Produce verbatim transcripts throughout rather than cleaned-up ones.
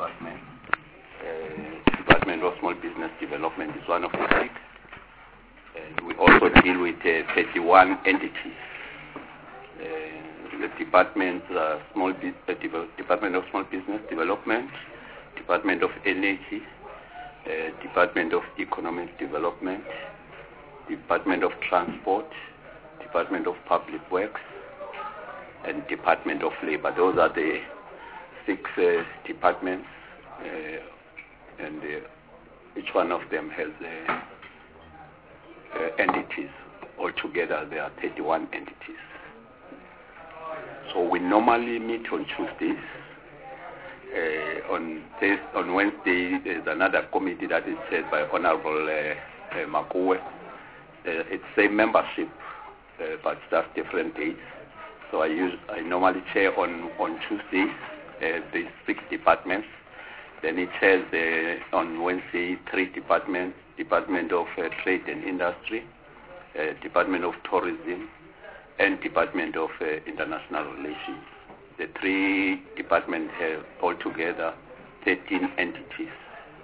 department. Uh, Department of Small Business Development is one of the six. And we also deal with uh, thirty-one entities. Uh, the departments are small bu- uh, de- Department of Small Business Development, Department of Energy, uh, Department of Economic Development, Department of Transport, Department of Public Works, and Department of Labor. Those are the six uh, departments, uh, and uh, each one of them has uh, uh, entities. Altogether, there are thirty-one entities. So we normally meet on Tuesdays. Uh, on this, on Wednesday, there's another committee that is chaired by Honorable uh, uh, Makuwe. Uh, it's same membership, uh, but just different dates. So I use I normally chair on on Tuesdays uh, the six departments. Then it chairs uh, on Wednesday three departments: Department of uh, Trade and Industry, uh, Department of Tourism, and Department of uh, International Relations. The three departments have altogether thirteen entities.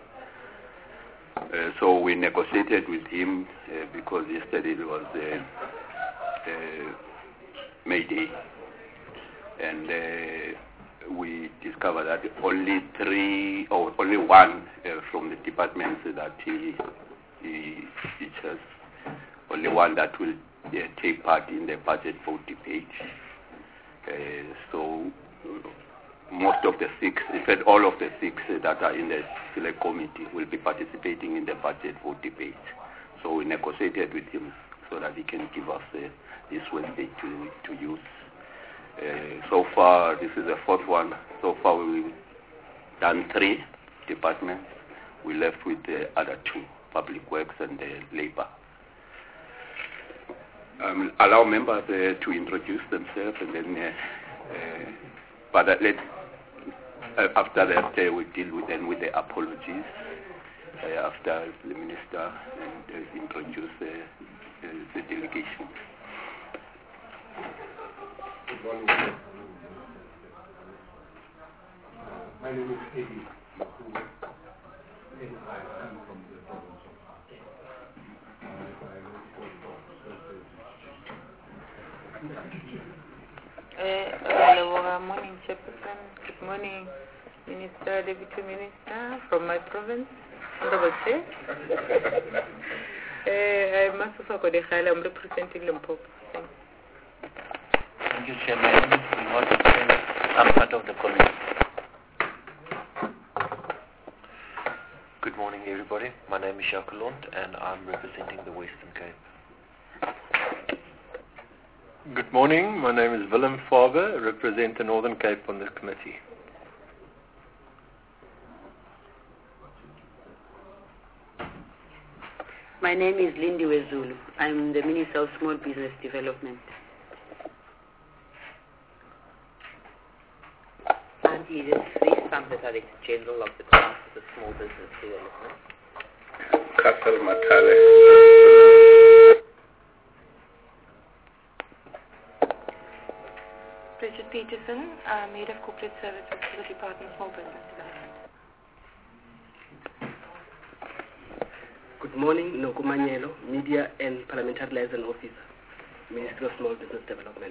Uh, so we negotiated with him uh, because yesterday it was uh, uh, May Day, and uh, we discovered that only three or only one uh, from the departments that he, he, he has, only one that will uh, take part in the budget vote debate. Uh, so uh, most of the six, in fact all of the six uh, that are in the select committee will be participating in the budget vote debate. So we negotiated with him so that he can give us uh, this Wednesday to, to use. Uh, so far, this is the fourth one. So far we've done three departments. We left with the other two, Public Works and uh, Labor. Um, allow members uh, to introduce themselves, and then, uh, uh, but uh, let, uh, after that uh, we deal with them with the apologies. Uh, after the minister and uh, introduce uh, uh, the delegation. Good morning. My name is Eddie Makuwe, and I come from the province of Aceh. Hello, morning, Chairperson. Good morning, Minister, Deputy Minister from my province. Honorable Chair. uh, I'm Masufa Kodekhala. I'm representing Limpopo. Thanks. Thank you, Chair. My name is Wilmot. I'm part of the committee. Good morning, everybody. My name is Jacques Lund, and I'm representing the Western Cape. Good morning. My name is Willem Faber. I represent the Northern Cape on this committee. My name is Lindy Wezulu. I'm the Minister of Small Business Development. And he is the Assistant Director General of the Council of Small Business Development. Castle Matale. Bridget Peterson, I'm Head of Corporate Services for the Department of Small Business Development. Good morning, Nokumanyelo, Media and Parliamentary Liaison Officer, Ministry of Small Business Development.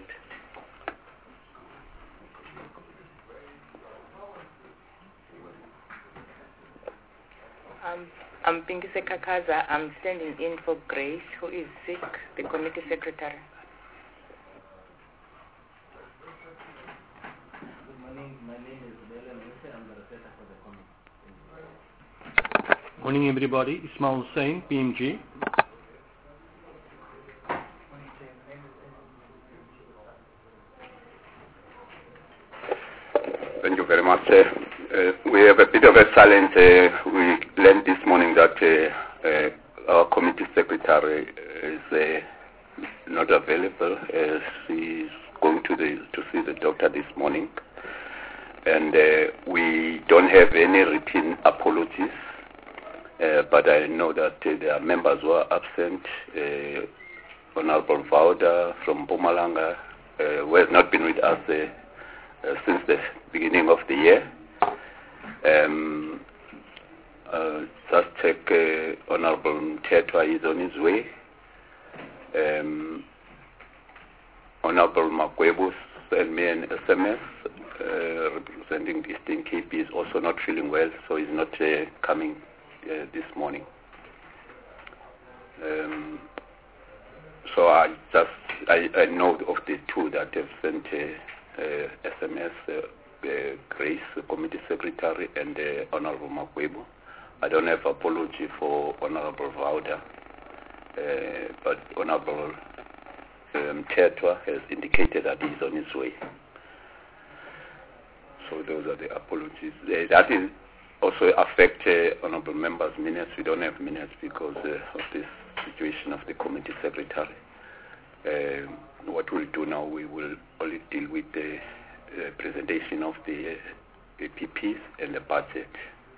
Um, I'm Pingise Kakaza. I'm standing in for Grace, who is sick, the committee secretary. Good morning. My name is Bela Muse. I'm the researcher for the committee. Morning, everybody. Ismail Hussain, P M G. Thank you very much. Uh, uh, we have a bit of a challenge. Uh, we learned this morning that uh, uh, our committee secretary is uh, not available. Uh, she's going to the to see the doctor this morning, and uh, we don't have any written apologies. Uh, but I know that uh, there are members who are absent. Uh, Honorable Vauda from Mpumalanga, uh, who has not been with us uh, uh, since the beginning of the year. Um, check uh, Honorable Mthethwa is on his way. Um, Honorable Magwebu sent me an S M S uh, representing the Eastern Cape. He is also not feeling well, so he's not uh, coming uh, this morning. Um, so I just I, I know of the two that have sent uh, uh, S M S, uh, uh, Grace, the committee secretary, and uh, Honorable Magwebu. I don't have apology for Honorable Vauda, uh, but Honorable um, Mthethwa has indicated that he's on his way. So those are the apologies. Uh, that is also affect uh, Honorable members' minutes. We don't have minutes because uh, of this situation of the committee secretary. Uh, what we'll do now, we will only deal with the uh, presentation of the uh, A P Ps and the budget.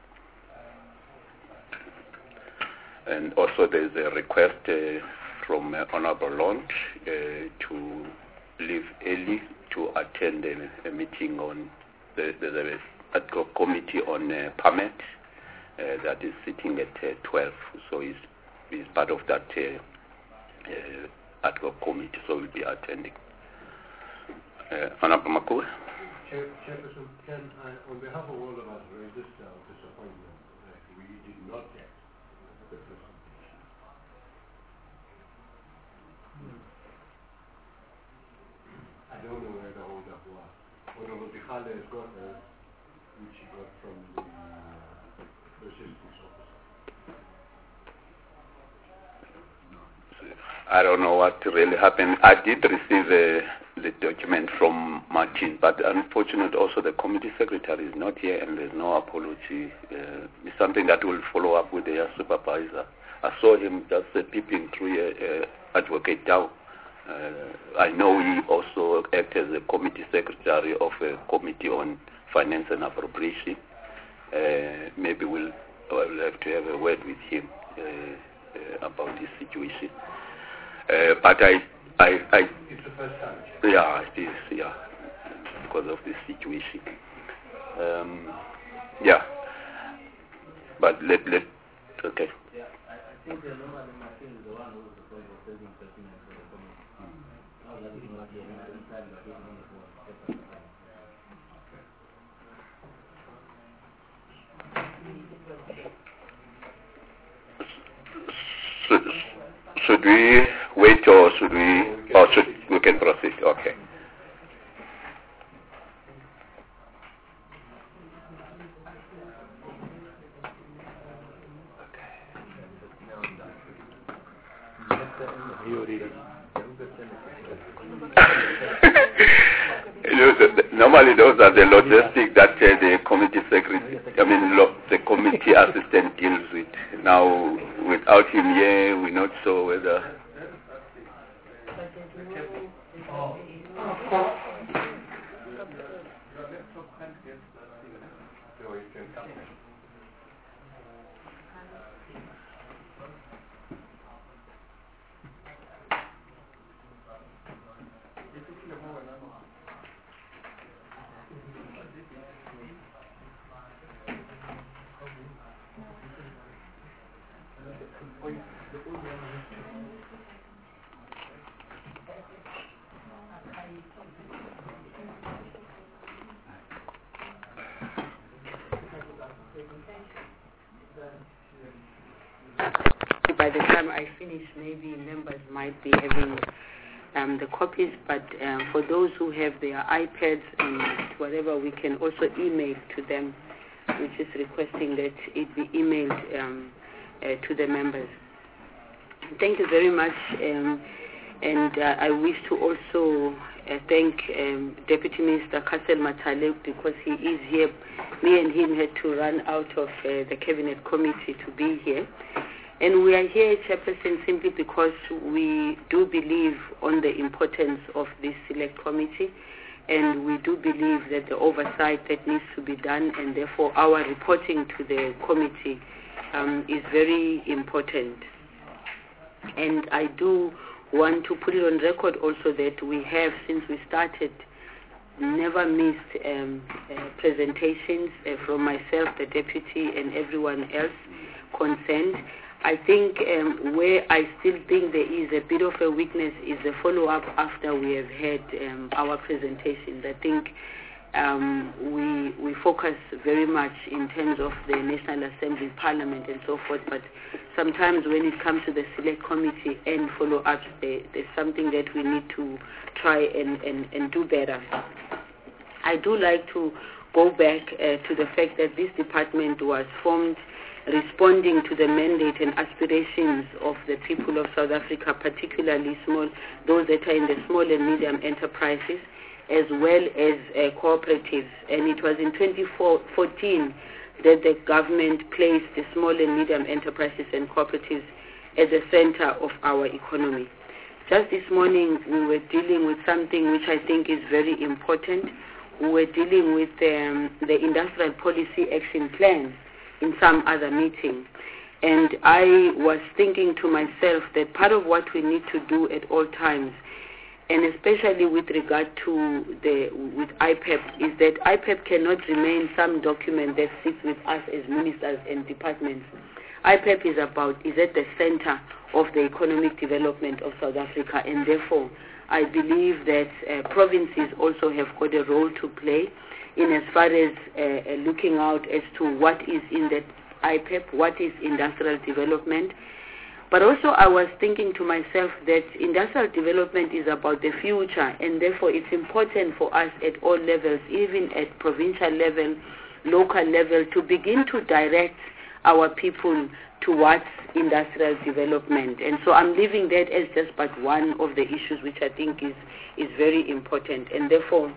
And also there's a request uh, from uh, Honorable Lund uh, to leave early to attend a, a meeting on the, the, the ad hoc committee on uh, permit uh, that is sitting at uh, twelve. So he's, he's part of that uh, uh, ad hoc committee, so we'll be attending. Uh, Honorable Makua. Chair, Chairperson, can I, on behalf of all of us, register our disappointment that we did not get the presentation. I don't know where the hold up was. Honorable Dikhala has got a, which he got from the uh, logistics officer. I don't know what really happened. I did receive uh, the document from Martin, but unfortunately also the committee secretary is not here and there's no apology. Uh, it's something that we'll follow up with the supervisor. I saw him just uh, peeping through uh, uh, Advocate Dow. Uh, I know he also acts as a committee secretary of a committee on finance and appropriation. Uh, maybe we'll, we'll have to have a word with him uh, uh, about this situation. Uh, but I, I, I, it's the first time. Yeah, it is. Yeah, because of this situation. Um, yeah, but let let okay. Yeah, I, I think the normally Martin is the one who is the point of taking pertinent for the committee. Now that is not the only time that he is on the board. Should, should we wait or should we, or should we can proceed? Okay. You know, the, the, normally those are the logistics that uh, the committee secretary, I mean lo, the committee assistant deals with. Now, without him here, we're not sure whether... By the time I finish, maybe members might be having um, the copies, but um, for those who have their iPads and whatever, we can also email to them, which is requesting that it be emailed um, uh, to the members. Thank you very much, um, and uh, I wish to also uh, thank um, Deputy Minister Kassel Matale, because he is here. Me and him had to run out of uh, the Cabinet Committee to be here. And we are here, Chairperson, simply because we do believe on the importance of this select committee, and we do believe that the oversight that needs to be done, and therefore our reporting to the committee um, is very important. And I do want to put it on record also that we have, since we started, never missed um, uh, presentations uh, from myself, the deputy, and everyone else. concerned. I think um, where I still think there is a bit of a weakness is the follow-up after we have had um, our presentations. I think um, we we focus very much in terms of the National Assembly, Parliament and so forth, but sometimes when it comes to the Select Committee and follow-ups, there, there's something that we need to try and, and, and do better. I do like to go back uh, to the fact that this department was formed responding to the mandate and aspirations of the people of South Africa, particularly small, those that are in the small and medium enterprises, as well as uh, cooperatives. And it was in twenty fourteen that the government placed the small and medium enterprises and cooperatives at the center of our economy. Just this morning, we were dealing with something which I think is very important. We were dealing with um, the Industrial Policy Action Plan in some other meeting. And I was thinking to myself that part of what we need to do at all times, and especially with regard to the with I P E P, is that I P E P cannot remain some document that sits with us as ministers and departments. I P E P is about is at the center of the economic development of South Africa, and therefore I believe that uh, provinces also have got a role to play in as far as uh, looking out as to what is in that I P E P, what is industrial development. But also I was thinking to myself that industrial development is about the future, and therefore it's important for us at all levels, even at provincial level, local level, to begin to direct our people towards industrial development. And so I'm leaving that as just but one of the issues which I think is, is very important. And therefore,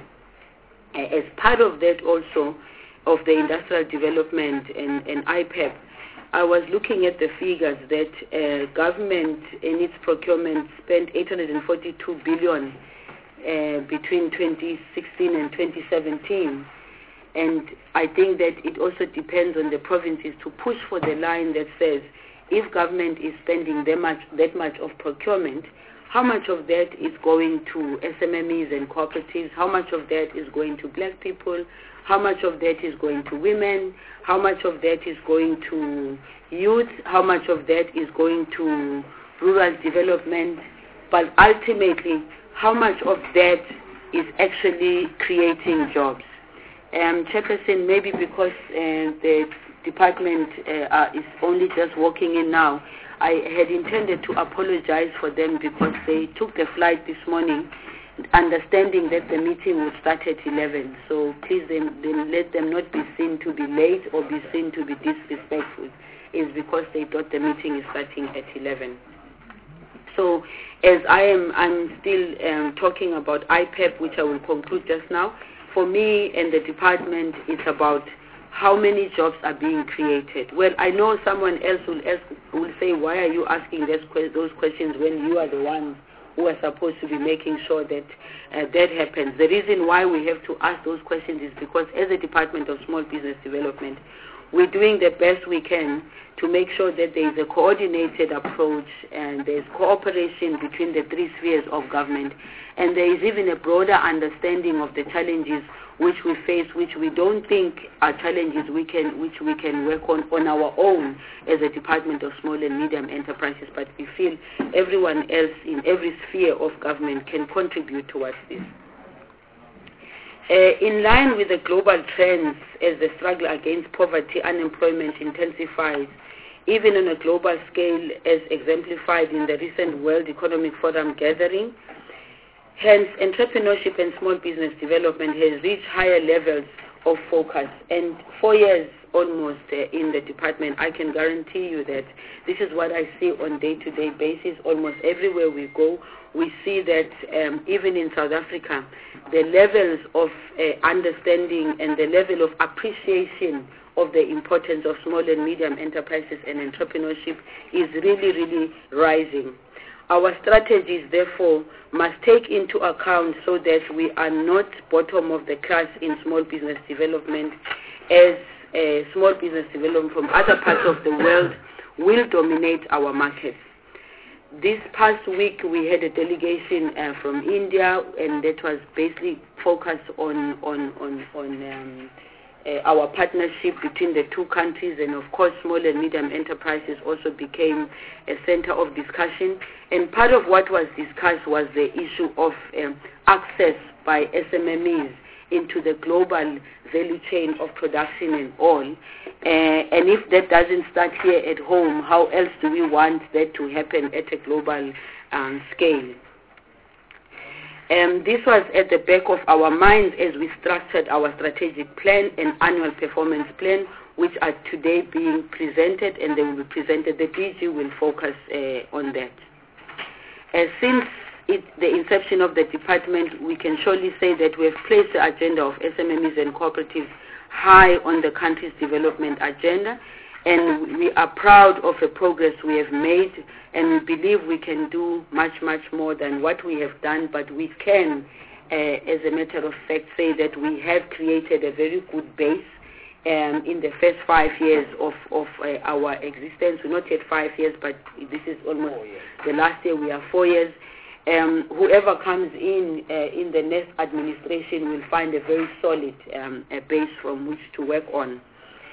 as part of that also, of the industrial development and, and I P E P, I was looking at the figures that uh, government in its procurement spent eight hundred forty-two billion dollars uh, between twenty sixteen and twenty seventeen. And I think that it also depends on the provinces to push for the line that says, if government is spending that much, that much of procurement, how much of that is going to S M M Es and cooperatives? How much of that is going to black people? How much of that is going to women? How much of that is going to youth? How much of that is going to rural development? But ultimately, how much of that is actually creating jobs? Um, Chairperson, maybe because uh, the department uh, uh, is only just walking in now, I had intended to apologize for them because they took the flight this morning understanding that the meeting would start at eleven. So please then, then let them not be seen to be late or be seen to be disrespectful. It's because they thought the meeting is starting at eleven. So as I am I'm still um, talking about I P E P, which I will conclude just now, for me and the department, it's about how many jobs are being created. Well, I know someone else will, ask, will say, why are you asking those, those questions when you are the ones who are supposed to be making sure that uh, that happens? The reason why we have to ask those questions is because as a Department of Small Business Development, we're doing the best we can to make sure that there is a coordinated approach and there's cooperation between the three spheres of government, and there is even a broader understanding of the challenges which we face, which we don't think are challenges we can, which we can work on on our own as a Department of Small and Medium Enterprises, but we feel everyone else in every sphere of government can contribute towards this. Uh, in line with the global trends as the struggle against poverty, unemployment intensifies, even on a global scale as exemplified in the recent World Economic Forum gathering, hence entrepreneurship and small business development has reached higher levels of focus. And four years almost uh, in the department, I can guarantee you that this is what I see on day-to-day basis. Almost everywhere we go, we see that um, even in South Africa, the levels of uh, understanding and the level of appreciation of the importance of small and medium enterprises and entrepreneurship is really, really rising. Our strategies, therefore, must take into account so that we are not bottom of the class in small business development, as uh, small business development from other parts of the world will dominate our markets. This past week, we had a delegation uh, from India, and that was basically focused on on on, on um, uh, our partnership between the two countries, and of course small and medium enterprises also became a center of discussion. And part of what was discussed was the issue of um, access by S M M Es into the global value chain of production and all. Uh, and if that doesn't start here at home, how else do we want that to happen at a global um, scale? Um, this was at the back of our minds as we structured our strategic plan and annual performance plan, which are today being presented, and they will be presented. The D G will focus uh, on that. Uh, since it, the inception of the department, we can surely say that we have placed the agenda of S M M Es and cooperatives high on the country's development agenda, and we are proud of the progress we have made, and we believe we can do much, much more than what we have done, but we can, uh, as a matter of fact, say that we have created a very good base um, in the first five years of, of uh, our existence. We're not yet five years, but this is almost the last year. We are four years. Um, whoever comes in uh, in the next administration will find a very solid um, a base from which to work on.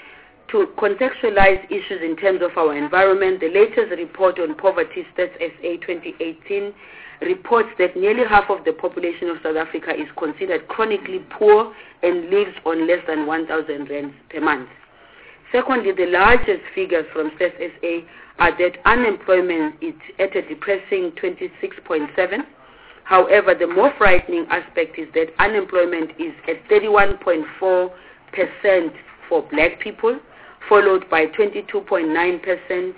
To contextualize issues in terms of our environment, the latest report on Poverty Stats S A twenty eighteen reports that nearly half of the population of South Africa is considered chronically poor and lives on less than one thousand rands per month. Secondly, the largest figures from Stats S A are that unemployment is at a depressing twenty-six point seven. However, the more frightening aspect is that unemployment is at thirty-one point four percent for black people, followed by twenty-two point nine percent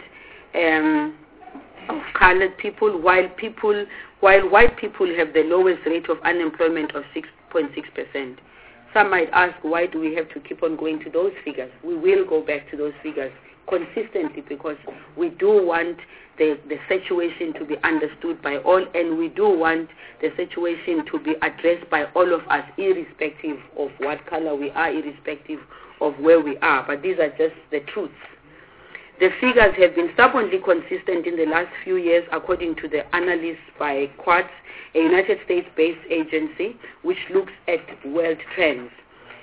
um, of colored people, while people, while white people have the lowest rate of unemployment of six point six percent. Some might ask, why do we have to keep on going to those figures? We will go back to those figures consistently because we do want the, the situation to be understood by all, and we do want the situation to be addressed by all of us, irrespective of what color we are, irrespective of where we are. But these are just the truths. The figures have been stubbornly consistent in the last few years, according to the analysis by Quartz, a United States-based agency which looks at world trends.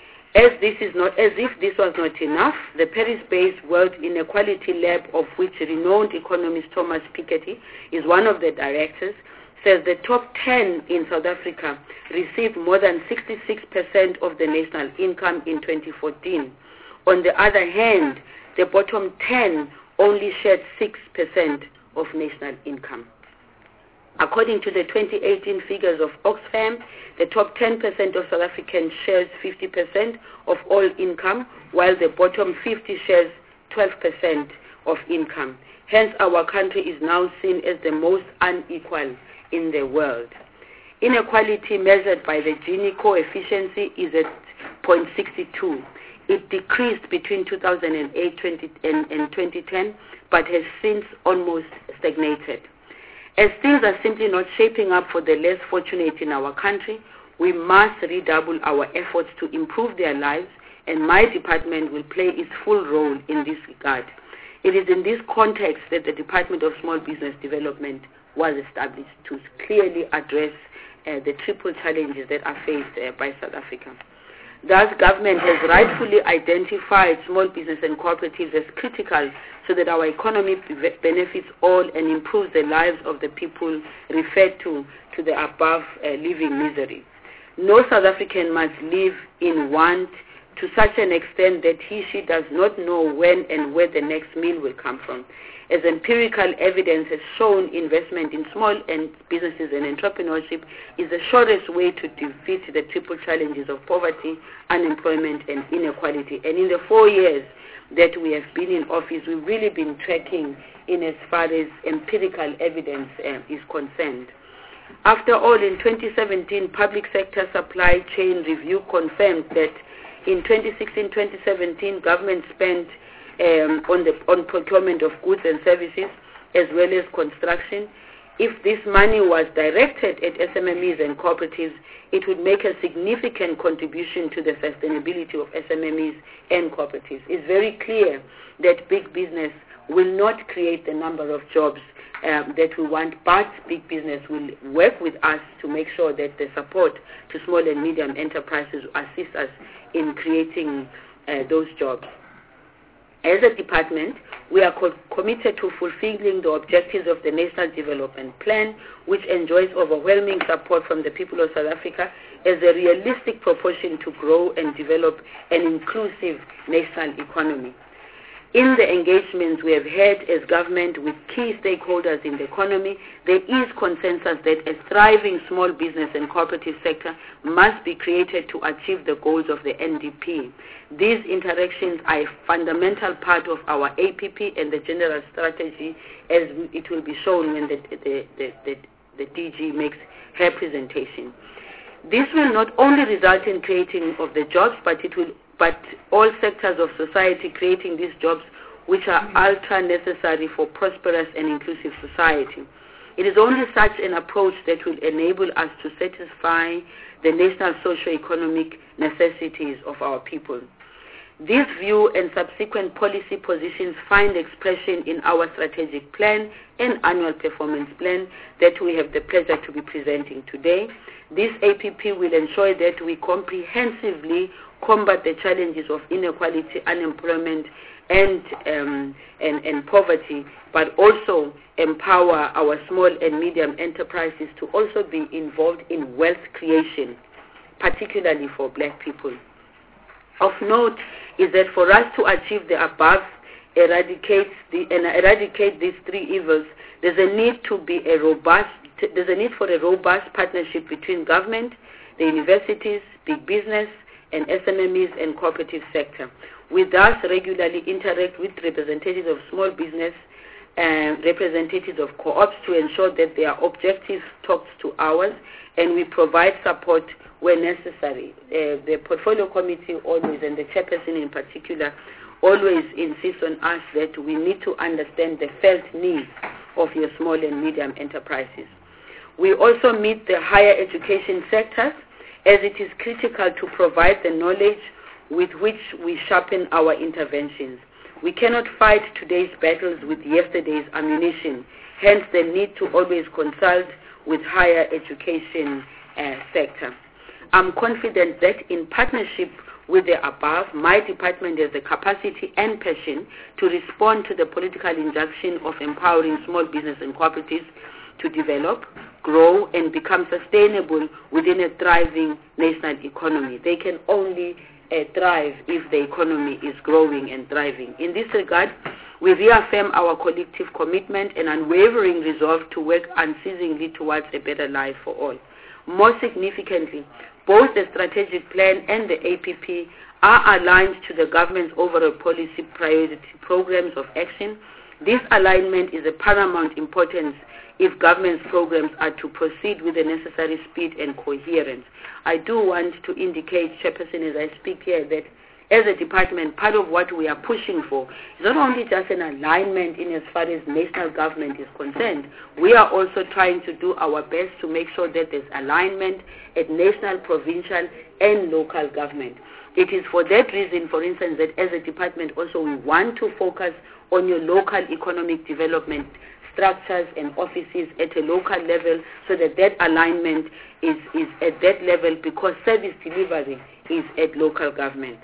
As this is not, as if this was not enough, the Paris-based World Inequality Lab, of which renowned economist Thomas Piketty is one of the directors, says the top ten in South Africa received more than sixty-six percent of the national income in twenty fourteen. On the other hand, the bottom ten only shared six percent of national income. According to the twenty eighteen figures of Oxfam, the top ten percent of South Africans shares fifty percent of all income, while the bottom fifty shares twelve percent of income. Hence, our country is now seen as the most unequal in the world. Inequality measured by the Gini coefficient is at zero point six two. It decreased between two thousand eight and, and twenty ten, but has since almost stagnated. As things are simply not shaping up for the less fortunate in our country, we must redouble our efforts to improve their lives, and my department will play its full role in this regard. It is in this context that the Department of Small Business Development was established to clearly address uh, the triple challenges that are faced uh, by South Africa. Thus, government has rightfully identified small business and cooperatives as critical so that our economy benefits all and improves the lives of the people referred to to the above uh, living misery. No South African must live in want to such an extent that he she does not know when and where the next meal will come from. As empirical evidence has shown, investment in small and businesses and entrepreneurship is the surest way to defeat the triple challenges of poverty, unemployment, and inequality. And in the four years that we have been in office, we've really been tracking in as far as empirical evidence uh, is concerned. After all, in twenty seventeen, Public Sector Supply Chain Review confirmed that in twenty sixteen twenty seventeen, government spent Um, on the on procurement of goods and services as well as construction. If this money was directed at S M M Es and cooperatives, it would make a significant contribution to the sustainability of S M M Es and cooperatives. It's very clear that big business will not create the number of jobs um, that we want, but big business will work with us to make sure that the support to small and medium enterprises assist us in creating uh, those jobs. As a department, we are co- committed to fulfilling the objectives of the National Development Plan, which enjoys overwhelming support from the people of South Africa as a realistic proportion to grow and develop an inclusive national economy. In the engagements we have had as government with key stakeholders in the economy, there is consensus that a thriving small business and cooperative sector must be created to achieve the goals of the N D P. These interactions are a fundamental part of our A P P and the general strategy, as it will be shown when the, the, the, the, the D G makes her presentation. This will not only result in creating of the jobs, but it will but all sectors of society creating these jobs which are ultra necessary for prosperous and inclusive society. It is only such an approach that will enable us to satisfy the national socio-economic necessities of our people. This view and subsequent policy positions find expression in our strategic plan and annual performance plan that we have the pleasure to be presenting today. This A P P will ensure that we comprehensively combat the challenges of inequality, unemployment, and, um, and, and poverty, but also empower our small and medium enterprises to also be involved in wealth creation, particularly for black people. Of note is that for us to achieve the above, eradicate the, and eradicate these three evils, there's a need to be a robust, there's a need for a robust partnership between government, the universities, big business, and S M Es and cooperative sector. We thus regularly interact with representatives of small business and representatives of co-ops to ensure that their objectives talk to ours, and we provide support where necessary. Uh, the portfolio committee always, and the chairperson in particular, always insists on us that we need to understand the felt needs of your small and medium enterprises. We also meet the higher education sectors, as it is critical to provide the knowledge with which we sharpen our interventions. We cannot fight today's battles with yesterday's ammunition, hence the need to always consult with higher education uh, sector. I'm confident that in partnership with the above, my department has the capacity and passion to respond to the political injunction of empowering small business and cooperatives to develop, grow, and become sustainable within a thriving national economy. They can only uh, thrive if the economy is growing and thriving. In this regard, we reaffirm our collective commitment and unwavering resolve to work unceasingly towards a better life for all. More significantly, both the strategic plan and the A P P are aligned to the government's overall policy priority programs of action. This alignment is of paramount importance if government's programs are to proceed with the necessary speed and coherence. I do want to indicate, Chairperson, as I speak here, that as a department, part of what we are pushing for is not only just an alignment in as far as national government is concerned. We are also trying to do our best to make sure that there's alignment at national, provincial, and local government. It is for that reason, for instance, that as a department also we want to focus on your local economic development structures and offices at a local level, so that that alignment is, is at that level, because service delivery is at local government.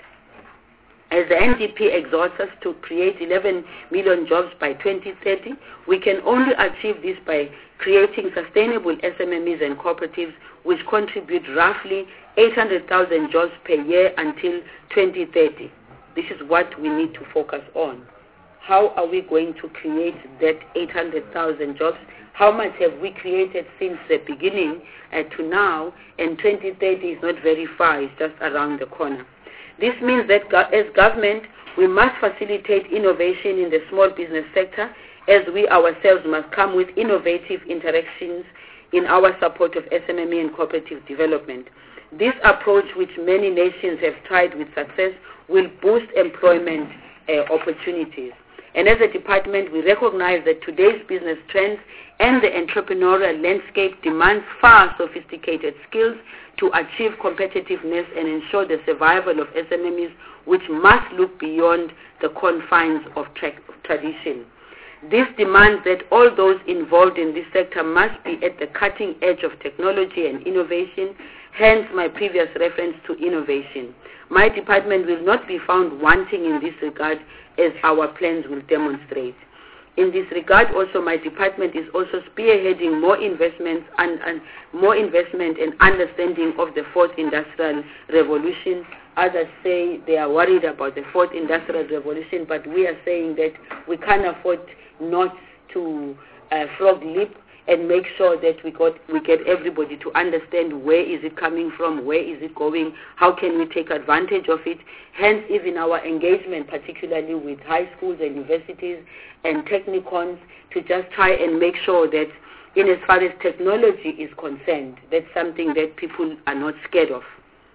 As the N D P exhorts us to create eleven million jobs by twenty thirty, we can only achieve this by creating sustainable S M Es and cooperatives which contribute roughly eight hundred thousand jobs per year until twenty thirty. This is what we need to focus on. How are we going to create that eight hundred thousand jobs? How much have we created since the beginning uh, to now? And twenty thirty is not very far, it's just around the corner. This means that go- as government, we must facilitate innovation in the small business sector, as we ourselves must come with innovative interactions in our support of S M E and cooperative development. This approach, which many nations have tried with success, will boost employment uh, opportunities. And as a department, we recognize that today's business trends and the entrepreneurial landscape demands far sophisticated skills to achieve competitiveness and ensure the survival of S M Es, which must look beyond the confines of tra- tradition. This demands that all those involved in this sector must be at the cutting edge of technology and innovation, hence my previous reference to innovation. My department will not be found wanting in this regard, as our plans will demonstrate. In this regard, also my department is also spearheading more investments and, and more investment and understanding of the fourth industrial revolution. Others say they are worried about the fourth industrial revolution, but we are saying that we can't afford not to uh, frog leap and make sure that we got we get everybody to understand where is it coming from, where is it going, how can we take advantage of it. Hence, even our engagement, particularly with high schools and universities and technicons, to just try and make sure that in as far as technology is concerned, that's something that people are not scared of.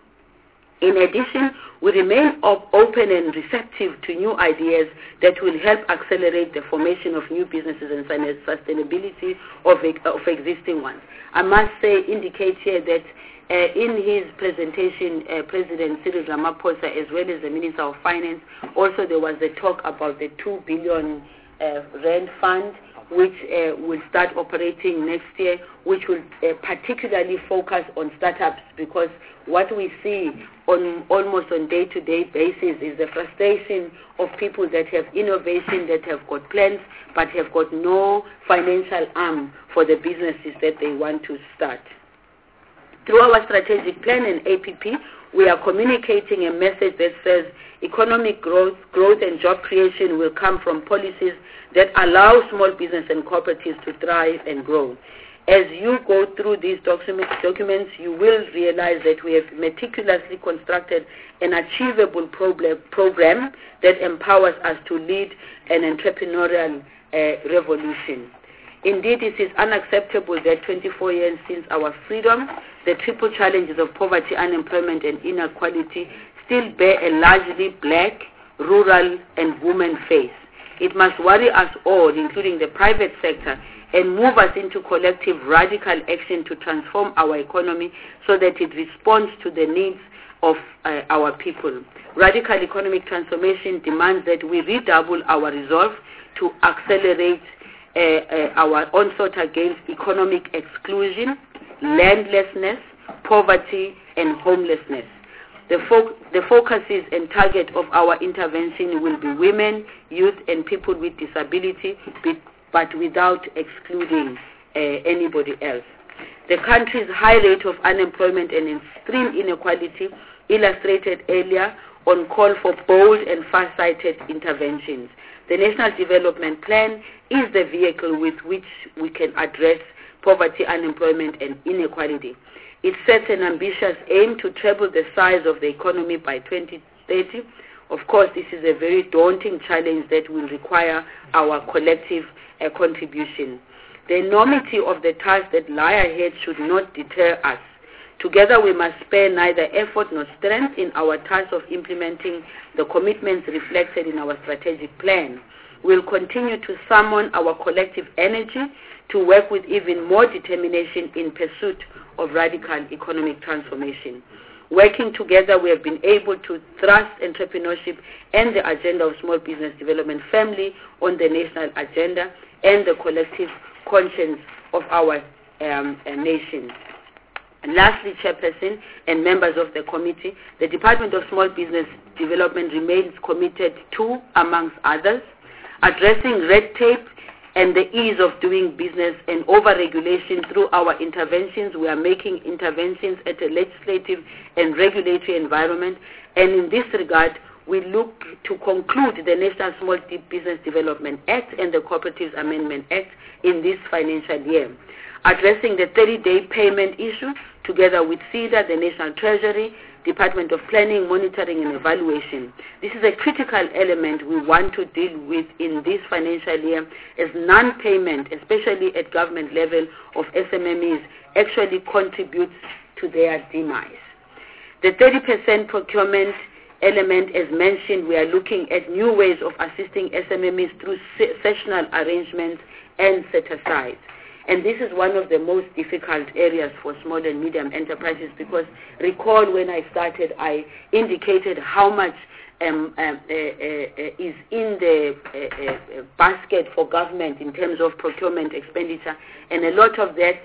In addition, we remain op- open and receptive to new ideas that will help accelerate the formation of new businesses and sustainability of, of existing ones. I must say, indicate here that uh, in his presentation, uh, President Cyril Ramaphosa, as well as the Minister of Finance, also there was a talk about the two billion uh, rand fund, which uh, will start operating next year, which will uh, particularly focus on startups, because what we see on almost on day-to-day basis is the frustration of people that have innovation, that have got plans, but have got no financial arm for the businesses that they want to start. Through our strategic plan and A P P, we are communicating a message that says economic growth, growth and job creation will come from policies that allow small business and cooperatives to thrive and grow. As you go through these document, documents, you will realize that we have meticulously constructed an achievable problem, program that empowers us to lead an entrepreneurial uh, revolution. Indeed, it is unacceptable that twenty-four years since our freedom, the triple challenges of poverty, unemployment, and inequality still bear a largely black, rural, and woman face. It must worry us all, including the private sector, and move us into collective radical action to transform our economy so that it responds to the needs of uh, our people. Radical economic transformation demands that we redouble our resolve to accelerate uh, uh, our onslaught against economic exclusion, landlessness, poverty, and homelessness. The, fo- the focuses and target of our intervention will be women, youth, and people with disability, but without excluding uh, anybody else. The country's high rate of unemployment and extreme inequality illustrated earlier on call for bold and far-sighted interventions. The National Development Plan is the vehicle with which we can address poverty, unemployment, and inequality. It sets an ambitious aim to treble the size of the economy by twenty thirty. Of course, this is a very daunting challenge that will require our collective uh, contribution. The enormity of the tasks that lie ahead should not deter us. Together, we must spare neither effort nor strength in our task of implementing the commitments reflected in our strategic plan. We'll continue to summon our collective energy to work with even more determination in pursuit of radical economic transformation. Working together, we have been able to thrust entrepreneurship and the agenda of small business development firmly on the national agenda and the collective conscience of our um, uh, nation. And lastly, Chairperson and members of the committee, the Department of Small Business Development remains committed to, amongst others, addressing red tape and the ease of doing business and over-regulation through our interventions. We are making interventions at a legislative and regulatory environment, and in this regard, we look to conclude the National Small Business Development Act and the Cooperatives Amendment Act in this financial year. Addressing the thirty-day payment issue, together with SEDA, the National Treasury, Department of Planning, Monitoring and Evaluation. This is a critical element we want to deal with in this financial year, as non-payment, especially at government level, of S M M Es actually contributes to their demise. The thirty percent procurement element, as mentioned, we are looking at new ways of assisting S M M Es through sessional arrangements and set-asides. And this is one of the most difficult areas for small and medium enterprises, because recall when I started, I indicated how much um, uh, uh, uh, is in the uh, uh, basket for government in terms of procurement expenditure, and a lot of that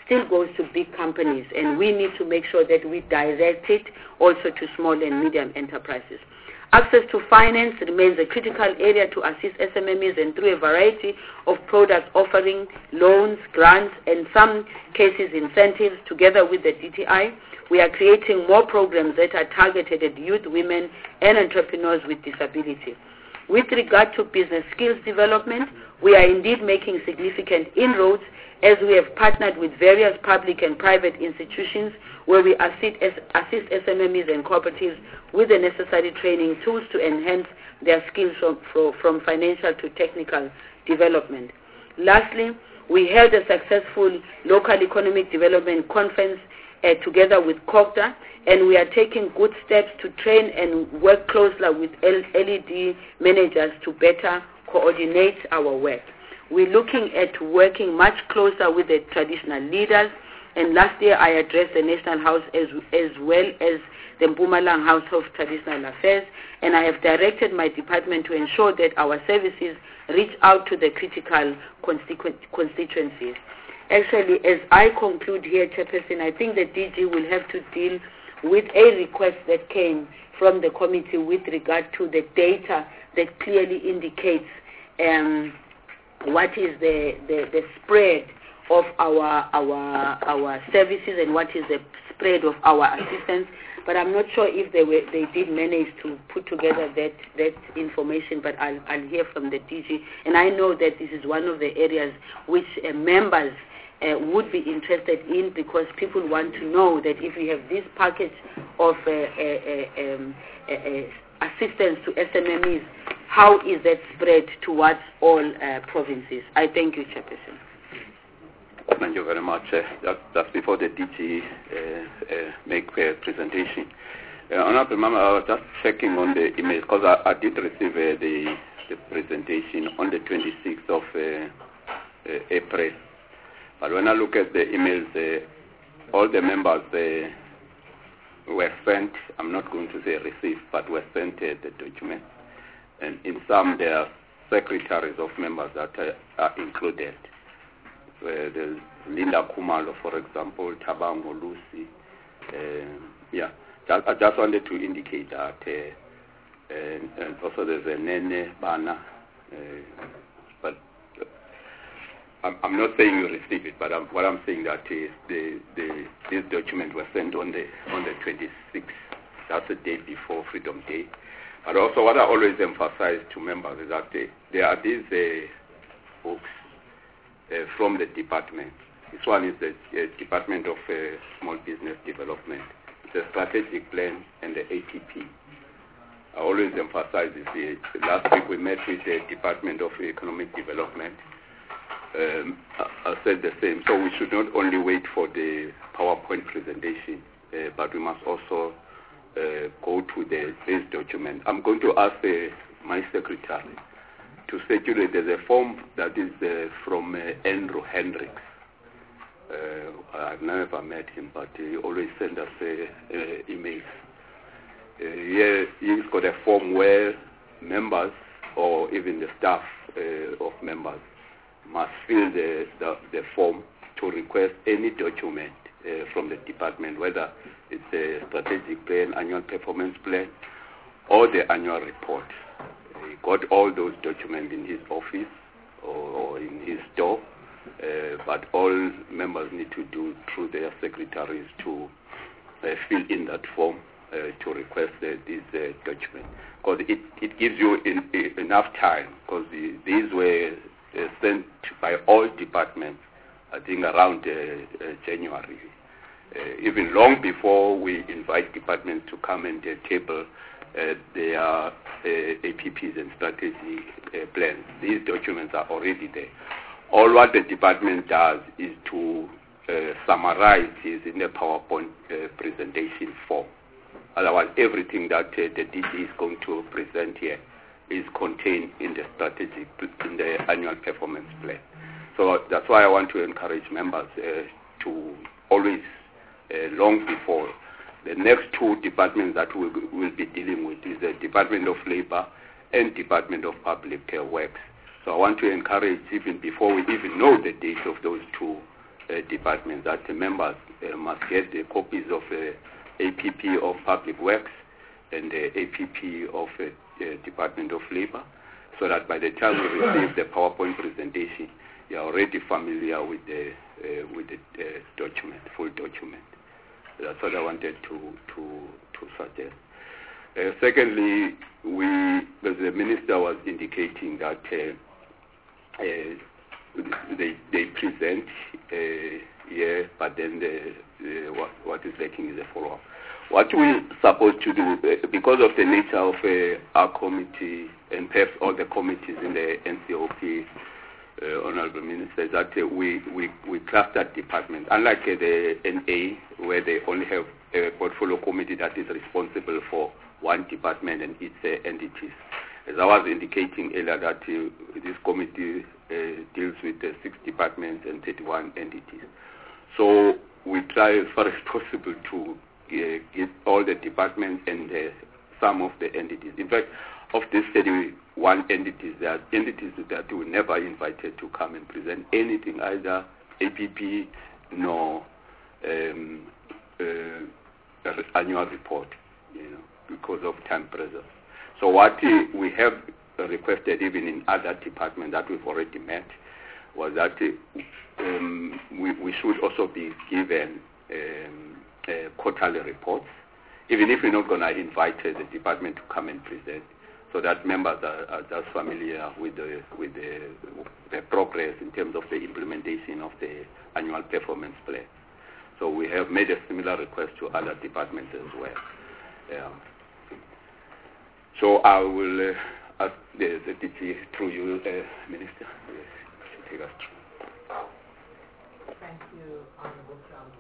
still goes to big companies, and we need to make sure that we direct it also to small and medium enterprises. Access to finance remains a critical area to assist S M M Es, and through a variety of products offering loans, grants, and some cases incentives, together with the D T I, we are creating more programs that are targeted at youth, women, and entrepreneurs with disability. With regard to business skills development, we are indeed making significant inroads as we have partnered with various public and private institutions where we assist, assist S M M Es and cooperatives with the necessary training tools to enhance their skills from, from, from financial to technical development. Lastly, we held a successful local economic development conference uh, together with COGTA, and we are taking good steps to train and work closely with L E D managers to better coordinate our work. We're looking at working much closer with the traditional leaders, and last year I addressed the National House as, as well as the Mpumalanga House of Traditional Affairs, and I have directed my department to ensure that our services reach out to the critical constitu constituencies. Actually, as I conclude here, Chairperson, I think the D G will have to deal with a request that came from the committee with regard to the data that clearly indicates um, what is the, the, the spread of our, our, our services and what is the spread of our assistance. But I'm not sure if they were, they did manage to put together that, that information, but I'll, I'll hear from the D G. And I know that this is one of the areas which uh, members Uh, would be interested in, because people want to know that if we have this package of uh, uh, uh, um, uh, uh, assistance to S M M Es, how is that spread towards all uh, provinces? I thank you, Chairperson. Thank you very much. Uh, that, that's before the D G uh, uh, make a presentation. Uh, Honorable Member, I was just checking on the email, because I, I did receive uh, the, the presentation on the twenty-sixth of uh, uh, April. But when I look at the emails, uh, all the members uh, were sent, I'm not going to say received, but were sent uh, the document. And in some, there are secretaries of members that uh, are included. Uh, there's Linda Kumalo, for example, Tabango Lucy. Uh, yeah, I just wanted to indicate that. Uh, and, and also there's a Nene Bana. Uh, but I'm, I'm not saying you receive it, but I'm, what I'm saying that is the, the, this document was sent on the on the twenty-sixth. That's the day before Freedom Day. But also, what I always emphasize to members is that they, there are these uh, books uh, from the department. This one is the uh, Department of uh, Small Business Development, the strategic plan, and the A T P. I always emphasize this. Uh, last week we met with the Department of Economic Development. Um, I, I said the same. So we should not only wait for the PowerPoint presentation, uh, but we must also uh, go to the, this document. I'm going to ask uh, my secretary to circulate. There's a form that is uh, from uh, Andrew Hendricks. Uh, I've never met him, but he always sends us uh, uh, emails. Uh, yeah, he's got a form where members or even the staff uh, of members must fill the, the, the form to request any document uh, from the department, whether it's a strategic plan, annual performance plan, or the annual report. He got all those documents in his office or, or in his store, uh, but all members need to do through their secretaries to uh, fill in that form uh, to request uh, this uh, document. Because it, it gives you in, in, enough time, because the, these were Uh, sent by all departments, I think around uh, uh, January, uh, even long before we invite departments to come and uh, table uh, their uh, A P Ps and strategy uh, plans. These documents are already there. All what the department does is to uh, summarize this in the PowerPoint uh, presentation form. Otherwise, everything that uh, the D G is going to present here is contained in the strategic, in the annual performance plan. So that's why I want to encourage members uh, to always, uh, long before, the next two departments that we will be dealing with is the Department of Labor and Department of Public uh, Works. So I want to encourage, even before we even know the date of those two uh, departments that the members uh, must get the copies of uh, A P P of Public Works and the A P P of uh, uh, Department of Labor, so that by the time we receive the PowerPoint presentation, you are already familiar with the uh, with the uh, document, full document. That's what I wanted to to to suggest. Uh, secondly, we, as the minister was indicating that uh, uh, they they present uh, yeah, but then the, the what what is lacking is a follow-up. What we're supposed to do, uh, because of the nature of uh, our committee and perhaps all the committees in the N C O P, uh, Honorable Minister, is that uh, we, we, we cluster departments. Unlike uh, the N A, where they only have a portfolio committee that is responsible for one department and its uh, entities. As I was indicating earlier, that uh, this committee uh, deals with uh, six departments and thirty-one entities. So we try as far as possible to Uh, give all the departments and uh, some of the entities. In fact, of these thirty-one entities, there are entities that were never invited to come and present anything, either A P P nor um, uh, annual report, you know, because of time pressure. So what uh, we have requested, even in other departments that we've already met, was that uh, um, we, we should also be given um, Uh, quarterly reports, even if we're not going to invite uh, the department to come and present, so that members are, are just familiar with the with the, the progress in terms of the implementation of the annual performance plan. So we have made a similar request to other departments as well. Um, so I will uh, ask the, the D G through you, uh, Minister, yes, to take us through. Thank you, Honorable Minister.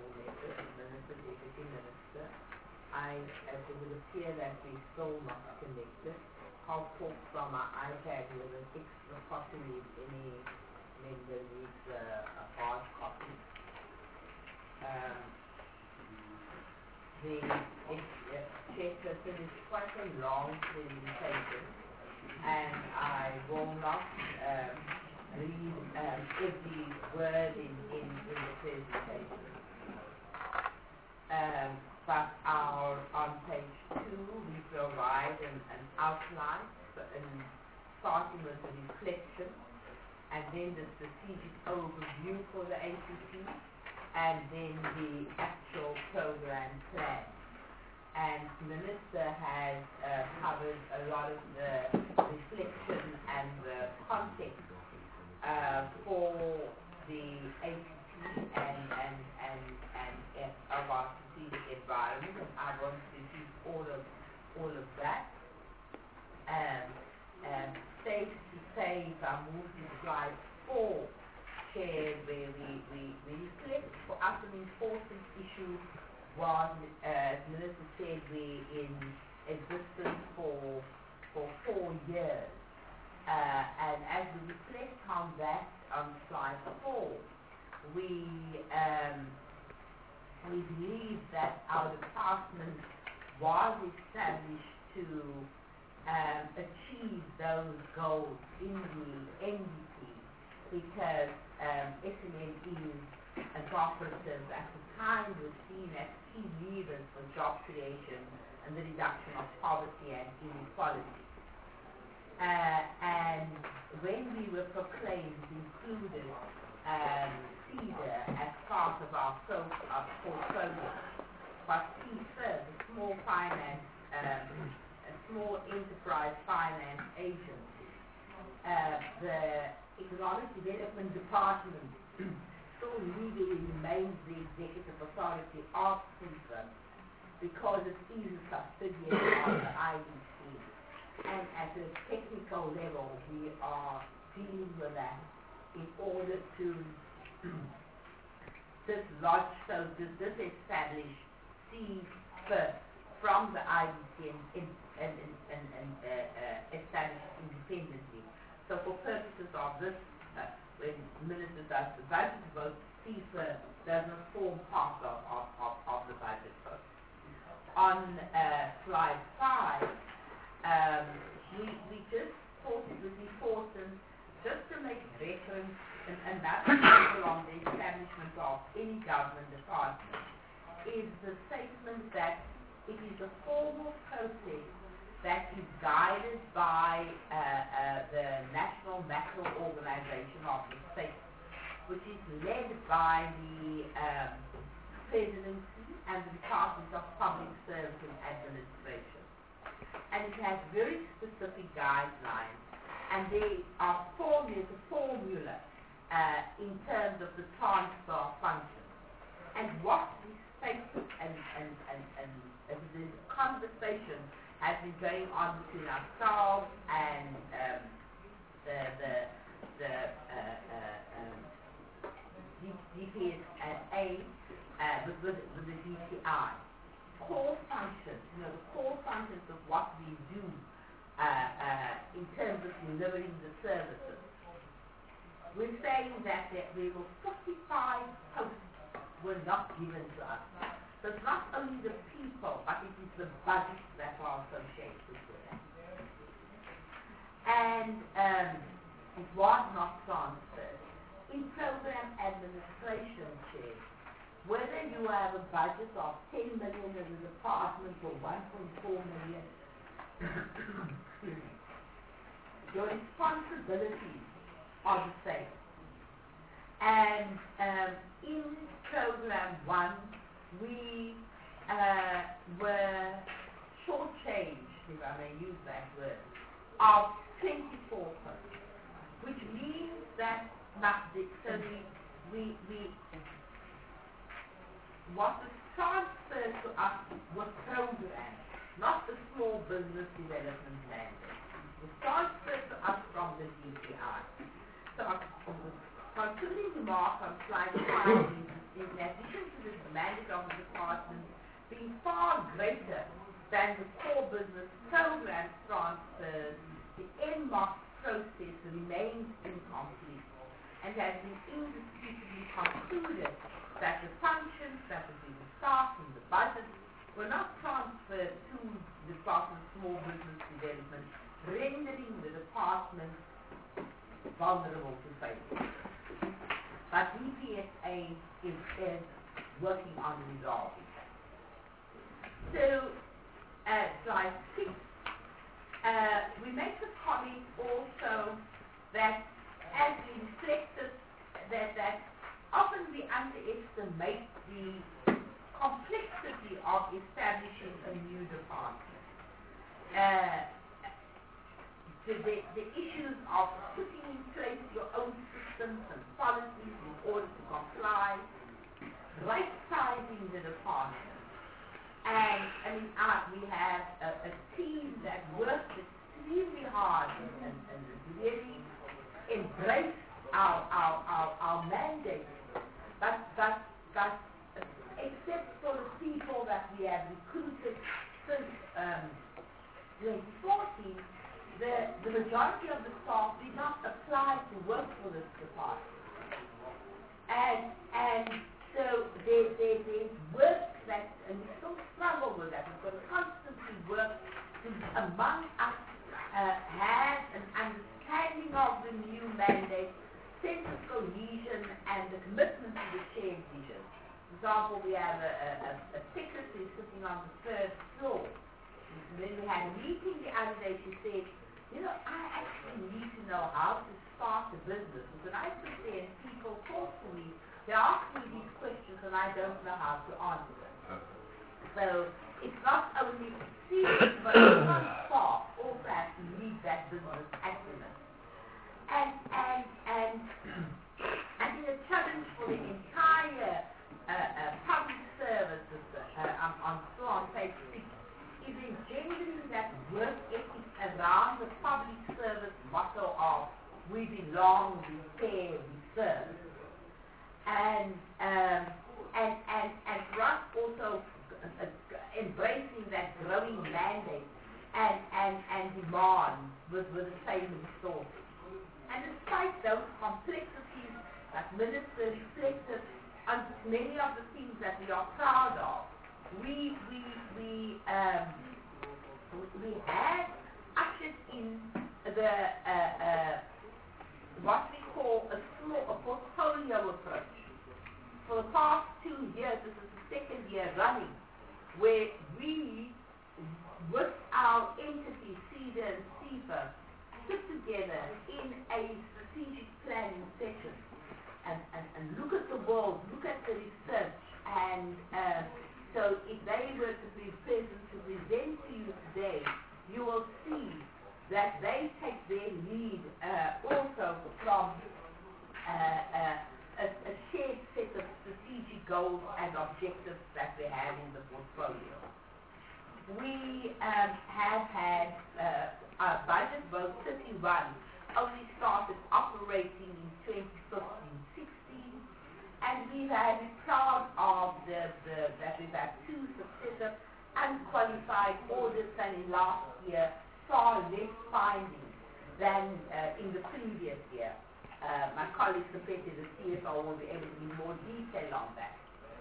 I, as it would appear that we're still not connected, I'll talk from my iPad with an extra copy if any member needs uh, a hard copy. Um, the uh, chairperson is quite a long presentation, and I will not um, read um, every word in, in, in the presentation. Um, but our, on page two, we provide an, an outline, and starting with the reflection, and then the strategic overview for the A P P, and then the actual program plan. And the Minister has uh, covered a lot of the reflection and the context uh, for the A P P and, and, and, and, and of our strategic environment, and I want to repeat all of all of that. Um, um, safe to say, if I move to slide four, Chair, where we, we, we reflect, for us an important issue was, uh, as Minister said, we in existence for for four years. Uh, and as we reflect on that on slide four, we um, we believe that our department was established to um, achieve those goals in the N D P, because um, S M M Es and cooperatives at the time were seen as key levers for job creation and the reduction of poverty and inequality. Uh, and when we were proclaimed, included um, CEDA as part of our pro our portfolio, but C F I R, the Small Finance, um, a Small Enterprise Finance Agency, uh, the Economic Development Department still legally remains the executive authority of C F I R because it is a subsidiary of the I D C. And at a technical level, we are dealing with that in order to dislodge, so to disestablish C F I R from the I D C and, and, and, and, and uh, uh, establish it independently. So for purposes of this, uh, when the Minister does the budget vote, C F I R does not form part of, of, of, of the budget vote. On uh, slide five, Um, we, we just thought it was important just to make reference, and, and that's along the establishment of any government department, is the statement that it is a formal process that is guided by uh, uh, the National Macro Organization of the State, which is led by the um, Presidency and the Department of Public Service and Administration. And it has very specific guidelines, and they are formed as a formula uh, in terms of the transfer of functions. And what we state, and, and, and, and, and the conversation has been going on between ourselves and um, the, the, the uh, uh, um, D P S A uh, with, with, with the D T I. Core functions, you know, the core functions of what we do uh, uh, in terms of delivering the services. We're saying that there, there were forty-five posts were not given to us. So it's not only the people, but it is the budgets that are associated with that. And um, it was not transferred. In program administration, Chair, whether you have a budget of ten million in the department or one point four million, your responsibilities are the same. And um, in program one, we uh, were shortchanged, if I may use that word, of twenty-four posts, which means that not the, so we, we, we what was transferred to us was programs, not the small business development mandate. It was transferred to us from the D T I. So considering the mark on slide five, in addition to this mandate of the department being far greater than the core business program transfers, the N M O C process remains incomplete and has been indisputably concluded that the functions that have been staffed in the budget were not transferred to the Department of Small Business Development, rendering the department vulnerable to failure. But D P S A is, is working on resolving that. So, uh, slide six, uh, we make the comment also that as we reflected that, that often we underestimate the complexity of establishing a new department. Uh, the, the, the issues of putting in place your own systems and policies in order to comply, right-sizing the department. And I mean, uh, we have a, a team that works extremely hard and, and, and really embrace our, our, our, our mandate. But, but, but except for the people that we have recruited since um, twenty fourteen, the, the majority of the staff did not apply to work for this department. And, and so there, there, there's work that, and we still struggle with that. We've got to constantly work to, among us, uh, have an understanding of the new mandate, sense of cohesion, and the commitment to the shared vision. For example, we have a, a, a secretary sitting on the third floor. And then we had a meeting the other day. She said, you know, I actually need to know how to start a business. Because when I sit there and people talk to me, they ask me these questions and I don't know how to answer them. So it's not only serious, but some staff also have to lead that business acumen. And, and, and I think a challenge for the entire uh, uh, public services, uh, I'm, I'm still on page six, is engendering that work ethic around the public service motto of we belong, we care, we serve. And, um, and, and, and for us also uh, uh, embracing that growing mandate and, and, and demand with, with the same resources. And despite those complexities that Minister reflected on many of the things that we are proud of, we we we um, we had ushered in the uh, uh, what we call a, small, a portfolio approach. For the past two years, this is the second year running, where we, with our entities, CEDA and CEPA, sit together in a strategic planning session and, and, and look at the world, look at the research, and uh, so if they were to be present to present to you today, you will see that they take their lead uh, also from uh, uh, a, a shared set of strategic goals and objectives that we have in the portfolio. We um, have had uh, our budget, both thirty-one, only started operating in twenty fifteen sixteen, and we've had been proud of the, the, that we've had two successive unqualified audits, and in last year far less findings than uh, in the previous year. Uh, my colleague, Sepeti, the C F O, will be able to give more detail on that.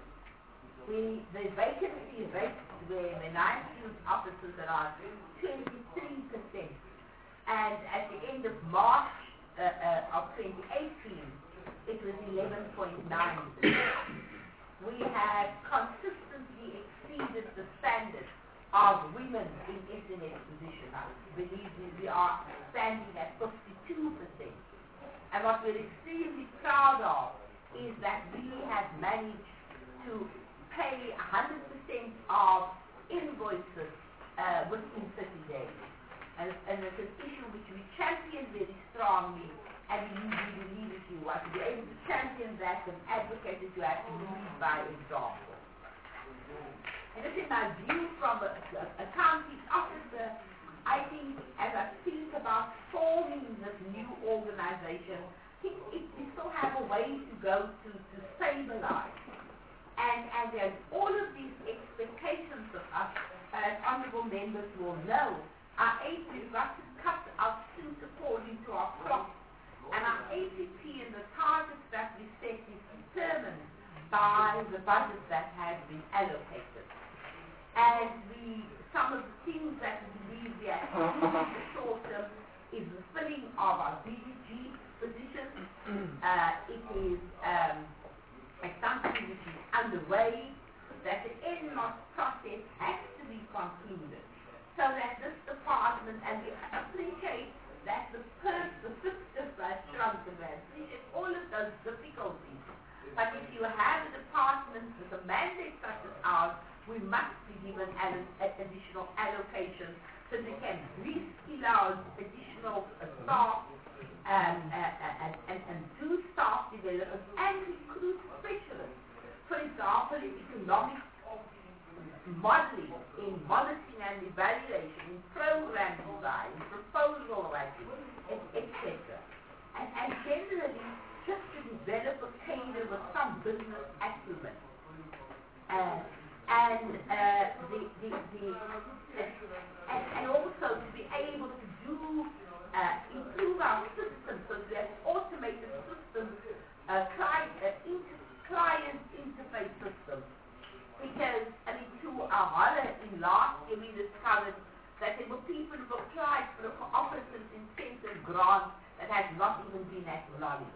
We, the vacancy rate where the nine student officers are twenty-three percent, and at the end of March uh, uh, of twenty eighteen, it was eleven point nine percent. We have consistently exceeded the standards of women in S N S positions. We, we are standing at fifty-two percent. And what we're extremely proud of is that we have managed to pay one hundred percent of invoices uh, within thirty days. And, and it's an issue which we champion very strongly, and we really believe if you want to be able to champion that and advocate it, you have to lead by example. And this is my view from a, a, a county officer. I think as I think about forming this new organization, I think it, we still have a way to go to, to stabilize. And, and there's all of these expectations of us, as honorable members will know, our A P, we've got to cut our suit according to our cloth. And our A P P and the targets that we set is determined by the budget that has been allocated. And we, some of the things that we believe we have to do in the short term is the filling of our B D G positions. Uh, it is um, a something which is underway, that the N M O S process has to be concluded, so that this department, and we appreciate that the purse, the fixture has shrunk, and we appreciate all of those difficulties. But if you have a department with a mandate such as ours, we must be given an additional allocation so we can reskill our additional uh, staff um, uh, and, and, and do staff development and recruit specialists. For example, in economic modeling, in monitoring and evaluation, in program design, in proposal writing, et cetera. And, and generally, just to develop a cadre with some business acumen. Uh, and, uh, the, the, the, uh, and, and also to be able to do, uh, improve our systems, so we have automated systems, uh, client, uh, inter client interface systems. Because, I mean, to our horror, in last year we discovered that there were people who applied for a cooperative incentive grant that had not even been acknowledged.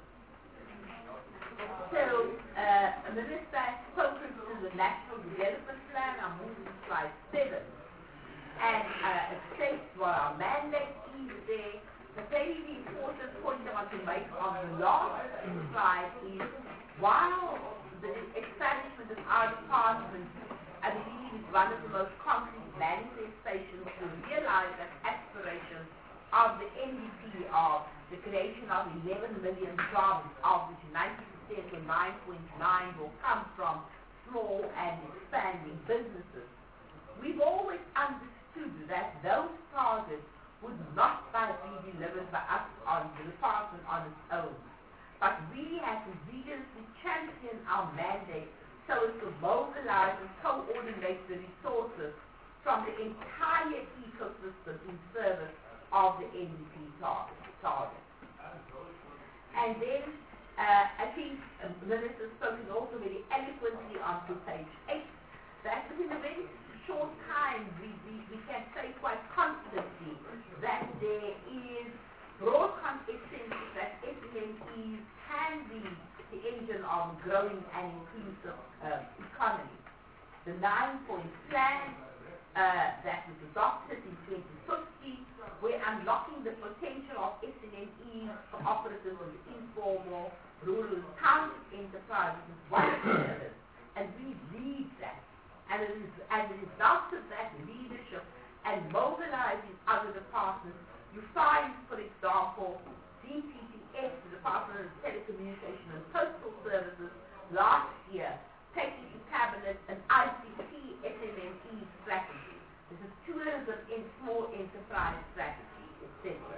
So, uh, the minister has spoken to the National Development Plan. I'm moving to slide seven. And uh, it states what our mandate is there. The very important point I want to make on the last slide is, while the establishment of our department, I believe, is one of the most concrete manifestations to realize that aspiration of the N D P of the creation of eleven million jobs, of which ninety percent or nine point nine will come from small and expanding businesses. We've always understood that those targets would not be delivered by us on the department on its own. But we have to vigorously champion our mandate so as to mobilize and coordinate the resources from the entire ecosystem in service of the N D P target. And then uh, I think uh, the Minister has spoken also very eloquently on to page eight, that within a very short time we, we, we can say quite confidently that there is broad consensus that S M Es can be the engine of growing and inclusive uh, economy. The nine-point plan uh, that was adopted in twenty fifty, we're unlocking the potential of S M Es for operatives of informal, rural, and township enterprises is one of the pillars, and we lead that. And it is, as a result of that leadership and mobilizing other departments, you find, for example, D P T S, the Department of Telecommunication and Postal Services, last year taking to Cabinet an I C T S M E strategy. This is tourism in small enterprise strategy, et cetera.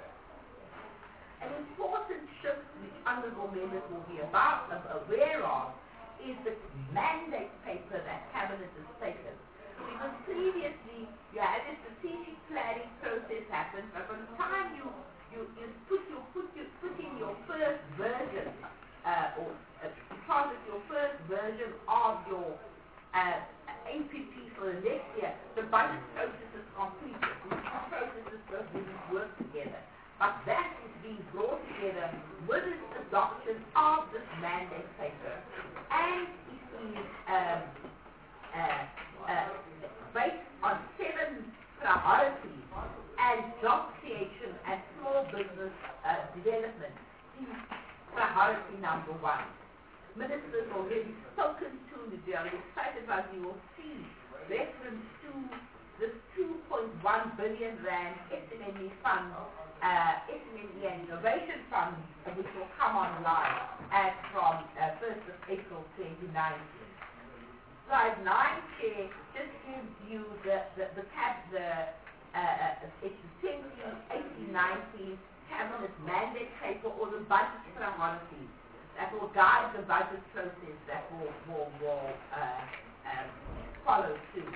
An important shift which honourable members will be about, aware of is the mandate paper that Cabinet has taken. Because previously you had a strategic planning process happen, but by the time you you, you put your put you put in your first version uh, or uh, deposit your first version of your uh, A P P for the next year, the budget process is completed. These two processes don't really work together. But that is being brought together with the adoption of this mandate paper. And it is um, uh, uh, based on seven priorities and job creation and small business uh, development is priority number one. Ministers already spoken to, they are excited about, you will see reference to this two point one billion rand S M E fund, uh, S M E and Innovation Fund, uh, which will come online as from uh, first of April twenty nineteen. Slide nine, Chair, just gives you the, the, the, cap, the uh, it's the twenty eighteen nineteen Cabinet mandate paper or the budget priorities that will guide the budget process that will, will, will uh, um, follow suit.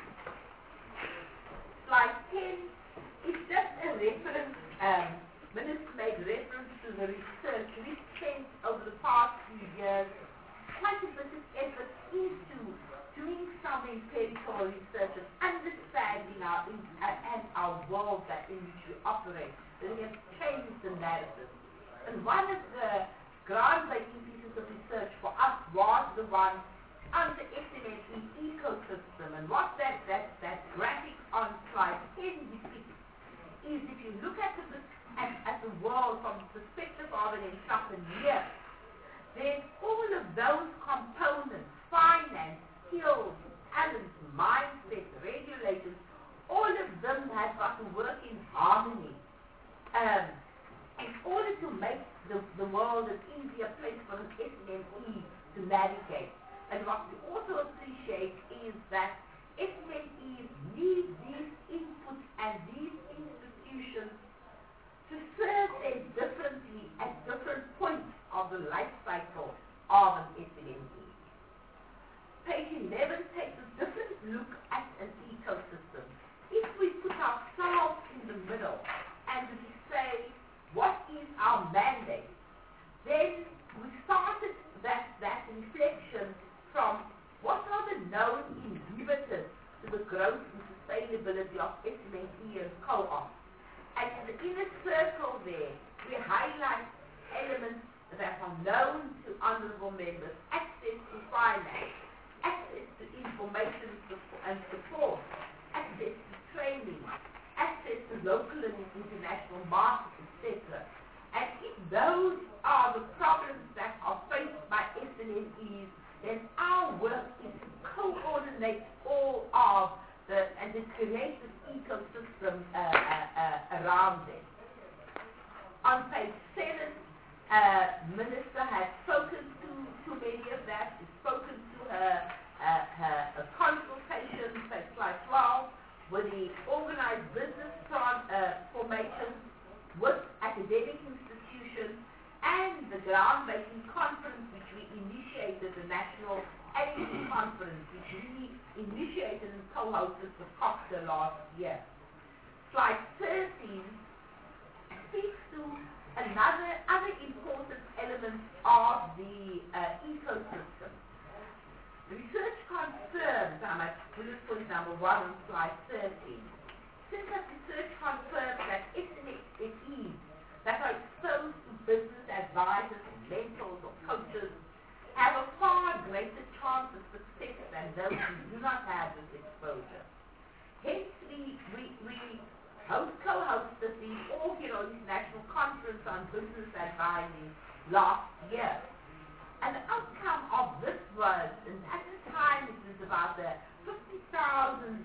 Slide ten is just a reference, um, Minister made reference to the research we've spent over the past few years, quite a bit of effort into doing some empirical research and understanding our in, uh, and our world that in which we operate, that we have changed the narrative. And one of the groundbreaking pieces of research for us was the one on the S M E ecosystem. And what that, that, that graphic on slide ten depicts is if you look at the, at, at the world from the perspective of an entrepreneur, then all of those components, finance, skills, talents, mindset, regulators, all of them have got to work in harmony um, in order to make the, the world an easier place for an S M E to navigate. And what we also appreciate is that S M Es need these inputs and these institutions to serve them differently at different points of the life cycle of an S M E. Page eleven takes a different look at an ecosystem. If we put ourselves in the middle and we say, what is our mandate? Then we started that, that reflection from what are the known inhibitors to the growth and sustainability of S M E and co-ops. And in the inner circle there, we highlight elements that are known to honourable members: access to finance, access to information and support, access to training, access to local and international markets, et cetera. And if those are the problems that are faced by S M Es, then our work is to coordinate all of the, and to create this ecosystem uh, uh, uh, around them. On page seven, uh, Minister has spoken to, to many of that. She's spoken to her, uh, her, her consultation, page slide twelve, with the organized business tran- uh, formation with academic institutions and the groundbreaking conference which we initiated, the National Energy Conference, which we initiated and co-hosted with Costa last year. Slide thirteen speaks to another other important element of the uh, ecosystem. Research confirms, I'm at bullet point number one on slide thirteen. Since that research confirms that S M Es that are advisors, mentors, or coaches have a far greater chance of success than those who do not have this exposure. Hence, we, we, we host, co-hosted the inaugural International Conference on Business Advising last year. And the outcome of this was, and at the time it was about the fifty thousand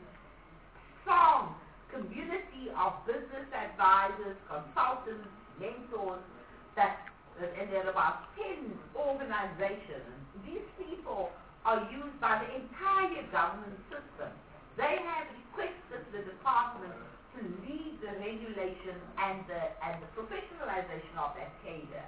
strong community of business advisors, consultants, mentors, that, and there are about ten organizations. These people are used by the entire government system. They have requested the department to lead the regulation and the, and the professionalization of that cadre.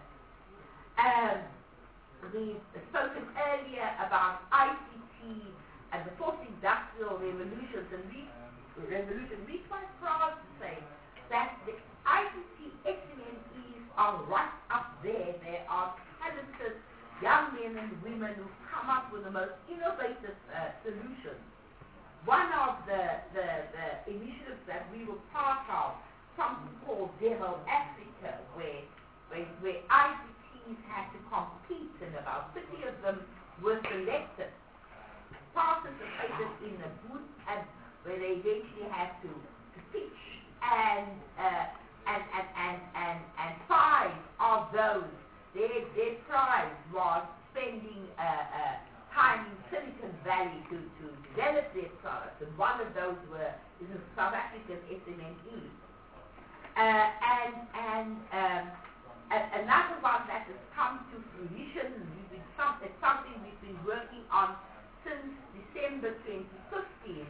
Um, we've spoken earlier about I C T and the fourth industrial revolutions, and we, revolution. We're quite proud to say that the I C T S M Es are right up there. They are talented young men and women who've come up with the most innovative uh, solutions. One of the, the, the initiatives that we were part of, something called Demo Africa, where, where, where I C Ts had to compete, and about fifty of them were selected, participated in a boot camp where they eventually had to, to pitch, and, uh, and, and, and, and, and five of those, their, their prize was spending uh, uh, time in Silicon Valley to, to develop their products, and one of those were is a South African S M E. Uh, and and um, a, another one that has come to fruition, and we've been some, it's something we've been working on since December twenty fifteen,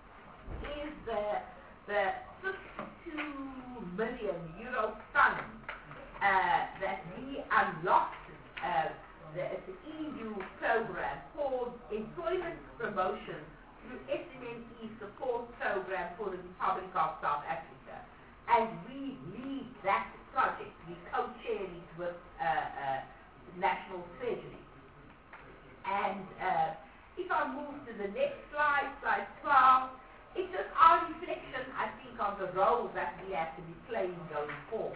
is the the fifty-two million euro fund uh, that we unlocked. Uh, the, it's an E U program called Employment Promotion through S M E Support Program for the Republic of South Africa. And we lead that project. We co-chair it with uh, uh, National Treasury. And uh, if I move to the next slide, slide twelve, it's just our reflection, I think, on the role that we have to be playing going forward.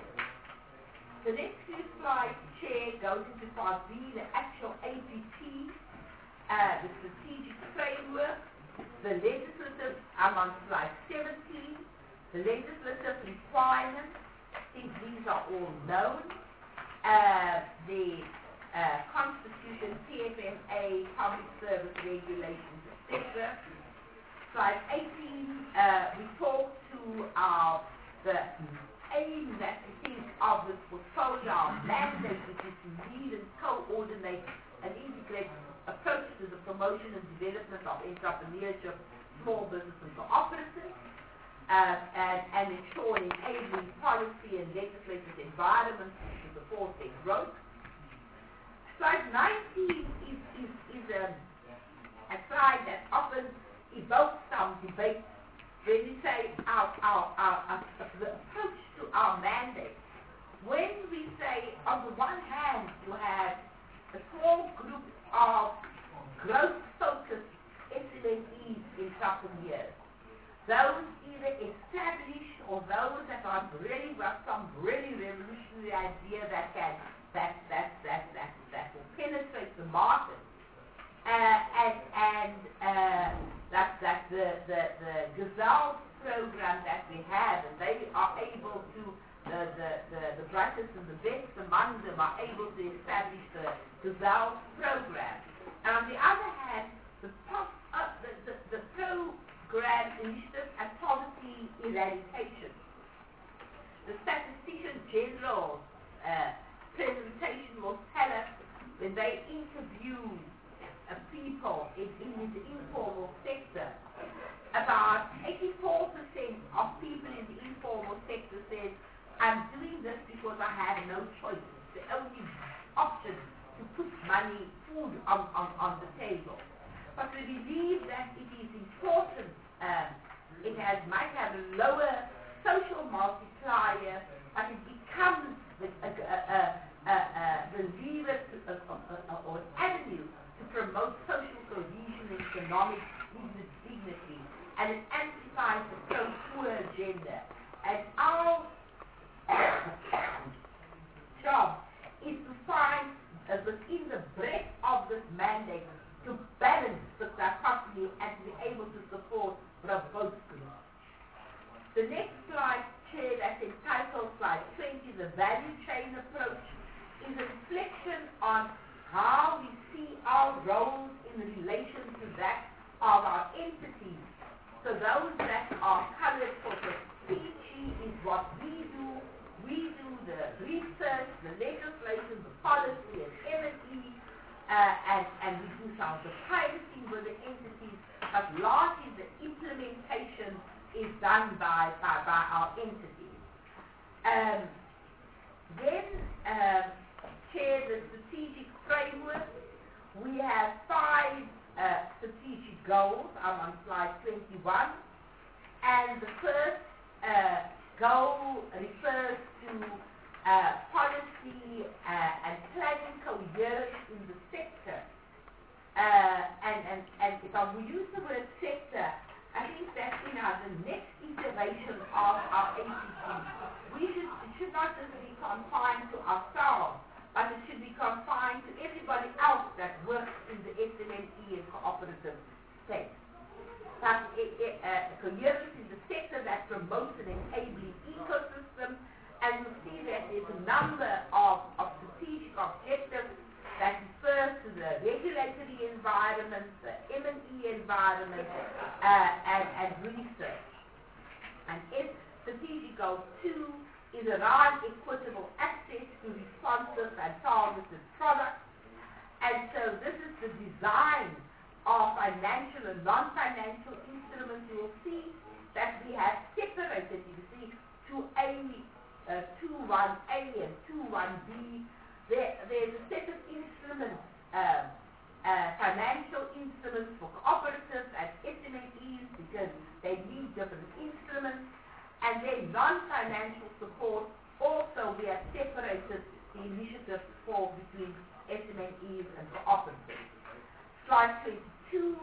The next few slides, Chair, goes into part B, the actual A P P, uh, the strategic framework, the legislative, I'm on slide seventeen, the legislative requirements, I think these are all known, uh, the uh, Constitution, P F M A, Public Service Regulations, et cetera. Slide eighteen, uh, we talk to our, the aim that we think of this portfolio, our mandate, which is to lead and coordinate and integrate approach to the promotion and development of entrepreneurship, small business and cooperatives, uh, and, and ensure an enabling policy and legislative environment to support their growth. Slide nineteen is, is, is a, a slide that often evokes some debate when we say our, our, our, our, the approach to our mandate. When we say, on the one hand, you have a small group of growth-focused S M Es entrepreneurs, those either established or those that are really got some really revolutionary idea that can that that that that that will penetrate the market, uh, and and uh, that that the the the Gazelle program that we have, and they are able to. The, the, the, the brightest and the best among them are able to establish the Gazelle program. And on the other hand, the, pop, uh, the, the, the program initiative and poverty eradication. The Statistician General's uh, presentation will tell us when they interview uh, people in, in the informal sector, about eighty-four percent of people in the informal sector says, I'm doing this because I have no choice. It's the only option to put money, food on, on, on the table. But we believe that it is important. Um, it has might have a lower social multiplier, but it becomes the, a, a, a, a, the lever to, a, a, a, or an avenue to promote social cohesion and economic dignity. And it amplifies the pro-poor agenda. And our job is to uh, within the breadth of this mandate to balance the dichotomy and to be able to support both groups. The next slide, Chair, that's entitled slide twenty, the value chain approach, is a reflection on how we see our roles in relation to that of our entities. So those that are colored for the P G is what we do. We do the research, the legislation, the policy, and M and E, uh, and, and we do some of the privacy with the entities, but largely the implementation is done by, by, by our entities. Um, then, um, Chair, the strategic framework, we have five uh, strategic goals. I'm on slide twenty-one. And the first uh, goal refers to uh, policy uh, and planning coherence in the sector. Uh, and, and, and if I will use the word sector, I think that in our, the next iteration of our A C T, we should, it should not just be confined to ourselves, but it should be confined to everybody else that works in the S M E and cooperative space. But it, it, uh, coherence in the sector that promotes an enabling ecosystem, and you see that there's a number of, of strategic objectives that refers to the regulatory environment, the M and E environment, uh, and, and research. And if strategic goal two is around equitable access to responsive and targeted products. And so this is the design of financial and non-financial instruments. You will see that we have separated, you see, two A, uh, two one A and two one B. There, there's a set of instruments, uh, uh, financial instruments for cooperatives and S M E Es because they need different instruments. And then non-financial support, also we have separated the initiatives for between S M E Es and cooperatives. Slide twenty-two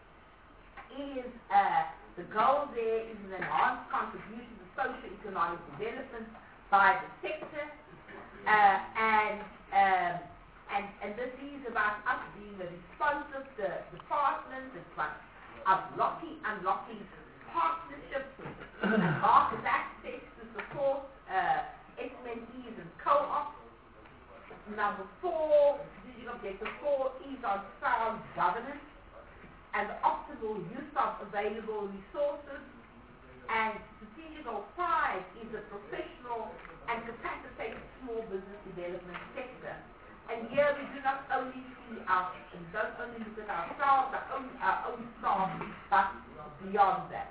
is uh, the goal there is an enhanced contribution to socio-economic development by the sector. Uh, and, um, and and this is about us being a responsive to the partners. It's about unlocking, unlocking partnerships and market access to support uh, S M E Es and co-ops. Number four, strategic objective four is on sound governance and the optimal use of available resources. And strategic goal five is the professional and capacitated small business development sector. And here we do not only see our, we don't only look at ourselves, our own, our own staff, but beyond that.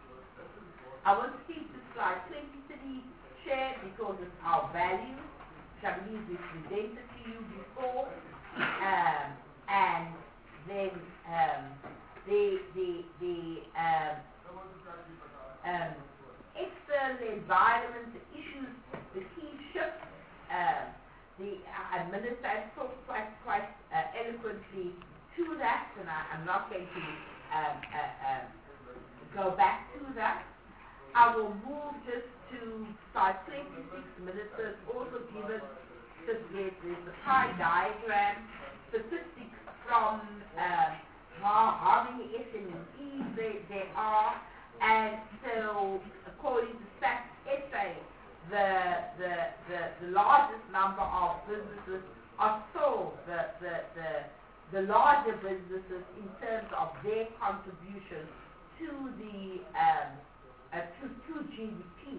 I want to speak to slide twenty-three, Chair, because it's our values, which I believe we presented to you before. Um, and then um, the, the, the um, um, external environment, the issues, the key shifts, uh, the uh, Minister has talked quite, quite uh, eloquently to that, and I, I'm not going to um, uh, uh, go back to that. I will move just to slide twenty-six. Ministers also given the, there's the pie diagram, statistics from uh, how, how many S M E Es there, there are, and so according to Stats S A, the, the, the, the largest number of businesses are still the, the, the, the larger businesses in terms of their contribution to the um, uh, to, to G D P.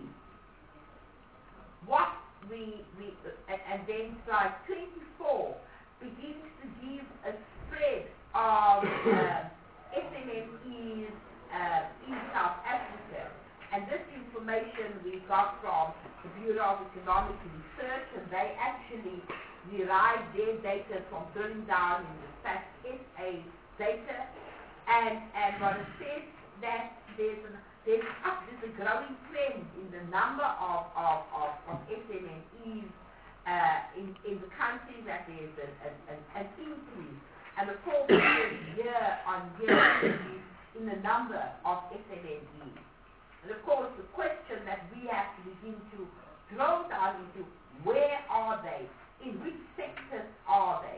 What we, we uh, and then slide twenty-four begins to give a spread of uh, S M E Es uh, in South Africa. And this information we got from the Bureau of Economic Research, and they actually derived their data from drilling down in the Stats S A data. And, and what it says that there's, an, there's, up, there's a growing trend in the number of, of, of, of S M E Es uh, in, in the country, that there's an, an, an increase. And the fourth year on year increase in the number of S M E Es. And of course, the question that we have to begin to drill down into, where are they? In which sectors are they?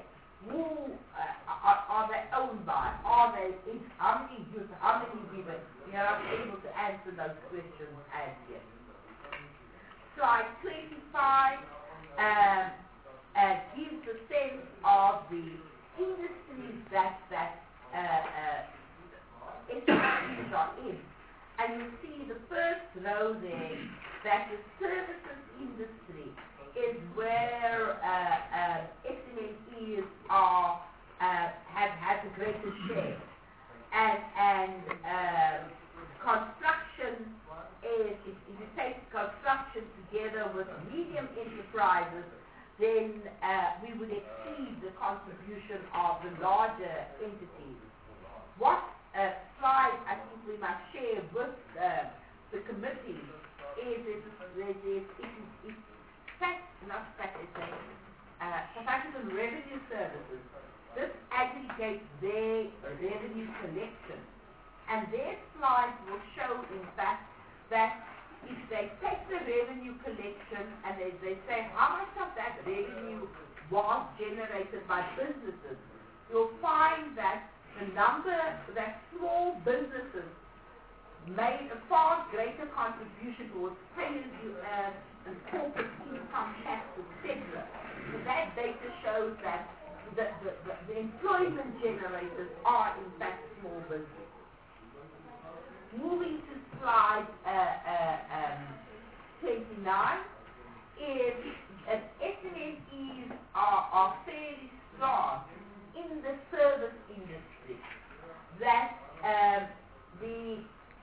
as yet. Slide twenty-five um, uh, gives a sense of the industries that that uh, uh, S M Es are in. And you see the first row there that the services industry is where uh, uh, S M Es are uh, have have the greatest share, and and um, construction is if, if you take construction together with medium enterprises, then uh, we would exceed the contribution of the larger entities. What uh, slide I think we must share with uh, the committee is it is it is fact not fact it's a uh, South African Revenue Services. This aggregates their revenue collection, and their slides will show in fact that if they take the revenue collection and they, they say how much of that revenue was generated by businesses, you'll find that the number that small businesses made a far greater contribution towards payers uh, and corporate income tax, et cetera. So that data shows that the, the, the, the employment generators are in fact small businesses. Moving to slide uh, uh, um, twenty-nine, is uh, S M Es are, are fairly strong in the service industry. That um, the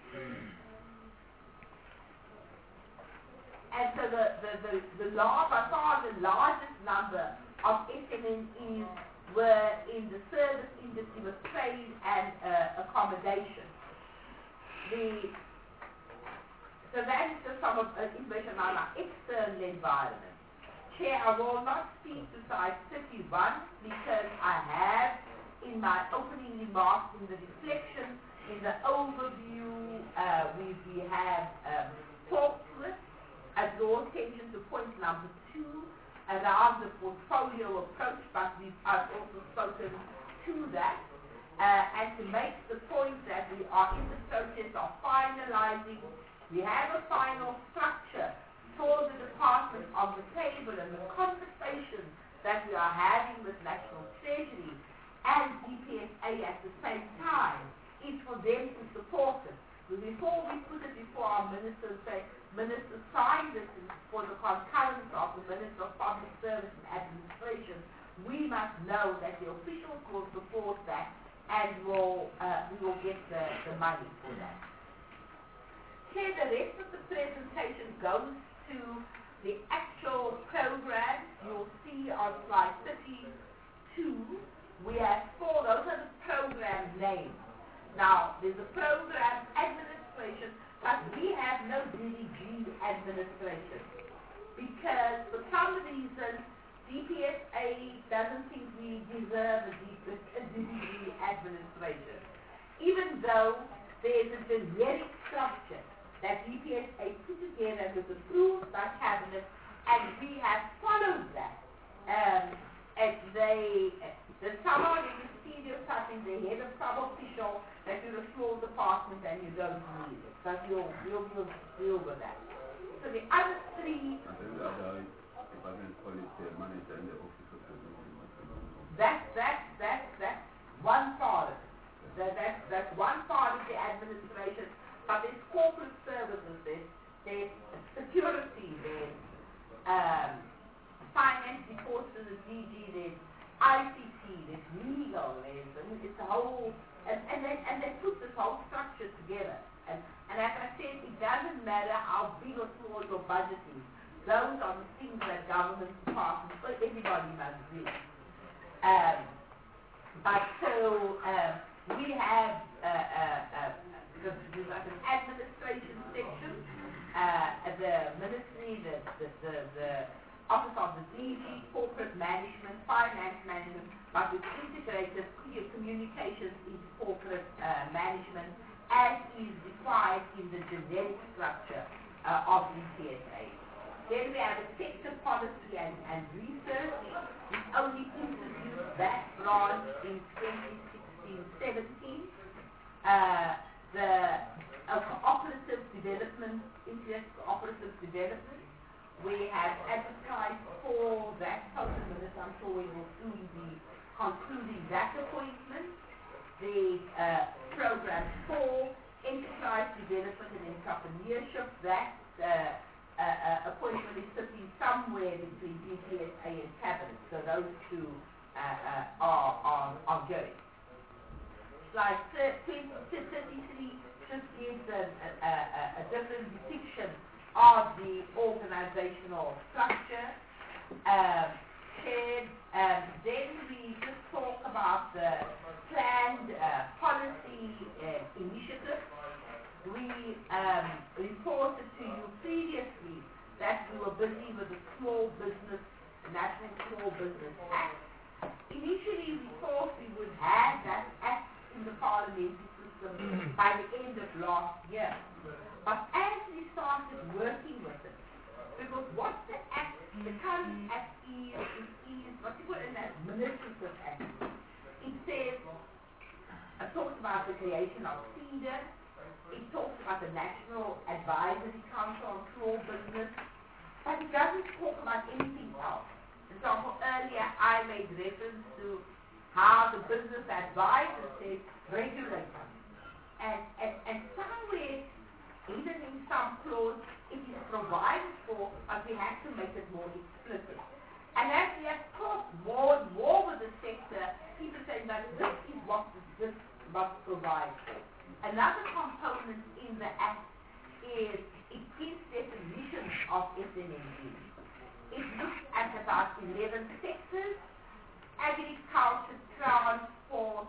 and so the the the, the large, by far the largest number of S M Es were in the service industry with trade and uh, accommodation. The, so that is just some of uh, information on our external environment. Chair, I will not speak to slide thirty-one because I have in my opening remarks in the reflection, in the overview, uh, we, we have um, talked with, I draw attention to point number two around the portfolio approach, but we've I've also spoken to that. Uh, and to make the point that we are in the process of finalizing, we have a final structure for the Department of the table, and the conversation that we are having with National Treasury and D P S A at the same time is for them to support it. But before we put it before our ministers, say, Minister sign this for the concurrence of the Minister of Public Service and Administration, we must know that the officials will support that, and we'll, uh, we will get the, the money for that. Here, the rest of the presentation goes to the actual program. You'll see on slide thirty-two, we have four, those are the program names. Now, there's a program administration, but we have no D D G administration, because for some reason, D P S A doesn't think we deserve a D D G administration, even though there's a generic structure that D P S A put together and was approved by Cabinet, and we have followed that. Um, and they, there's someone in the studio touching the head of some official that you're a small department and you don't need it, but you'll, you'll, you'll deal with that. So the other three... That's, that's, that's, that's one part of it. That, that's, that's one part of the administration. But there's corporate services, there's, there's security, there's um, finance reports to the D G, there's I C T, there's legal, there's, I mean, it's a whole, and, and, they, and they put this whole structure together. And, and as I said, it doesn't matter how big or small your budget is. Those are the things that government departments, but everybody must do. Um, but so um, we have uh, uh, uh, there's like an administration section, uh, the ministry, the, the, the, the office of the D G, corporate management, finance management, but we've integrated communications into corporate uh, management as is required in the generic structure uh, of D P S A. Then we have a sector policy and, and research. We only introduced that branch in twenty sixteen seventeen. Uh, the uh, cooperative development development. We have advertised for that post minister. I'm sure we will soon be concluding that appointment. The uh, program for enterprise development and entrepreneurship, that uh, uh, uh, appointment is sitting somewhere between D P S A and Cabinet. So those two uh, uh, are, are, are going. Slide thirty-three just gives a, a, a, a different depiction of the organizational structure. Um, shared, um, then we just talk about the planned uh, policy uh, initiatives. We um, reported to you previously that we were busy with the Small Business, National Small Business Act. Initially, we thought we would have that act in the parliamentary system by the end of last year. But as we started working with it, because what the act, the current act is, is, is what you put in that administrative act. It says, it talks about the creation of CEDA, it talks about the National Advisory Council on Small Business, but it doesn't talk about anything else. For example, earlier I made reference to how the business advisor says regulate them. And, and, and somewhere, even in some clause, it is provided for, but we have to make it more explicit. And as we have talked more and more with the sector, people say that this is what this must provide for. Another component in the Act is it gives definitions of S M M E. It looks at about eleven sectors: agriculture, transport,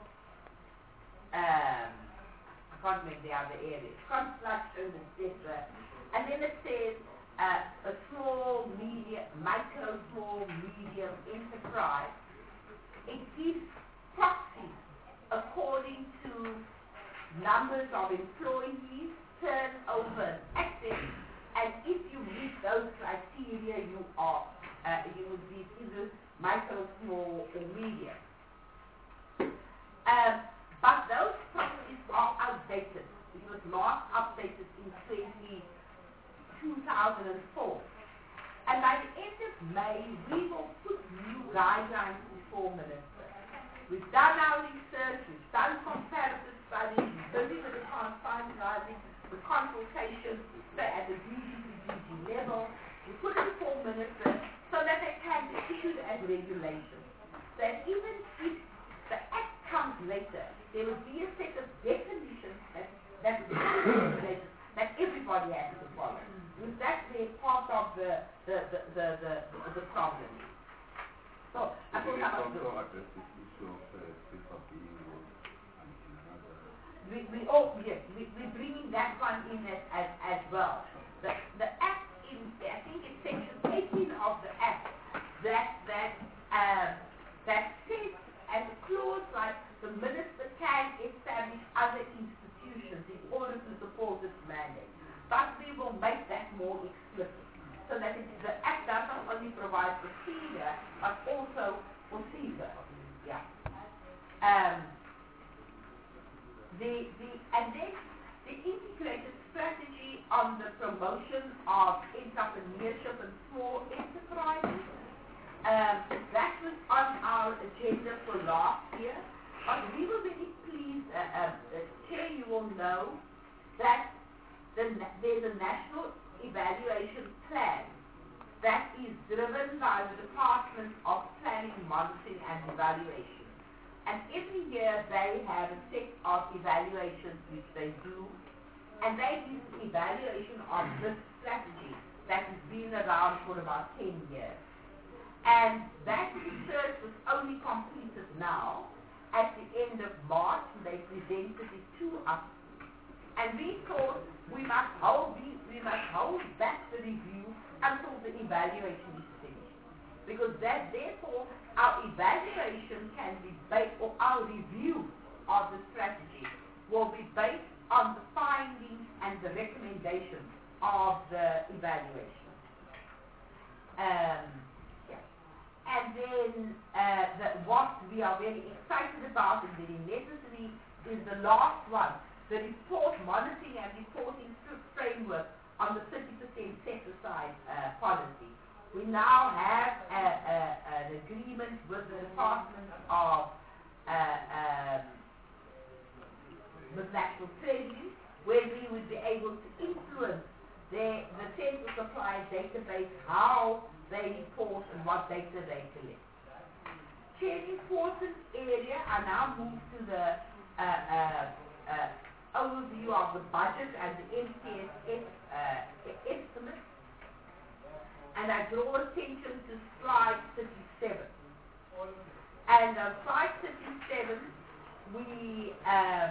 um, I can't remember the other areas, construction, et cetera. And then it says uh, a small, medium, micro, small, medium enterprise. It gives proxies according to numbers of employees, turnover, assets, and if you meet those criteria, you are uh, you would be either micro, small, or medium. Um, but those proxies are outdated. It was last updated in two thousand four. And by the end of May, we will put new guidelines before Minister. We've done our research, we've done comparative studies, we're busy with the finalizing the consultation at the D G to D G level. We put it before Minister so that they can be issued as regulations. That even if the Act comes later, there will be a set of definitions that that regulations that everybody has to follow. Because that's the part of the the the the, the, the problem. So I Did thought you I also was address this issue of uh, paper being worked in another? we we oh yes, we we're bringing that one in as as, as well. The the Act in I think it's section eighteen of the Act that that um that says as a clause like the minister can establish other institutions in order to support its mandate. But we will make that more explicit so that it, the Act does not only provide for CEDA but also for CESA. Yeah. Um, the the and then the integrated strategy on the promotion of entrepreneurship and small enterprises. Um, that was on our agenda for last year. But we were very pleased, uh, uh, uh, Chair, you will know that the, there's a national evaluation plan that is driven by the Department of Planning, Monitoring and Evaluation. And every year they have a set of evaluations which they do, and they do an evaluation of this strategy that has been around for about ten years. And that research was only completed now at the end of March, and they presented it to us. And we thought we must hold we, we must hold back the review until the evaluation is finished. Because that therefore our evaluation can be based, or our review of the strategy will be based on the findings and the recommendations of the evaluation. Um, yeah. And then uh, the, what we are very excited about and very necessary is the last one, the report monitoring and reporting framework on the thirty percent percent set-aside uh, policy. We now have a, a, an agreement with the Department of uh, um, with National Treasury, where we would be able to influence the, the central supply database, how they report and what data they collect. Chair, important area, I now move to the uh, uh, uh, overview of the budget and the M T S S uh, estimate. And I draw attention to slide thirty-seven. And on slide thirty-seven, we uh,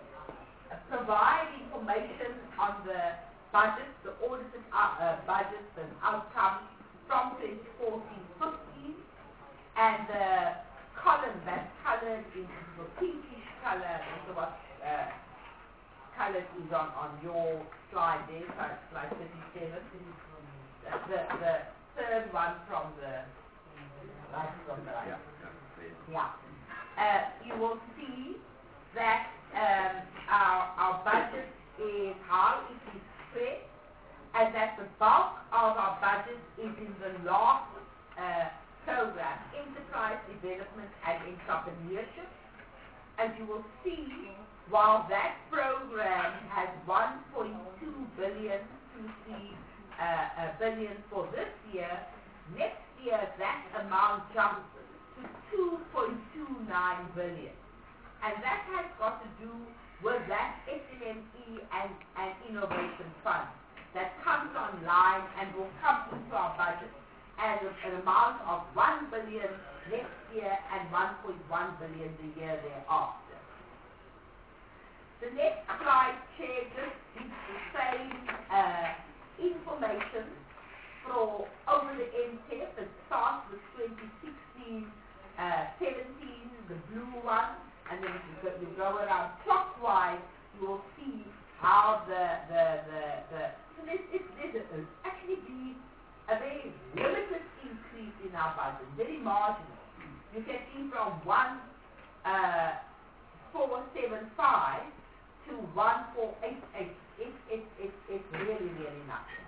provide information on the budget, the audited uh, uh, budgets and outcomes from twenty fourteen fifteen, and the column that's colored is the pinkish color, is what uh, colored is on, on your slide there, so slide thirty-seven. The, the, the third one from the right from the right. Yeah. yeah. Uh, you will see that um, our, our budget is how it is spread, and that the bulk of our budget is in the last uh, program, enterprise development and entrepreneurship. And you will see, while that program has one point two billion to see uh, a billion for this year, next year that amount jumps to two point two nine billion. And that has got to do with that S M E and, and innovation fund that comes online and will come into our budget as an amount of one billion next year and one point one billion the year thereafter. The next slide, Chair, just gives the same uh, information for over the M T F. It starts with twenty sixteen seventeen, uh, the blue one, and then if you go, you go around clockwise, you will see how the, the, the, the so this, this, this is actually be a very limited increase in our budget, very marginal. You can see from one four seven five to one four eight eight. It, it, it, it's really, really nothing.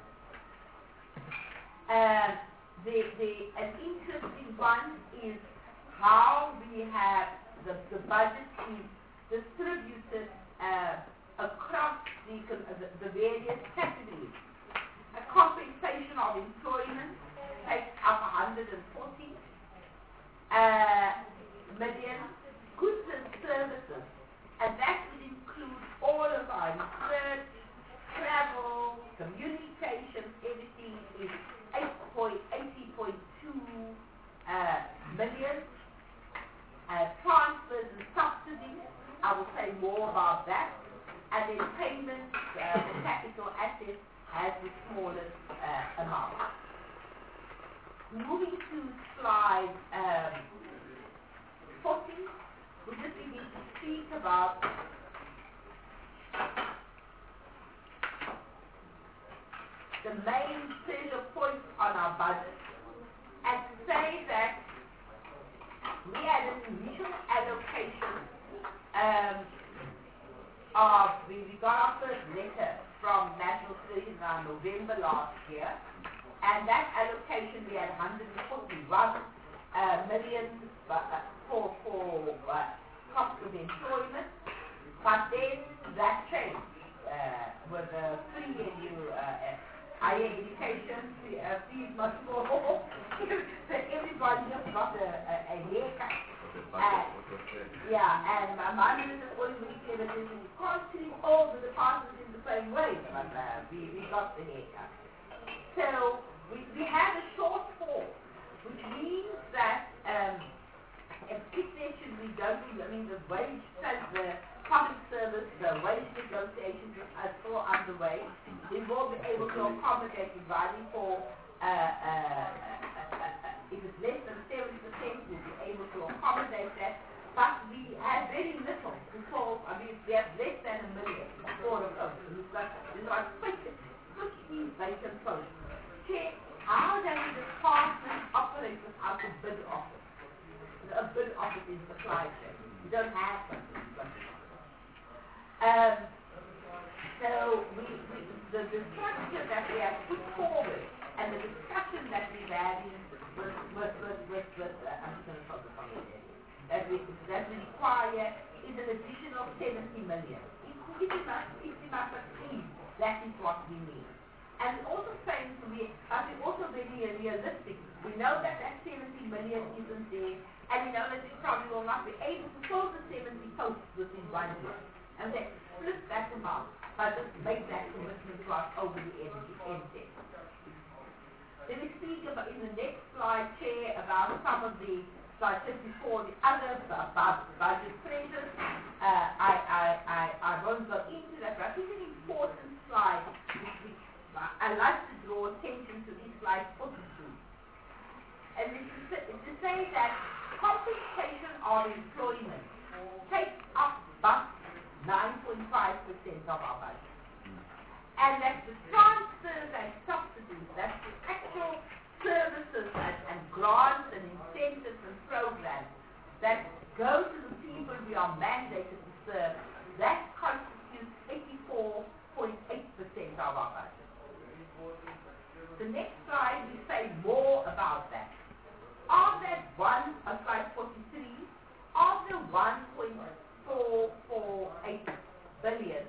Uh, the, the, an interesting one is how we have the, the budget is distributed uh, across the, the, the various categories. A compensation of employment takes up one hundred forty uh, million, goods and services, and that would include all of our research, travel, communications, everything is eighty point two uh, million. Uh, transfers and subsidies, I will say more about that. And then payments uh, for capital assets has the smallest uh, amount. Moving to slide um, forty, we just begin to speak about the main pressure points on our budget, and say that we had an initial allocation um, of, we, we got our first letter from National Treasury in November last year, and that allocation we had one hundred forty-one uh, million uh, for, for uh, cost of employment, but then that changed uh, with the free edu, uh, higher education, uh, fees much more, so everybody just got a, a, a haircut. Uh, yeah, and my mother is always said that you can't treat all the departments in the same way, but uh, we, we got the haircut. So we, we had a shortfall, which means that um, if there should be done, I mean the wage, the public service, the wage negotiations are still underway. We will be able to accommodate providing for uh, uh, uh, uh, if it's less than seventy percent, we'll be able to accommodate that. But we have very little because, I mean, we have less than a million for the post. We've got, we've got fifteen vacant posts. Check, how does the department operate without a bid office? A bid office in supply chain. We don't have something. Um, so we, we, the, the structure that we have put forward and the discussion that we've had is with, with, with, with, with uh, I'm just going to focus on it, that we, that we require is an additional seventy million. If it must, if it must achieve, that is what we need. And also saying to me, I think also very realistic. We know that that seventy million isn't there, and we know that we probably will not be able to fill the seventy posts within one year. And they split that amount, but just make that commitment to us over the M T. Then we speak about, in the next slide, Chair, about some of the, slide fifty-four, the other about budget pressures. Uh, I, I, I, I won't go into that, but I think an important slide, which, which I like to draw attention to, is slide forty-two. And this is to say that compensation of employment takes up about nine point five percent of our budget. And that the transfers and subsidies, that's the actual services and, and grants and incentives and programs that go to the people we are mandated to serve, that constitutes eighty-four point eight percent of our budget. The next slide, we say more about that. Of that one, uh, slide forty-three, of the one point four four eight billion,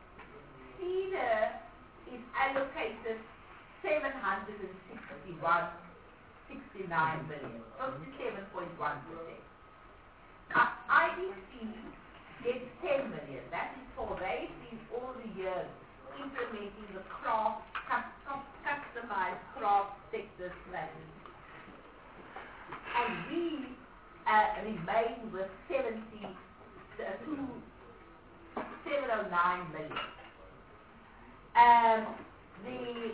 CEDA is allocated seven hundred sixty-one point six nine billion, fifty-seven point one percent. Now, I D C gets ten million. That is for they've been all the years implementing the craft, custom, customized craft sector strategy. And we uh, remain with seventy, uh, two, seven oh nine million. Um, the,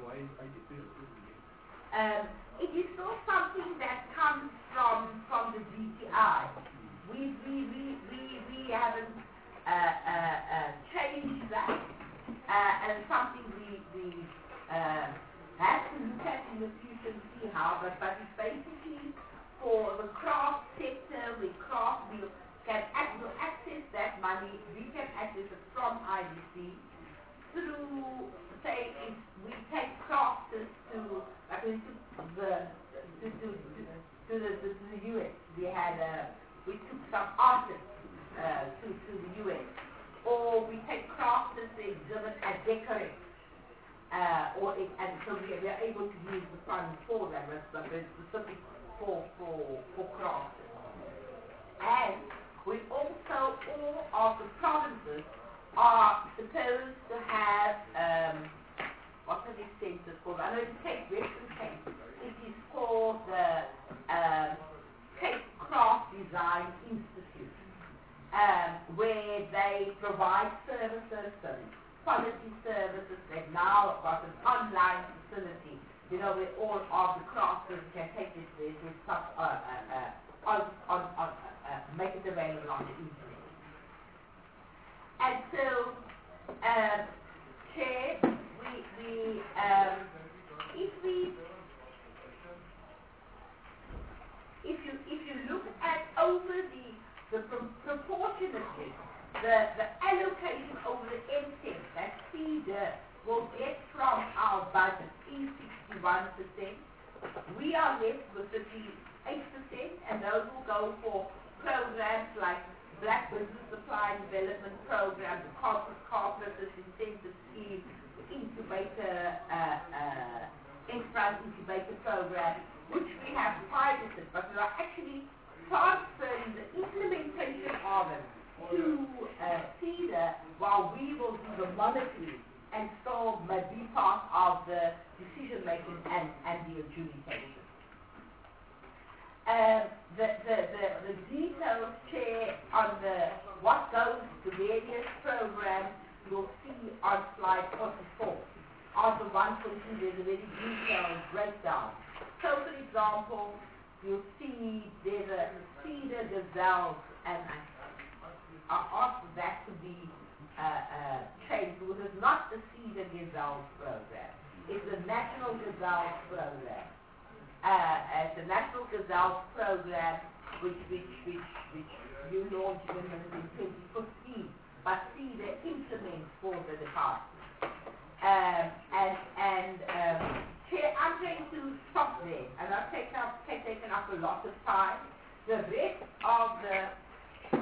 um, it is still something that comes from, from the D T I. We, we, we, we, we haven't uh, uh, uh, changed that. Uh, and something we, we uh, have to look at in the future and see how, but, but it's basically for the craft sector, we craft, we can act, we'll access that money, we can access it from I D C through, say, if we take crafters to, like we took the, to, to, to, to, the, to the U S, we had, uh, we took some artists uh, to, to the U S, or we take crafters to exhibit at Decorate, uh, or it, and so we, we are able to use the funds for them, but it's specific for, for, for crafters. And we also, all of the provinces are supposed to have, um, what are these centers called? I know it's Cape Western Cape. It is called the um, Cape Craft Design Institute. Um, where they provide services and quality services. They've now got an online facility, you know, where all of the crafters can take this, this, this stuff, uh, uh, uh, on, on, on, uh, uh, make it available on the internet. And so, um, Chair, we, we um, if we, if you, if you look at over the The pro proportionately, the, the allocation over the M T E C that CEDA will get from our budget is sixty-one percent. We are left with fifty-eight percent, and those will go for programs like Black Business Supply Development Program, the Corporate Corporate Incentive Scheme, the Incubator, uh, uh, Enterprise Incubator Program, which we have piloted, but we are actually transferring the implementation of it to uh, CEDA while we will do the monitoring and still be part of the decision making and, and the adjudication. Um, the, the, the, the details, Chair, on the what goes to various programs, you'll see on slide forty-four. On the one forty-two, there's a very detailed breakdown. So, for example, you'll see there's a CEDA Gazelle, and I, I asked that to be uh, uh, changed because it's not the CEDA Gazelle program. It's the National Gazelle program. Uh, it's the National Gazelle program which, which, which, which you launched in twenty fifteen. but see the implement for the department. Um, and and um, Chair, I'm going to stop there, and I've taken up, taken up a lot of time. The rest of the...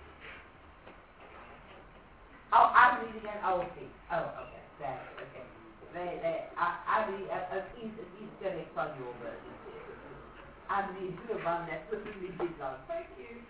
Oh, I'm reading an old thing. Oh, okay. That's okay. They, they, I, I read, uh, uh, it is correct on your version. I'm reading the one that certainly did not. Thank you.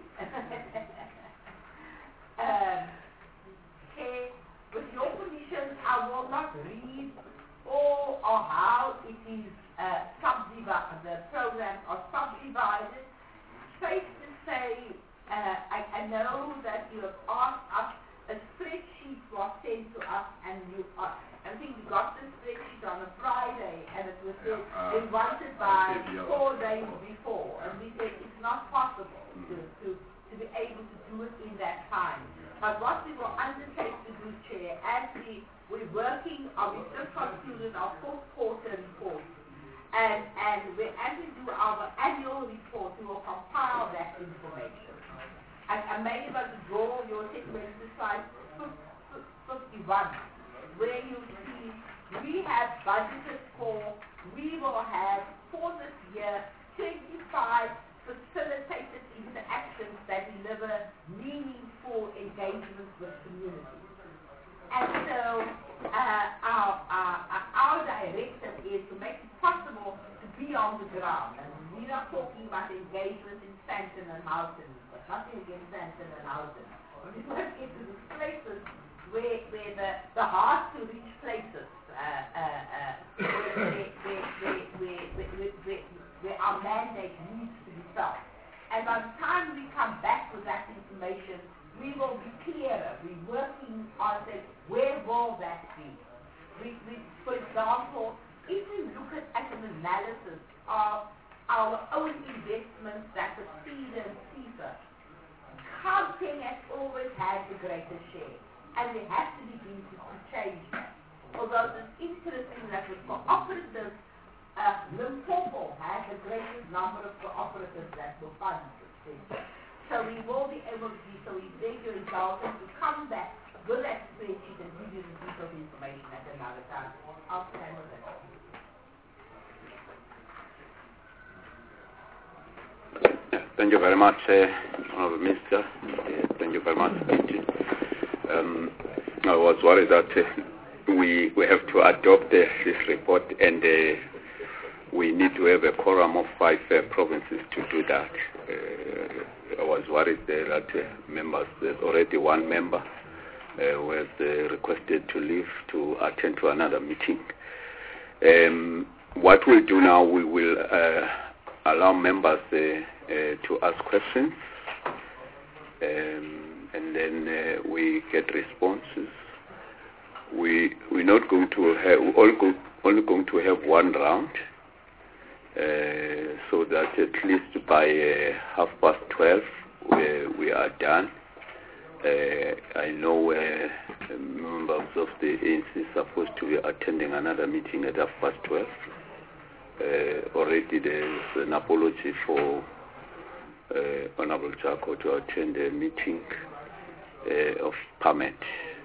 um, okay. With your permission, I will not read all or how it is uh, subdivided, the programs are subdivided. Safe to say, uh, I, I know that you have asked us, a spreadsheet was sent to us, and you are, I think you got the spreadsheet on a Friday, and it was said uh, they wanted by four days before, and we said it's not possible mm. to, to, to be able to do it in that time. But what we will undertake to do, Chair, as we, we're working on, we've just concluded our fourth quarter report, and, and we, as we do our annual report, we will compile that information. And I may able to draw your attention to slide fifty-one, where you see we have budgeted for, we will have for this year twenty-five facilitated interactions that deliver meaningful engagement with communities. And so uh, our, our, our directive is to make it possible to be on the ground. And we're not talking about engagement in Sandton and Mountain, but nothing against Sandton and Mountain. We must get to the places where, where the, the hard-to-reach places, uh, uh, uh, where, where, where, where, where, where, where our mandate needs to be felt. And by the time we come back with that information, we will be clearer. We're working on it. Where will that be? We, we, for example, if we look at, at an analysis of our own investments that was feeder and CESA, Gauteng has always had the greatest share, and we have to begin to, to change that. Although it's interesting that with cooperatives, uh, Limpopo has the greatest number of cooperatives that will fund this. So we will be able to, so we beg your indulgence to come back with that spreadsheet and give you the detailed information at another time. I'll stand with that. Thank you very much, uh, Honorable Minister. Uh, thank you very much, um, I was worried that uh, we we have to adopt uh, this report, and uh, we need to have a quorum of five uh, provinces to do that. Uh, I was worried uh, that uh, members, there's already one member uh, who has uh, requested to leave to attend to another meeting. Um, what we'll do now, we will uh, allow members uh, uh, to ask questions, um, and then uh, we get responses. We, we're not going to have, we're all go, only going to have one round, uh, so that at least by uh, half past twelve we, we are done. Uh, I know uh, members of the A N C are supposed to be attending another meeting at half past twelve. Uh, already there's an apology for uh, Honorable Chako to attend a meeting uh, of Parliament.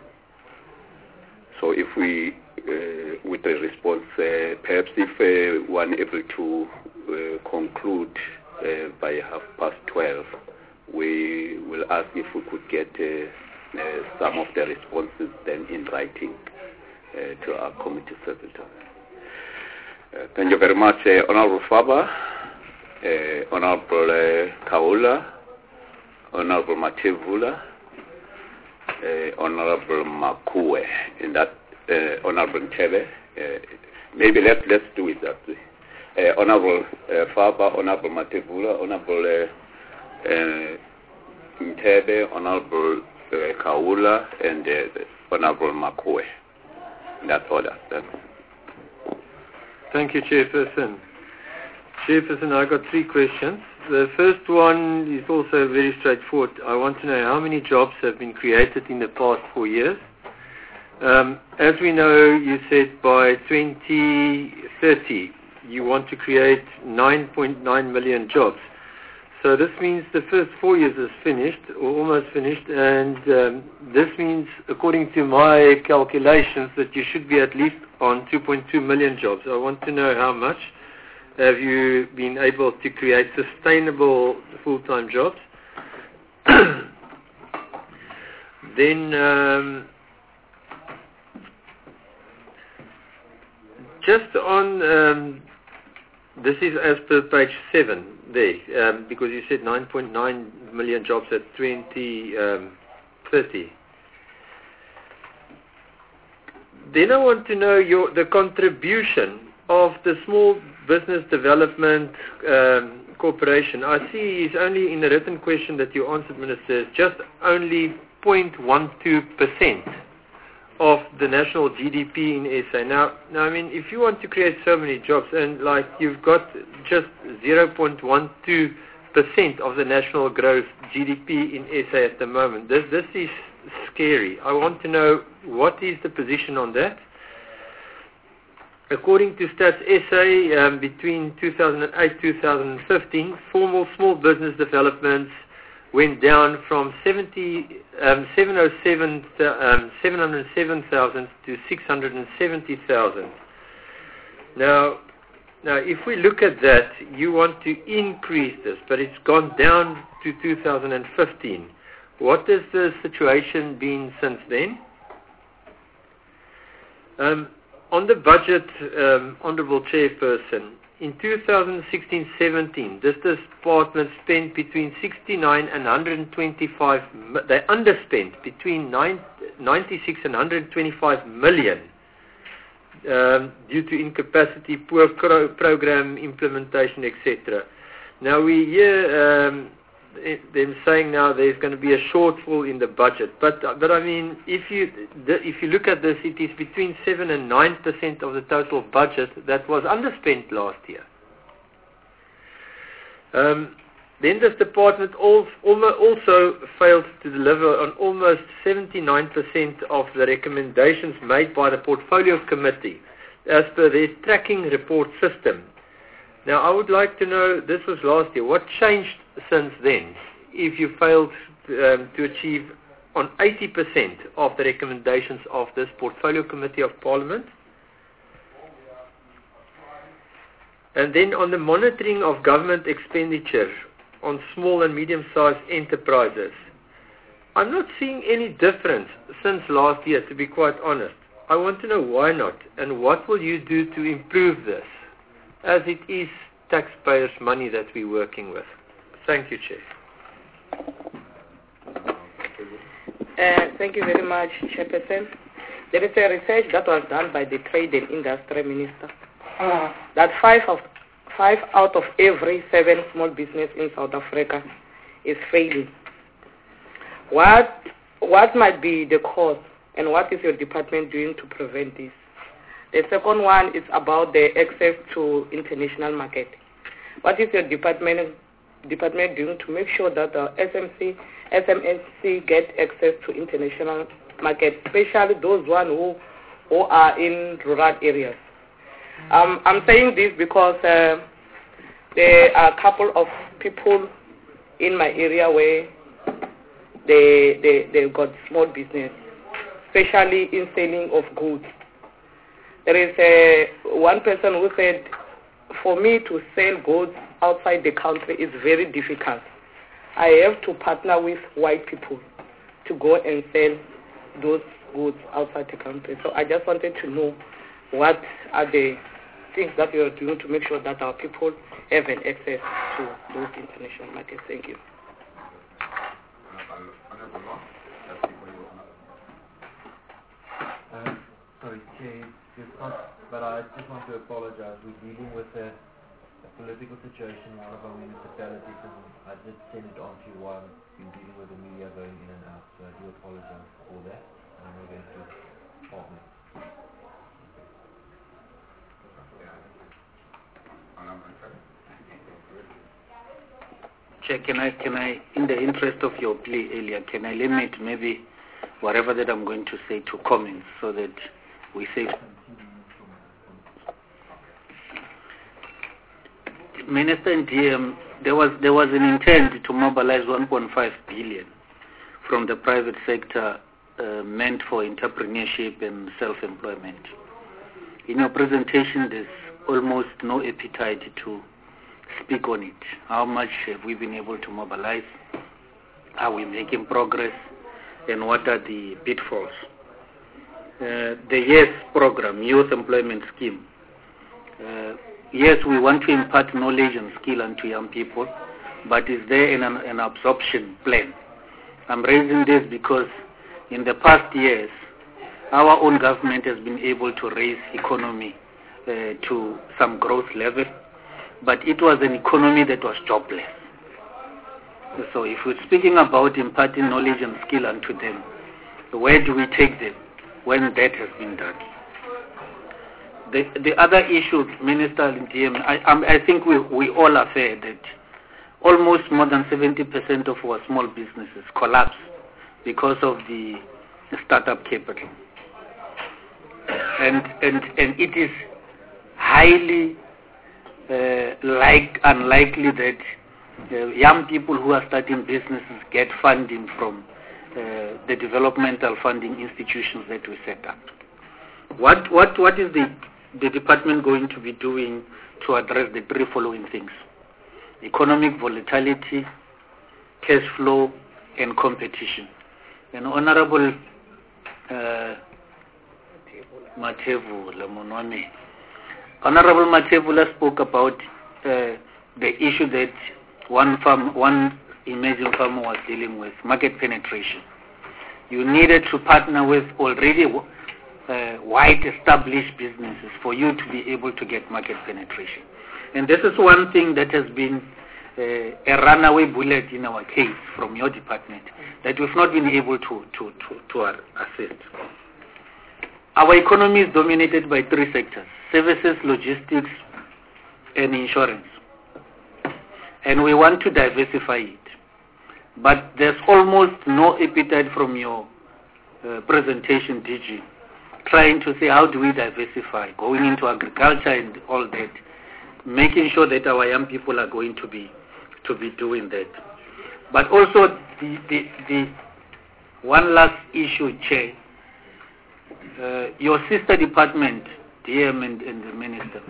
So if we, uh, with the response, uh, perhaps if uh, one able to uh, conclude uh, by half past twelve, we will ask if we could get uh, uh, some of the responses then in writing uh, to our committee secretary. Uh, thank you very much, uh, Honorable Faber, uh, Honorable uh, Kaula, Honorable Matevula, uh, Honorable Makue, in that uh, Honorable Ntebe. Uh, maybe let's let's do it that way. Uh, Honorable uh, Faber, Honorable Matevula, Honorable uh, uh, Ntebe, Honorable uh, Kaula, and uh, Honorable Makue. In that order. Thanks. Thank you, Chairperson. Chairperson, I've got three questions. The first one is also very straightforward. I want to know how many jobs have been created in the past four years. Um, as we know, you said by twenty thirty you want to create nine point nine million jobs. So this means the first four years is finished, or almost finished, and um, this means, according to my calculations, that you should be at least on two point two million jobs. I want to know how much have you been able to create sustainable full-time jobs. Then, um, just on, um, this is as per page seven there, um, because you said nine point nine million jobs at twenty thirty. Then I want to know your the contribution of the Small Business Development um, Corporation. I see is only in the written question that you answered, Minister, just only zero point one two percent of the national G D P in S A. Now, now, I mean, if you want to create so many jobs and like you've got just zero point one two percent of the national gross G D P in S A at the moment, this, this is scary. I want to know what is the position on that. According to Stats S A, um, between two thousand eight to two thousand fifteen, formal small business developments went down from seventy, um, seven hundred seven, um, seven hundred seven thousand to six hundred seventy thousand. Now, now, if we look at that, you want to increase this, but it's gone down to two thousand fifteen. What has the situation been since then? Um, on the budget, um, Honourable Chairperson, in two thousand sixteen seventeen, this department spent between sixty-nine and one hundred twenty-five, they underspent between ninety-six and one hundred twenty-five million um, due to incapacity, poor pro program implementation, et cetera. Now we hear um, them saying now there's going to be a shortfall in the budget, but but I mean, if you if you look at this, it is between seven and nine percent of the total budget that was underspent last year. Um, then this department also failed to deliver on almost seventy-nine percent of the recommendations made by the Portfolio Committee as per their tracking report system. Now, I would like to know, this was last year, what changed since then if you failed to, um, to achieve on eighty percent of the recommendations of this Portfolio Committee of Parliament? And then on the monitoring of government expenditure on small and medium-sized enterprises, I'm not seeing any difference since last year, to be quite honest. I want to know why not, and what will you do to improve this, as it is taxpayers' money that we're working with. Thank you, Chair. Uh, thank you very much, Chairperson. There is a research that was done by the Trade and Industry Minister uh, that five of five out of every seven small business in South Africa is failing. What what might be the cause, and what is your department doing to prevent this? The second one is about the access to international market. What is your department department doing to make sure that the S M C, S M S C get access to international market, especially those one who who are in rural areas? Um, I'm saying this because uh, there are a couple of people in my area where they they they got small business, especially in selling of goods. There is a, one person who said, for me to sell goods outside the country is very difficult. I have to partner with white people to go and sell those goods outside the country. So I just wanted to know what are the things that you are doing to make sure that our people have an access to those international markets. Thank you. Uh, sorry, Chair. Not, but I just want to apologize. We're dealing with a, a political situation in one of our municipalities, and I did send it on to you while we've been dealing with the media going in and out, so I do apologize for that, and I'm going to pardon it. Chair, can I, can I, in the interest of your plea earlier, can I limit maybe whatever that I'm going to say to comments so that we save. Minister and D M, there was there was an intent to mobilize one point five billion from the private sector uh, meant for entrepreneurship and self-employment. In your presentation, there's almost no appetite to speak on it. How much have we been able to mobilize? Are we making progress? And what are the pitfalls? Uh, the YES program, Youth Employment Scheme. Uh, yes, we want to impart knowledge and skill onto young people, but is there an, an absorption plan? I'm raising this because in the past years, our own government has been able to raise economy uh, to some growth level, but it was an economy that was jobless. So if we're speaking about imparting knowledge and skill unto them, where do we take them when that has been done? The, the other issue, Minister Lindieme, I, I think we, we all are fair that almost more than seventy percent of our small businesses collapse because of the startup capital. And, and, and it is highly uh, like unlikely that uh, young people who are starting businesses get funding from uh, the developmental funding institutions that we set up. What, what, what is the, the department going to be doing to address the three following things? Economic volatility, cash flow, and competition. And Honorable uh, Mathebula Monwami, Honorable Mathebula spoke about uh, the issue that one farm, one emerging farmer was dealing with, market penetration. You needed to partner with already uh, wide established businesses for you to be able to get market penetration. And this is one thing that has been uh, a runaway bullet in our case from your department, that we've not been able to, to, to, to assist. Our economy is dominated by three sectors: services, logistics, and insurance. And we want to diversify it. But there's almost no appetite from your uh, presentation, D G, trying to say how do we diversify, going into agriculture and all that, making sure that our young people are going to be to be doing that. But also the the, the one last issue, Chair, uh, your sister department, D M and, and the Minister,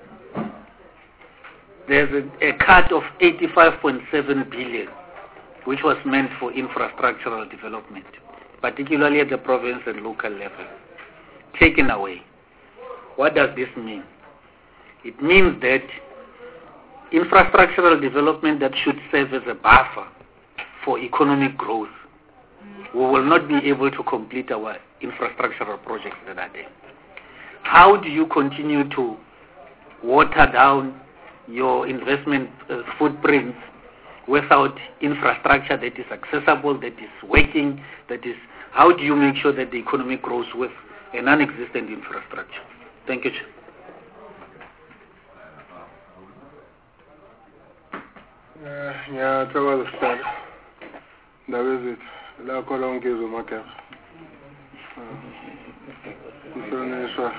there's a, a cut of eighty-five point seven billion, which was meant for infrastructural development, particularly at the province and local level, taken away. What does this mean? It means that infrastructural development that should serve as a buffer for economic growth, we will not be able to complete our infrastructural projects that are there. How do you continue to water down your investment uh, footprints without infrastructure that is accessible, that is working, that is, how do you make sure that the economy grows with a non-existent infrastructure? Thank you, Chair. Ngiyathokoza sithandwa ndaba ezethu lakho lonke izomakela uhlonishwa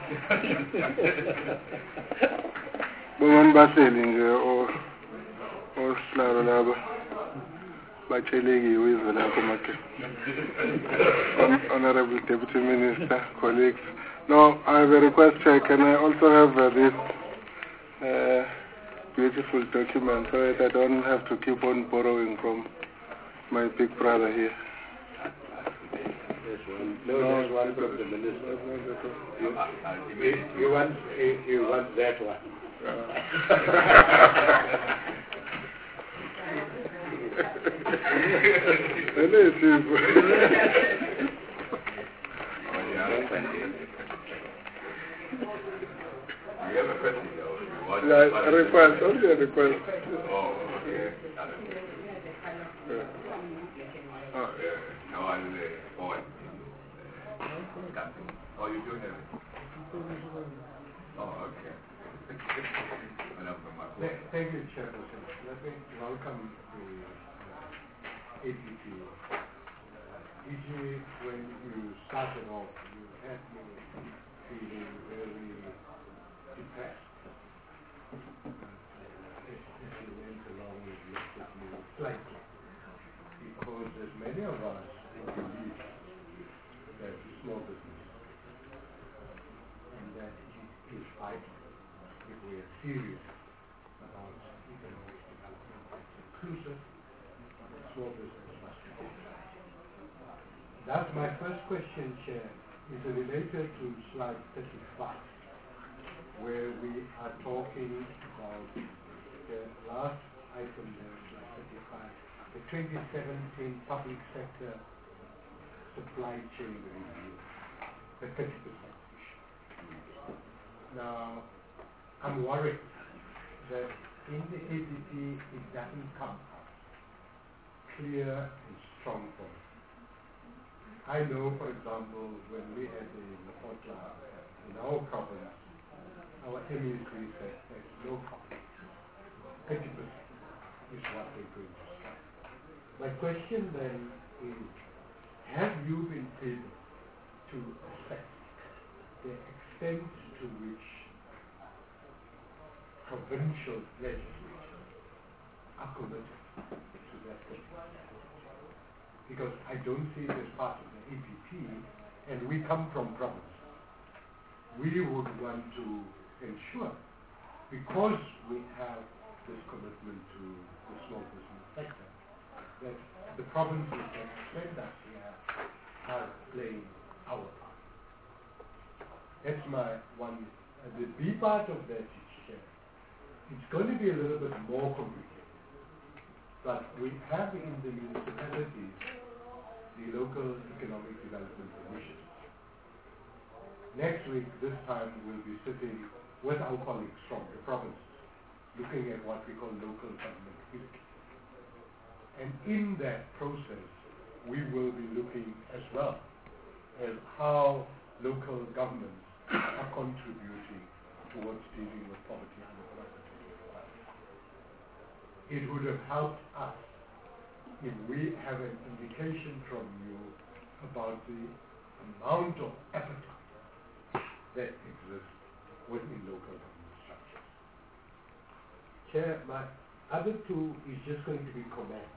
bobani baseli nje osihlalo laba batshelekiwe izwe lakho makela. Honorable Deputy Minister, colleagues, no, I have a request, Chair. Can I also have uh, this uh, beautiful document so that I don't have to keep on borrowing from my big brother here? No, no, there's one from the minister. You, you, you, want, you, you want that one. You have a question, though. Yeah, a request, only a request. Oh, okay. Yeah. Oh, yeah. No, I'll uh, forward. Oh, you don't have it? Oh, okay. Thank you, Chairperson. Let me welcome the uh, A P P. Uh, D G, when you started off, you had me feeling very depressed. Uh, as, as you went along, as many of us believe that small business and that it is vital if we are serious about economic development that's inclusive, small business must be digitized. That's my first question, Chair, is related to slide thirty-five, where we are talking about the last item there, slide thirty-five, the twenty seventeen public sector supply chain review, the thirty percent issue. Now, I'm worried that in the A P P it doesn't come out clear and strong point. I know, for example, when we had the Mokotla in our province, our M E C said there's no problem. thirty percent is what they're going to strike. My question then is, have you been able to assess the extent to which provincial legislatures are committed to that thirty percent? Because I don't see it as part of the A P P, and we come from province. We would want to ensure, because we have this commitment to the small business sector, that the provinces that send us here are playing our part. That's my one. Uh, the B part of that is uh, it's going to be a little bit more complicated. But we have in the municipalities the local economic development initiatives. Next week, this time, we'll be sitting with our colleagues from the provinces, looking at what we call local government history. And in that process, we will be looking as well at how local governments are contributing towards dealing with poverty and unemployment. It would have helped us if we have an indication from you about the amount of appetite that exists within local government structures. Chair, my other two is just going to be comments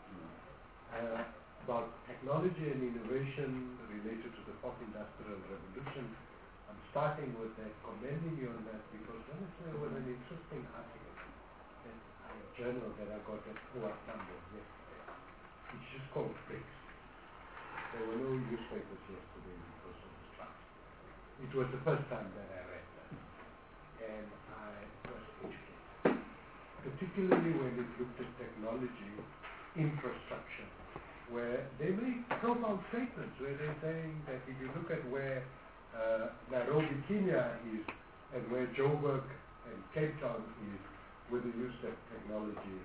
uh, about technology and innovation related to the fourth industrial revolution. I'm starting with that, commending you on that, because let me say it was an interesting article, that a journal that I got at O A P number yesterday. It's just called BRICS. There were no newspapers yesterday because of the strike. It was the first time that I read that, and I was educated, particularly when it looked at technology, infrastructure, where they make profound statements, where they're saying that if you look at where uh, Nairobi, Kenya is, and where Joburg and Cape Town is with the use of technology,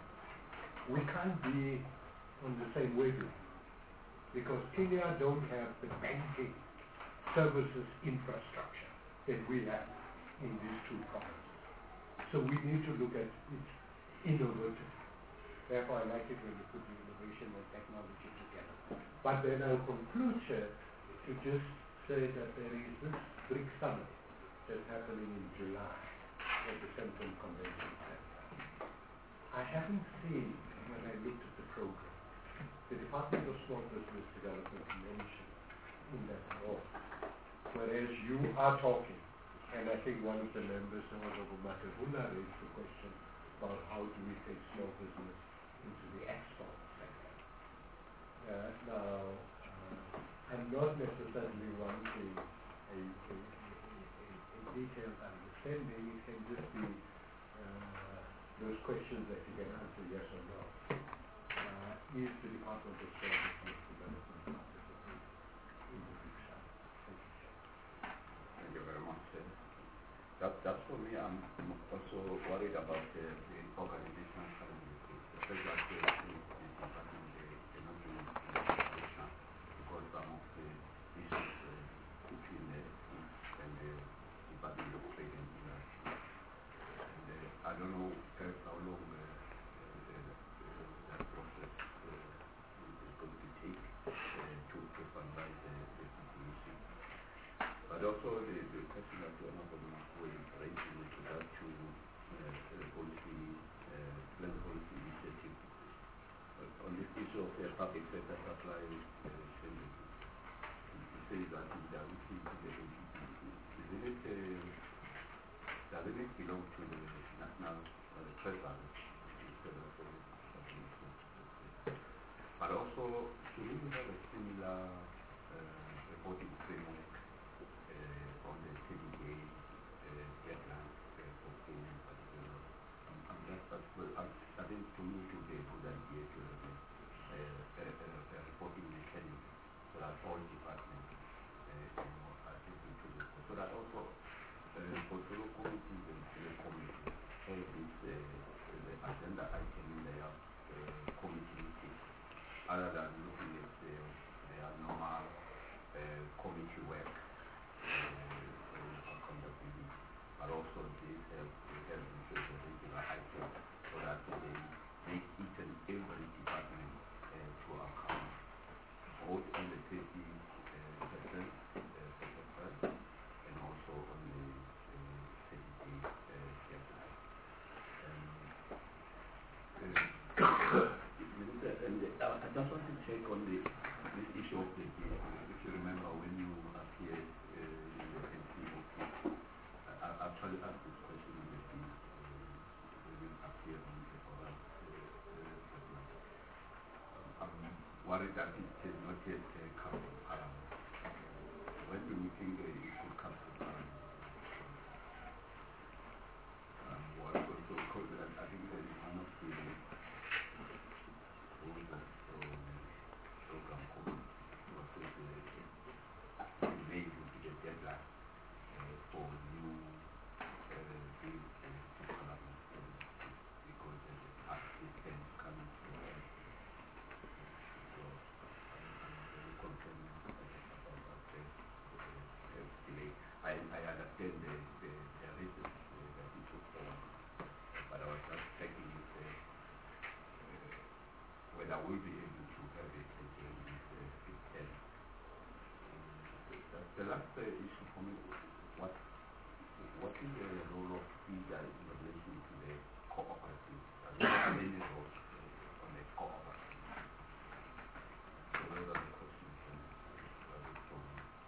we can't be on the same wavelength, because Kenya don't have the banking services infrastructure that we have in these two provinces. So we need to look at it innovatively. Therefore, I like it when you put the innovation and technology together. But then I'll conclude, Chair, to just say that there is this BRICS summit that's happening in July at the Central Convention Center. I haven't seen, when I looked at the program, the Department of Small Business Development mentioned in that law, whereas you are talking, and I think one of the members, Honorable Matebula, raised the question about how do we take small business into the export sector. Uh, now, uh, I'm not necessarily wanting a, a, a, a, a detailed understanding. It can just be uh, those questions that you can answer yes or no. Uh, is the Department of Small Business Development participating in the big summit? Thank you, Chair. Thank you very much. Uh, that, that's for me. I'm also worried about uh, the organizational challenges, especially at the Department of Economic Development, because some of the issues uh, between the and the Department of Trade and Industry. And uh, I don't know how long uh, uh, that process uh, is going to take uh, to, to finalize the, the situation. But also the, the question that the Honorable Makwe is raising with regard to uh, the policy, uh, land policy initiative. Uh, on this issue of the public sector supply uh, changes. It says that it doesn't seem to the Is it, uh, does it belong to the national uh, treasury instead of the but also, should we have a similar uh, reporting framework uh, on the thirty-day uh, deadline uh, for payment particular? Um, I'm just, well, I, I think to me it would be a good idea to have a, a, a, a, a reporting mechanism so that all departments uh, you know, are able to report. So that also uh, for the committees and the committees have this uh, the agenda item in their uh, committee meeting, other than looking at the, their normal uh, committee work uh, uh, conducting, but also this help help into the regular item so that they make each and every department uh, to account, both on the thirty uh, percent uh, and also on the thirty-day uh, deadline. Um, And uh, I just want to check on the this issue of the date. If you remember when you appeared uh, in the N C office, I, I actually asked this question in the piece uh, when you appeared on the oral statement. Uh, um, I'm worried that it has not yet uh, come to Parliament. When do you think uh, it should come to Parliament? Um, what also, because I think that is one of the program was made with the deadline uh, for new uh, bills to Parliament because the past system is coming to an end. So I'm very concerned about that delay. I, I understand the, the, the reasons uh, that it took so long, but I was just checking if uh, whether we'll be able to have it again with the system. Um, the last uh, issue for me, what what is the role of P I in relation to the cooperative? Does it have any role uh, on the cooperative? So those are the questions from, uh, from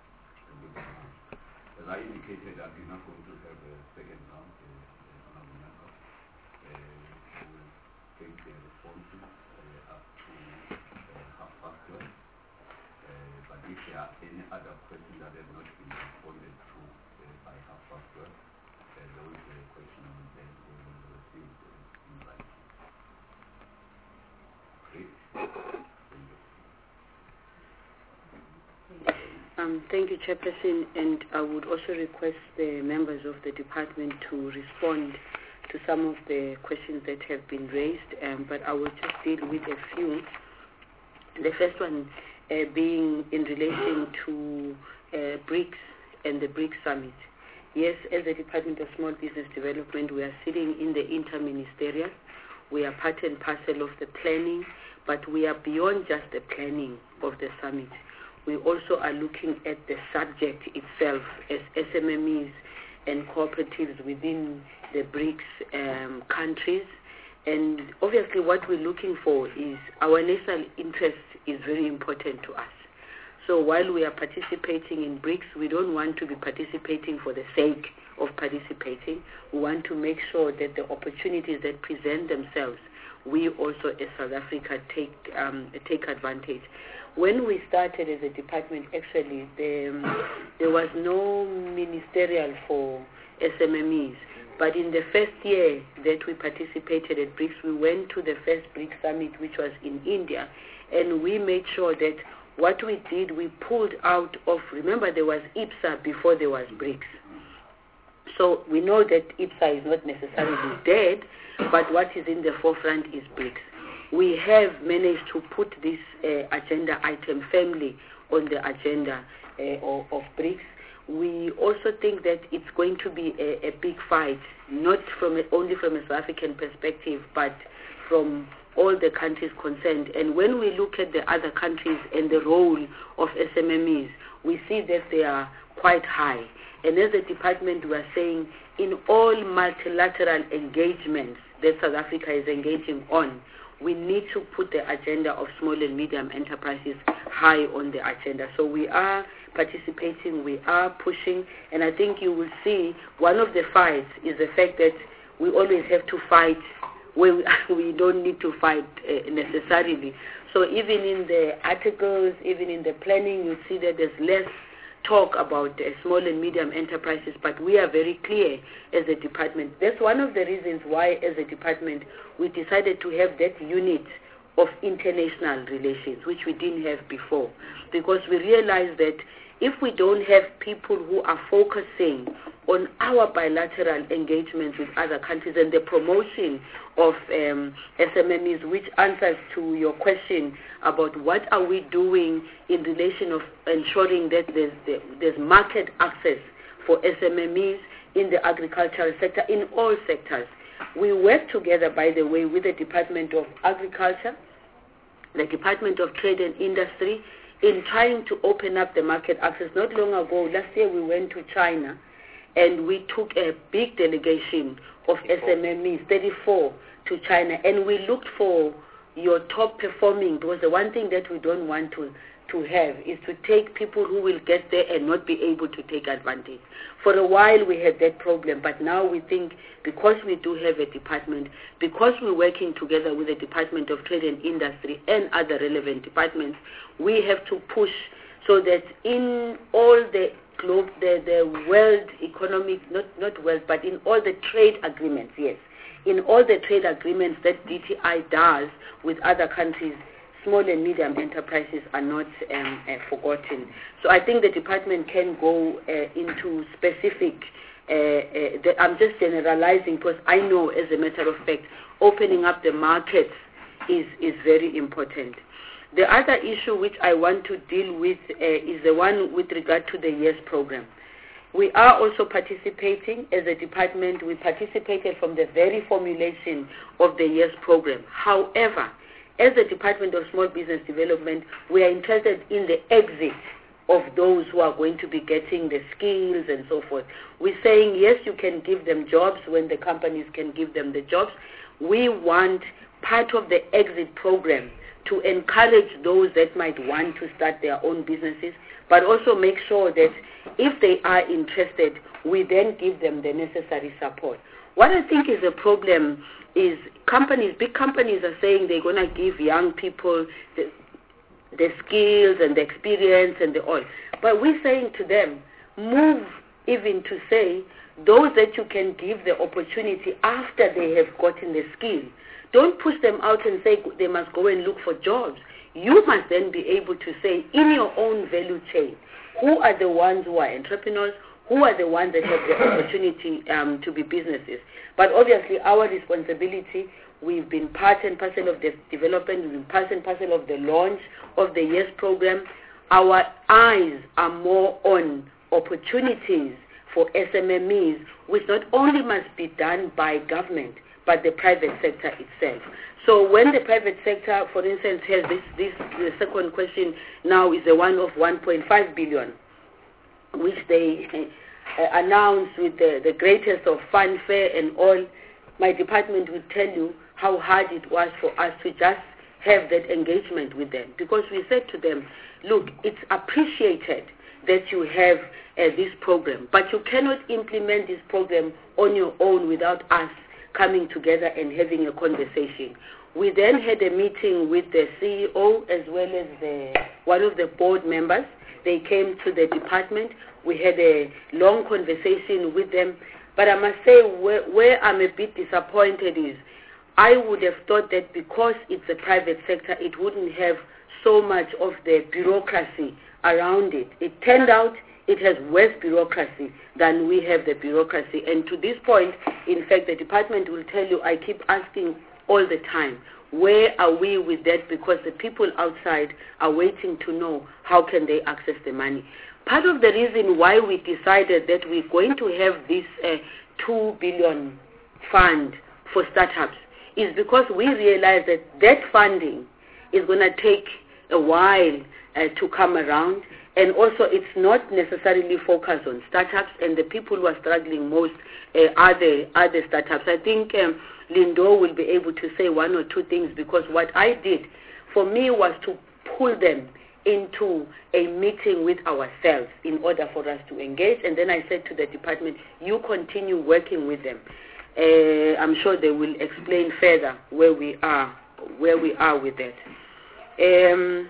as I indicated, that we're not going to have a second round uh, uh, member. Uh, we'll take the responses up to uh, half past twelve. Uh, but if there are any other questions that have not been responded to uh, by half past twelve, uh, those uh, questions then we will receive uh, in writing. Great. Um, thank you, Chairperson, and I would also request the members of the department to respond to some of the questions that have been raised, um, but I will just deal with a few. The first one uh, being in relation to uh, BRICS and the BRICS Summit. Yes, as the Department of Small Business Development, we are sitting in the interministerial. We are part and parcel of the planning, but we are beyond just the planning of the summit. We also are looking at the subject itself as S M M Es and cooperatives within the BRICS um, countries. And obviously what we're looking for is our national interest is very important to us. So while we are participating in BRICS, we don't want to be participating for the sake of participating. We want to make sure that the opportunities that present themselves, we also as South Africa take um, take advantage. When we started as a department, actually, the, um, there was no ministerial for S M M Es. But in the first year that we participated at BRICS, we went to the first BRICS summit, which was in India, and we made sure that what we did, we pulled out of, remember there was I P S A before there was BRICS. So we know that I P S A is not necessarily dead, but what is in the forefront is BRICS. We have managed to put this uh, agenda item firmly on the agenda uh, of, of BRICS. We also think that it's going to be a, a big fight, not from a, only from a South African perspective, but from all the countries concerned. And when we look at the other countries and the role of S M M Es, we see that they are quite high. And as a department, we are saying in all multilateral engagements that South Africa is engaging on, we need to put the agenda of small and medium enterprises high on the agenda. So we are participating, we are pushing, and I think you will see one of the fights is the fact that we always have to fight where we, we don't need to fight uh, necessarily. So even in the articles, even in the planning, you see that there's less talk about uh, small and medium enterprises, but we are very clear as a department. That's one of the reasons why, as a department, we decided to have that unit of international relations, which we didn't have before, because we realized that if we don't have people who are focusing on our bilateral engagements with other countries and the promotion of um, S M M Es, which answers to your question about what are we doing in relation of ensuring that there's, there's market access for S M M Es in the agricultural sector, in all sectors. We work together, by the way, with the Department of Agriculture, the Department of Trade and Industry, in trying to open up the market access. Not long ago, last year we went to China and we took a big delegation of S M M Es, thirty-four, to China, and we looked for your top performing, because the one thing that we don't want to to have is to take people who will get there and not be able to take advantage. For a while we had that problem, but now we think because we do have a department, because we're working together with the Department of Trade and Industry and other relevant departments, we have to push so that in all the globe, the, the world economic, not, not world, but in all the trade agreements, yes, in all the trade agreements that D T I does with other countries, small and medium enterprises are not um, uh, forgotten. So I think the department can go uh, into specific, uh, uh, the, I'm just generalizing because I know, as a matter of fact, opening up the markets is, is very important. The other issue which I want to deal with uh, is the one with regard to the YES program. We are also participating as a department. We participated from the very formulation of the YES program. However, as the Department of Small Business Development, we are interested in the exit of those who are going to be getting the skills and so forth. We're saying, yes, you can give them jobs when the companies can give them the jobs. We want part of the exit program to encourage those that might want to start their own businesses, but also make sure that if they are interested, we then give them the necessary support. What I think is a problem is companies, big companies are saying they're going to give young people the, the skills and the experience and the all. But we're saying to them, move even to say those that you can give the opportunity after they have gotten the skill. Don't push them out and say they must go and look for jobs. You must then be able to say in your own value chain, who are the ones who are entrepreneurs, who are the ones that have the opportunity um, to be businesses. But obviously our responsibility, we've been part and parcel of the development, we've been part and parcel of the launch of the YES program. Our eyes are more on opportunities for S M M Es, which not only must be done by government, but the private sector itself. So when the private sector, for instance, has this, this the second question now is the one of one point five billion, which they uh, announced with the, the greatest of fanfare and all, my department will tell you how hard it was for us to just have that engagement with them. Because we said to them, look, it's appreciated that you have uh, this program, but you cannot implement this program on your own without us coming together and having a conversation. We then had a meeting with the C E O as well as the, one of the board members. They came to the department. We had a long conversation with them. But I must say where, where I'm a bit disappointed is I would have thought that because it's a private sector, it wouldn't have so much of the bureaucracy around it. It turned out it has worse bureaucracy than we have the bureaucracy. And to this point, in fact, the department will tell you, I keep asking all the time, where are we with that? Because the people outside are waiting to know how can they access the money. Part of the reason why we decided that we're going to have this uh, two billion fund for startups is because we realized that that funding is going to take a while uh, to come around. And also, it's not necessarily focused on startups, and the people who are struggling most uh, are, the, are the startups. I think um, Lindo will be able to say one or two things, because what I did for me was to pull them into a meeting with ourselves in order for us to engage. And then I said to the department, you continue working with them. Uh, I'm sure they will explain further where we are, where we are with that. Um,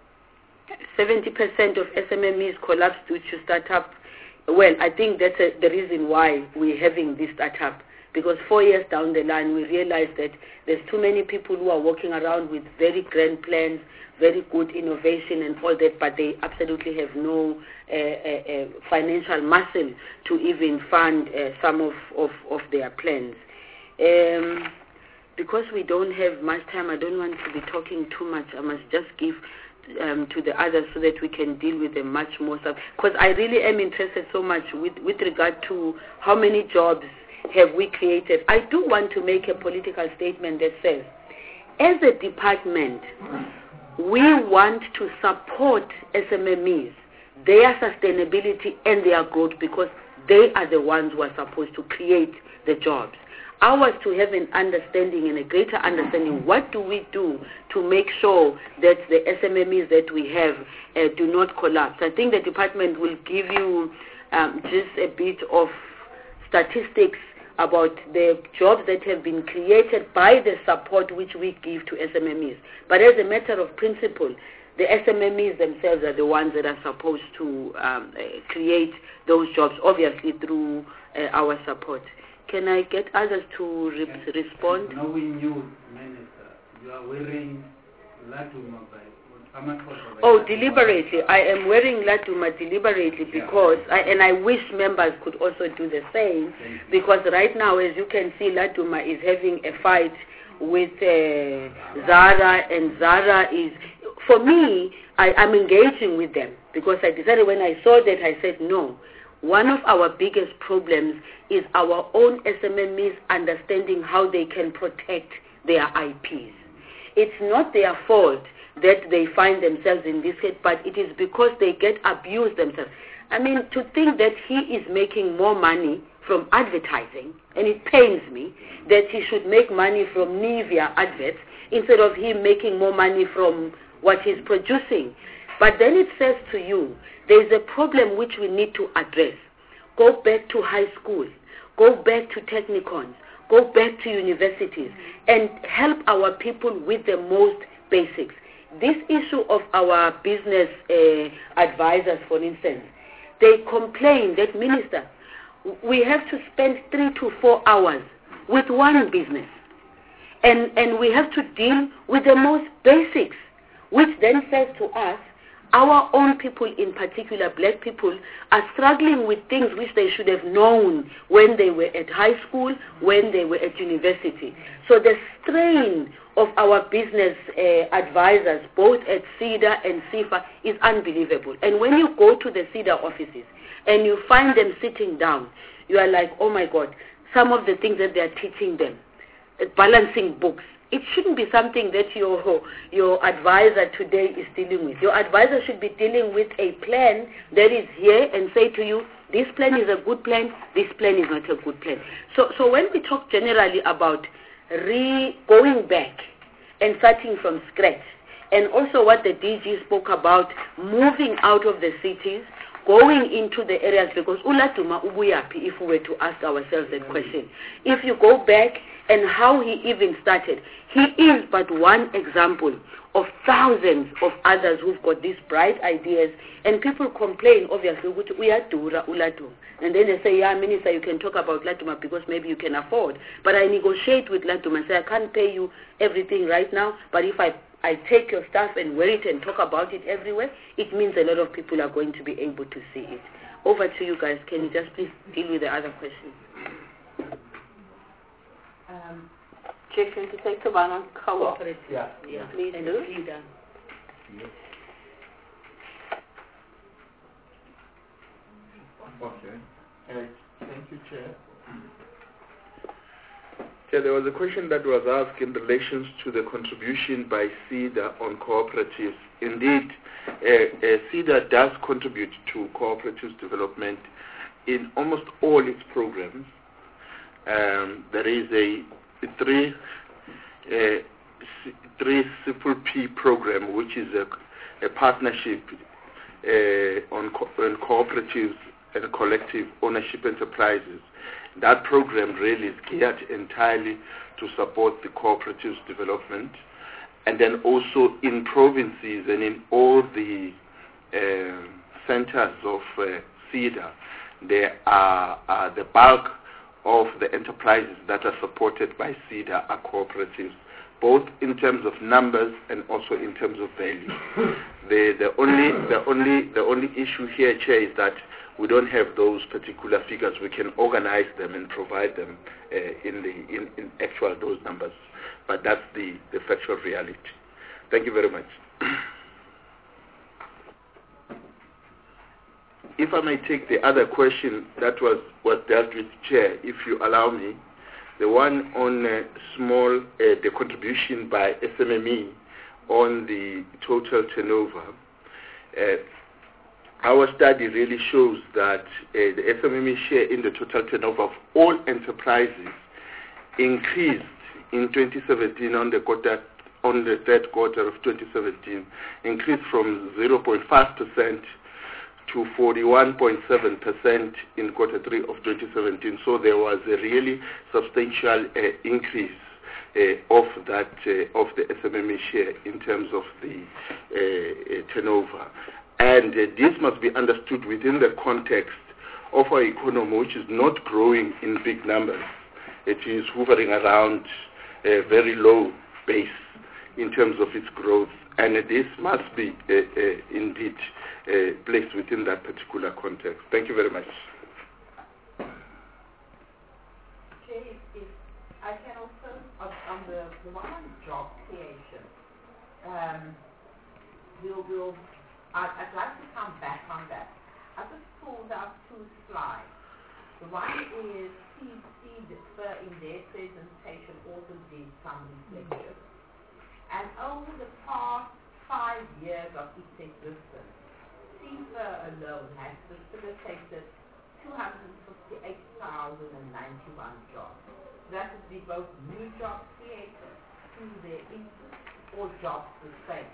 seventy percent of S M M Es collapse due to startup. Well, I think that's a, the reason why we're having this startup. Because four years down the line, we realized that there's too many people who are walking around with very grand plans, very good innovation and all that, but they absolutely have no uh, uh, uh, financial muscle to even fund uh, some of, of, of their plans. Um, because we don't have much time, I don't want to be talking too much. I must just give um, to the others so that we can deal with them much more. Because I really am interested so much with, with regard to how many jobs have we created. I do want to make a political statement that says, as a department, we want to support S M M Es, their sustainability and their growth, because they are the ones who are supposed to create the jobs. Ours to have an understanding and a greater understanding, what do we do to make sure that the S M M Es that we have uh, do not collapse. I think the department will give you um, just a bit of statistics about the jobs that have been created by the support which we give to S M M Es. But as a matter of principle, the S M M Es themselves are the ones that are supposed to um, uh, create those jobs, obviously through uh, our support. Can I get others to re and, respond? And knowing you, Minister, you are wearing Laduma by Oh, deliberately. I am wearing Laduma deliberately because, I, and I wish members could also do the same, because right now, as you can see, Laduma is having a fight with uh, Zara, and Zara is, for me, I, I'm engaging with them, because I decided when I saw that, I said, no. One of our biggest problems is our own S M M Es understanding how they can protect their I Ps. It's not their fault that they find themselves in this state, but it is because they get abused themselves. I mean, to think that he is making more money from advertising, and it pains me that he should make money from Nivea adverts instead of him making more money from what he's producing. But then it says to you, there is a problem which we need to address. Go back to high school, go back to technicons, go back to universities, and help our people with the most basics. This issue of our business uh, advisors, for instance, they complain that, Minister, we have to spend three to four hours with one business, and, and we have to deal with the most basics, which then says to us, our own people, in particular black people, are struggling with things which they should have known when they were at high school, when they were at university. So the strain of our business uh, advisors, both at SEDA and SIFA, is unbelievable. And when you go to the SEDA offices and you find them sitting down, you are like, oh my God, some of the things that they are teaching them, uh, balancing books, it shouldn't be something that your, your advisor today is dealing with. Your advisor should be dealing with a plan that is here and say to you, this plan is a good plan, this plan is not a good plan. So, so when we talk generally about re going back and starting from scratch, and also what the D G spoke about, moving out of the cities, going into the areas, because Uladuma Ubuyapi, if we were to ask ourselves that question, if you go back and how he even started, he is but one example of thousands of others who've got these bright ideas, and people complain, obviously, we are dura Uladuma. And then they say, yeah, Minister, you can talk about Laduma because maybe you can afford. But I negotiate with Laduma and say, I can't pay you everything right now, but if I I take your stuff and wear it and talk about it everywhere, it means a lot of people are going to be able to see it. Over to you guys. Can you just please deal with the other questions? Um, Chief, can you take the one on cooperative? Yeah. Yeah. Please and do. Yes. Okay. Uh, thank you, Chair. Yeah, there was a question that was asked in relation to the contribution by SEDA on cooperatives. Indeed, uh, uh, SEDA does contribute to cooperatives development in almost all its programs. Um, there is a three uh, three C P P program, which is a, a partnership uh, on, co on cooperatives and collective ownership enterprises. That program really is geared entirely to support the cooperatives development. And then also in provinces and in all the uh, centers of uh, SEDA, there are uh, the bulk of the enterprises that are supported by SEDA are cooperatives, both in terms of numbers and also in terms of value. the, the, only, the, only, the only issue here, Chair, is that we don't have those particular figures. We can organize them and provide them uh, in, the, in, in actual those numbers. But that's the, the factual reality. Thank you very much. If I may take the other question that was, was dealt with, Chair, if you allow me, the one on uh, small, uh, the contribution by S M M E on the total turnover. Uh, our study really shows that uh, the S M M E share in the total turnover of all enterprises increased in twenty seventeen on the quarter, on the third quarter of twenty seventeen, increased from zero point five percent to forty-one point seven percent in quarter three of twenty seventeen. So there was a really substantial uh, increase uh, of that uh, of the S M M E share in terms of the uh, uh, turnover. And uh, this must be understood within the context of our economy, which is not growing in big numbers. It is hovering around a very low base in terms of its growth. And this must be uh, uh, indeed uh, placed within that particular context. Thank you very much. Jay, if, if I can also, on, on the, the one on job creation, um, we'll, we'll, I'd, I'd like to come back on that. I just pulled out two slides. The one is C C Defer in their presentation also did some reflection. And over the past five years of its existence, C I F A alone has facilitated two hundred fifty-eight thousand ninety-one jobs. That would be both new jobs created through their input or jobs sustained.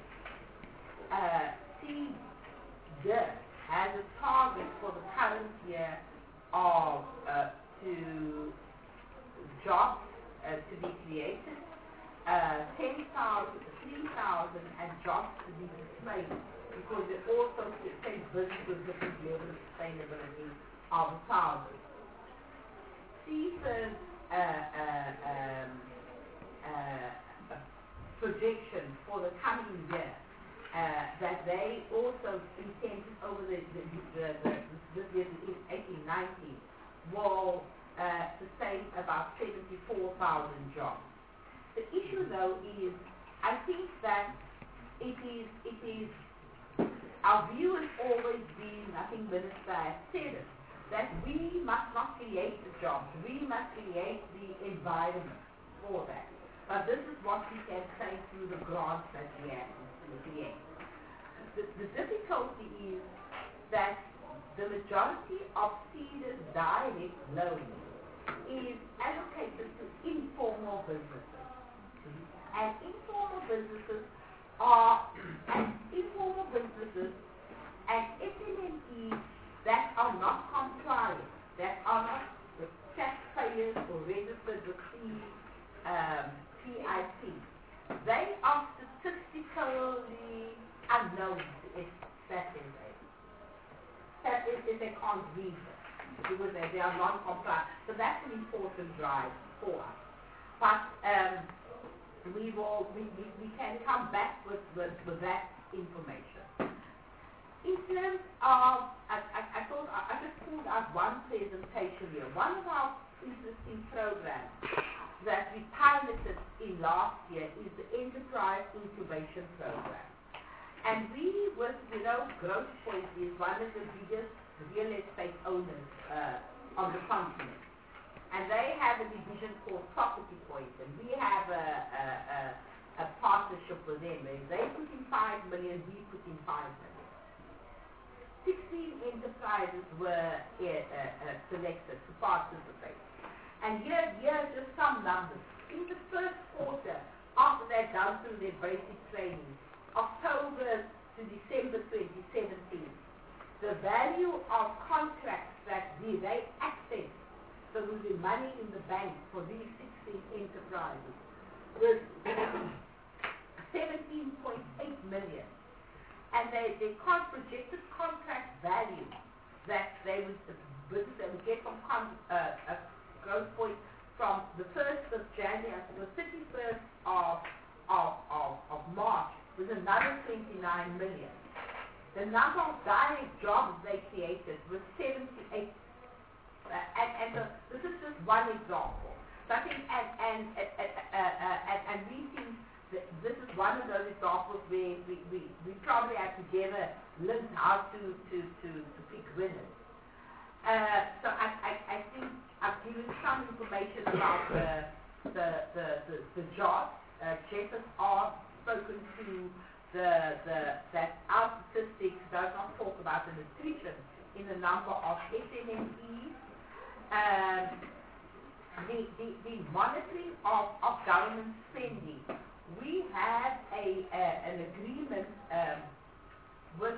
Uh, C D E has a target for the current year of uh, to jobs uh, to be created, uh, ten thousand, three thousand, and jobs to be displayed, because it also takes businesses different level of sustainability of a thousand. C I F A's uh, uh, um, uh, projection for the coming year uh, that they also intend over the, the, the, the this year, eighteen nineteen, will uh, sustain about seventy-four thousand jobs. The issue, though, is I think that it is it is our view has always been, I think Minister has said it, that we must not create the jobs, we must create the environment for that. But this is what we can say through the grants that we have to create. The, the difficulty is that the majority of SEDA's direct loans is allocated to informal businesses. And informal businesses are and informal businesses and S M M Es that are not compliant, that are not the taxpayers or registered with C, um, C I P. They are statistically unknown if that is a that is if they can't read it, because they, they are non-compliant. So that's an important drive for us. But um, we will we, we, we can come back with, with, with that information. In terms of, I, I, I thought I, I just pulled out one presentation here. One of our interesting programs that we piloted in last year is the Enterprise Incubation Program. And we, with, you know, Growthpoint is one of the biggest real estate owners uh, on the continent. And they have a division called Property Point, and we have a, a, a, a partnership with them. If they put in five million, we put in five million. Sixteen enterprises were uh, uh, selected to participate. And here, here are just some numbers. in the first quarter, after they'd gone through their basic training, October to December twenty seventeen, the value of contracts that they, they accessed, so there was the money in the bank for these sixteen enterprises, was seventeen point eight million. And they, they con- projected contract value that they would, uh, business they would get from con- uh, a growth point from the first of January to the thirty-first of, of, of, of March was another twenty-nine million. The number of direct jobs they created was seventy-eight. Uh, and and the, this is just one example. So I think, and, and, uh, uh, uh, uh, and, and we think that this is one of those examples where we, we, we probably have together learned how to, to, to, to pick winners. Uh, so I, I, I think I've given some information about the, the, the, the, the jobs. Uh, Jeff has all spoken to the, the, that our statistics does not talk about the attrition in the number of S M M Es. Um, the, the, the monitoring of, of government spending. We have a, a an agreement um, with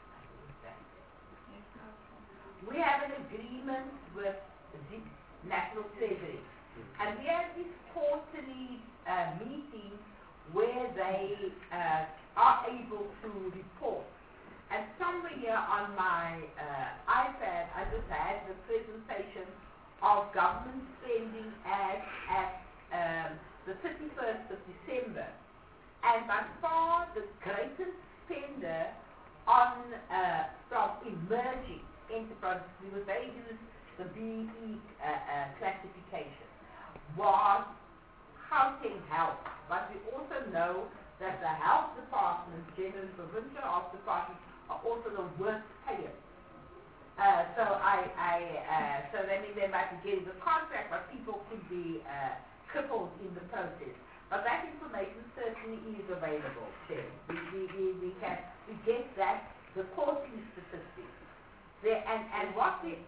we have an agreement with the National Treasury, and we have this quarterly uh, meeting where they uh, are able to report. And somewhere here on my uh, iPad, I just had the presentation of government spending at, at um, the thirty-first of December. And by far the greatest spender on uh, from emerging enterprises, because they use the B E uh, uh, classification, was Gauteng Health. But we also know that the health departments, general provincial health departments, are also the worst payers. Uh, so I, I uh, so that means they might be getting the contract, but people could be uh, crippled in the process. But that information certainly is available. There, we, we, we, we can we get that the quarterly statistics there, and and what we.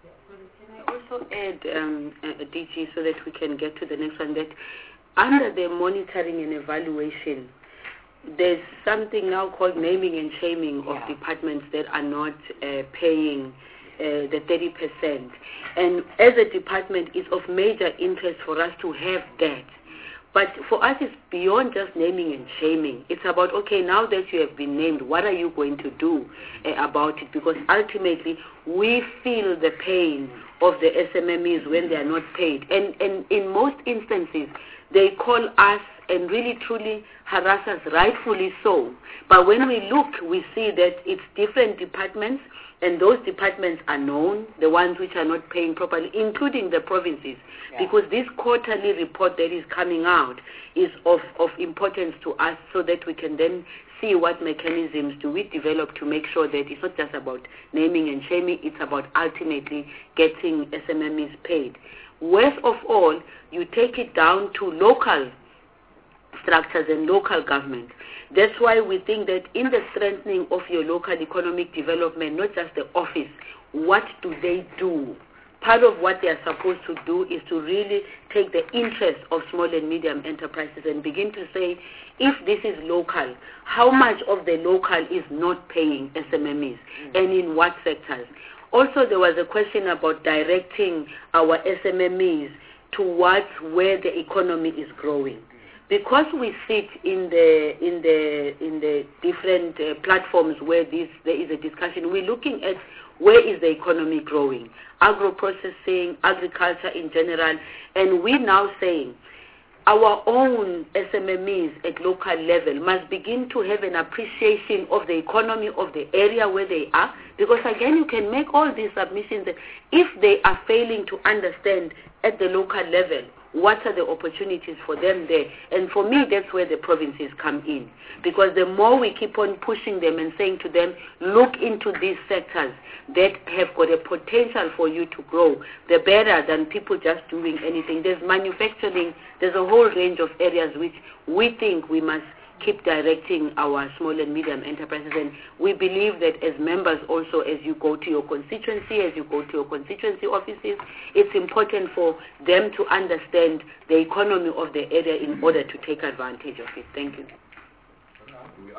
Can I also add, um, uh, D G, so that we can get to the next one, that under the monitoring and evaluation, there's something now called naming and shaming yeah. of departments that are not uh, paying uh, the thirty percent. And as a department, it's of major interest for us to have that. But for us, it's beyond just naming and shaming. It's about, okay, now that you have been named, what are you going to do uh, about it? Because ultimately, we feel the pain of the S M M Es when they are not paid. And, and in most instances, they call us and really truly harass us, rightfully so. But when we look, we see that it's different departments, and those departments are known, the ones which are not paying properly, including the provinces, yeah. because this quarterly report that is coming out is of, of importance to us, so that we can then see what mechanisms do we develop to make sure that it's not just about naming and shaming, it's about ultimately getting S M M Es paid. Worst of all, you take it down to local structures and local government. That's why we think that in the strengthening of your local economic development, not just the office, what do they do? Part of what they are supposed to do is to really take the interest of small and medium enterprises and begin to say, if this is local, how much of the local is not paying S M M Es, mm-hmm. and in what sectors? Also, there was a question about directing our S M M Es towards where the economy is growing. Because we sit in the in the in the different uh, platforms where this there is a discussion, we're looking at where is the economy growing, agro-processing, agriculture in general, and we're now saying our own S M M Es at local level must begin to have an appreciation of the economy of the area where they are, because again, you can make all these submissions if they are failing to understand at the local level what are the opportunities for them there. And for me, that's where the provinces come in, because the more we keep on pushing them and saying to them, look into these sectors that have got a potential for you to grow, the better than people just doing anything. There's manufacturing, there's a whole range of areas which we think we must keep directing our small and medium enterprises. And we believe that as members also, as you go to your constituency, as you go to your constituency offices, it's important for them to understand the economy of the area in order to take advantage of it. Thank you. We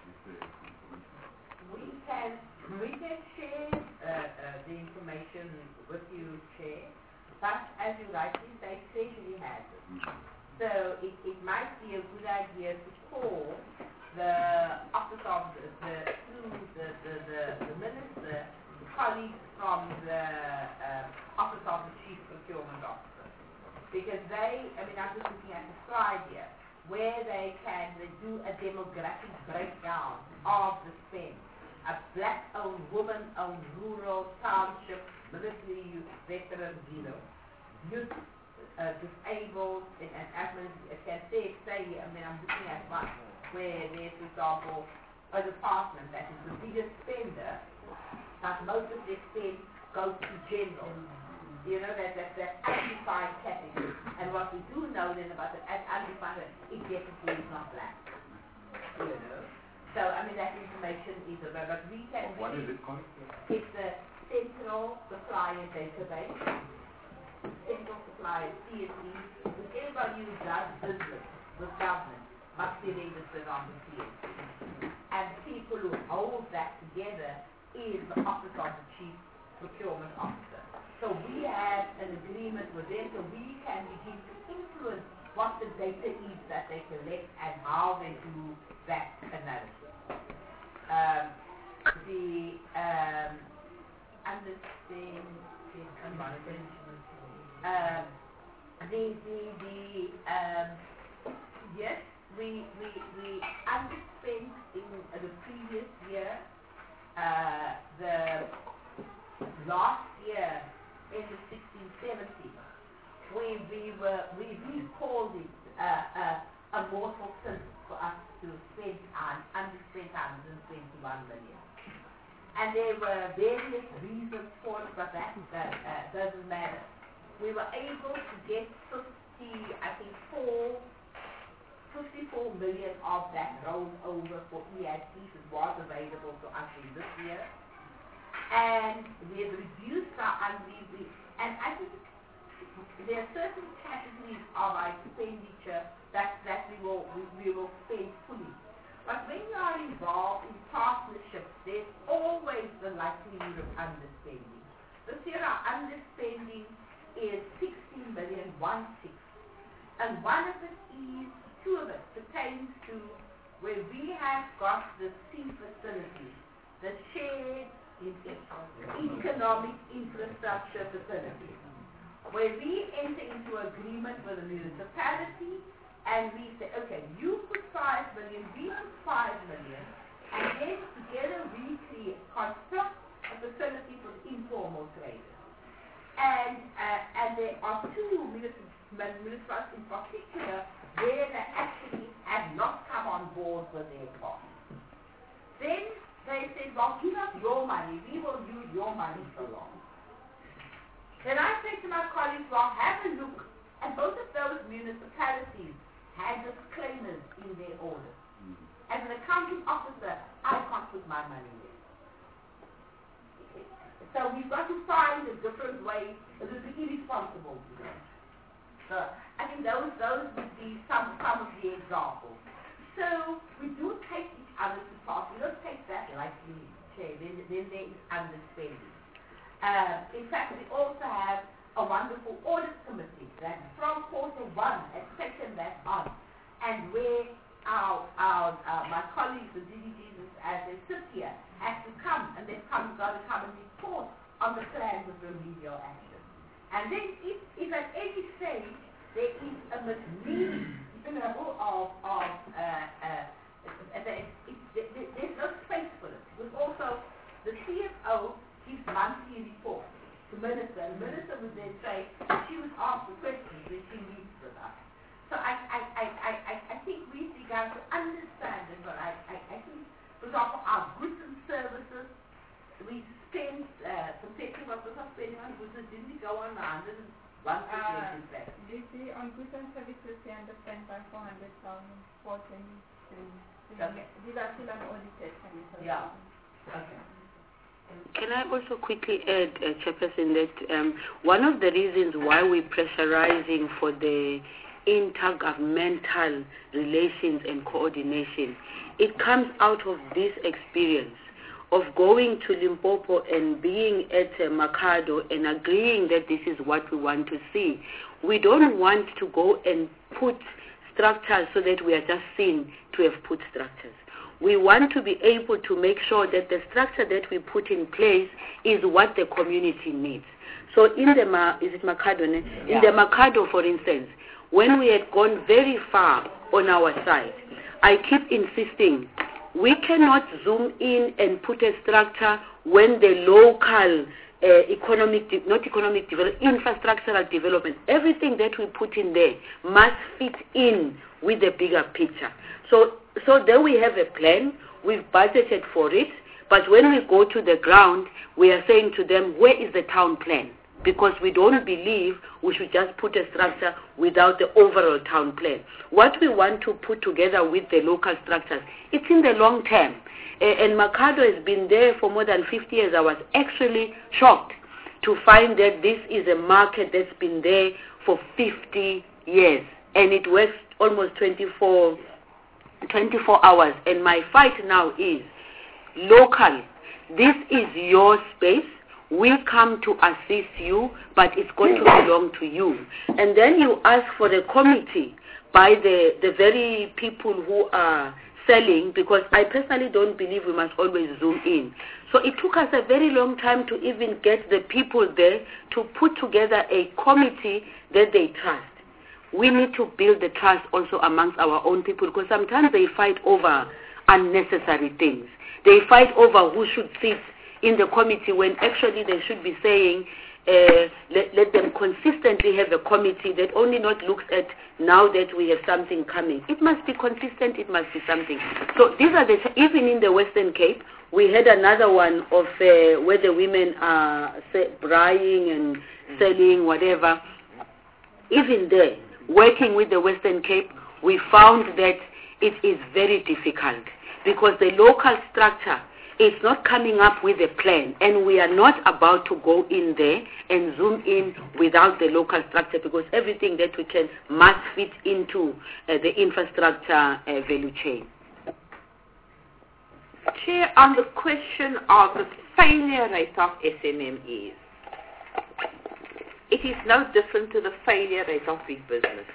can, we can share uh, uh, the information with you, Chair, but as you rightly say, Treasury has it. So it, it might be a good idea to call the office of the, the through the, the, the, the minister, colleagues from the uh, office of the chief procurement officer, because they, I mean, I'm just looking at the slide here, where they can do a demographic breakdown of the spend. A black-owned, woman-owned, rural, township, military youth, veterans, you know, youth, uh, disabled, and, and admin, it can say, say, I mean, I'm looking at one, where there's, for example, a department that is the biggest spender, but most of their spend goes to general. You know, that, that, that undefined category. And what we do know then about that undefined, it definitely is not black. You know? So, I mean, that information is available, but we can... What is it called? It's the Central Supplier Database. Central Supplier, C S D. With everybody who does business with government must be registered on the C S D. And people who hold that together is the Office of the Chief Procurement Officer. So we have an agreement with them, so we can begin to influence what the data is that they collect and how they do that analysis. Um, the um, understand, um, the the the um, yes, we we we underspent in uh, the previous year. Uh, the last year in the sixteen seventeen, we we were we we called it uh, uh, a mortal sin for us to spend on underspent one hundred twenty-one million. And there were various reasons for it, but that uh, uh, doesn't matter. We were able to get fifty, I think four, fifty-four million of that rolled over for E I Ts. It was available to us in this year. And we have reduced our unreasonable, and I think there are certain categories of our expenditure that, that we will we, we will spend fully. But when you are involved in partnerships, there's always the likelihood of underspending. This year our underspending is sixteen million, one six. And one of it is, two of it pertains to where we have got the C facilities, the shared economic infrastructure facilities, where we enter into agreement with the municipality and we say, okay, you put five million, we put five million, and then together we create, construct a facility for informal traders. And uh, and there are two municipalities in particular where they actually have not come on board with their part. Then they said, well, give us your money, we will use your money for long. Then I say to my colleagues, well, have a look. And both of those municipalities had disclaimers in their orders. Mm-hmm. As an accounting officer, I can't put my money there. Okay. So we've got to find a different way. It would be irresponsible to do. So I think those those would be some, some of the examples. So we do take each other to task. We don't take that lightly, Chair. Then, then there is underspending. Uh, in fact, we also have a wonderful audit committee that from quarter one has taken that on, and where our, our uh, my colleagues, the D D Gs, as they sit here, have to come, and they've come, got to come and report on the plans of remedial action. And then if, if at any stage there is a misleading, you know, of, of uh, uh, it, it, it, there's no space for it. Because also the C F O gives monthly reports to minister. The minister would then say, she was asked the questions when she meets with us. So I, I, I, I, I think we began to understand it, but I, I, I think, for example, our goods and services, we spent, uh, compared to what was our spending on goods, didn't we go on one hundred one percent in fact? D C, on goods and services, we understand by four hundred thousand for twenty Okay. These are still unaudited. Yeah. Okay. Can I also quickly add, uh, Chairperson, that um, one of the reasons why we're pressurizing for the intergovernmental relations and coordination, it comes out of this experience of going to Limpopo and being at uh, Makhado and agreeing that this is what we want to see. We don't want to go and put structures so that we are just seen to have put structures. We want to be able to make sure that the structure that we put in place is what the community needs. So in the, Ma, is it Makhado? Ne? Yeah. In the Makhado, for instance, when we had gone very far on our side, I keep insisting, we cannot zoom in and put a structure when the local uh, economic, de- not economic development, infrastructural development, everything that we put in there must fit in with the bigger picture. So, so then we have a plan, we've budgeted for it, but when we go to the ground, we are saying to them, where is the town plan? Because we don't believe we should just put a structure without the overall town plan. What we want to put together with the local structures, it's in the long term. Uh, and Makhado has been there for more than fifty years. I was actually shocked to find that this is a market that's been there for fifty years. And it works almost twenty-four, twenty-four hours. And my fight now is local. This is your space. We come to assist you, but it's going to belong to you. And then you ask for the committee by the, the very people who are selling, because I personally don't believe we must always zoom in. So it took us a very long time to even get the people there to put together a committee that they trust. We need to build the trust also amongst our own people, because sometimes they fight over unnecessary things. They fight over who should sit in the committee when actually they should be saying, uh, let, let them consistently have a committee that only not looks at now that we have something coming. It must be consistent, it must be something. So these are the, even in the Western Cape, we had another one of uh, where the women are say, buying and selling, whatever. Even there, working with the Western Cape, we found that it is very difficult because the local structure is not coming up with a plan, and we are not about to go in there and zoom in without the local structure, because everything that we can must fit into uh, the infrastructure uh, value chain. Chair, on the question of the failure rate of S M M Es, it is no different to the failure rate of big business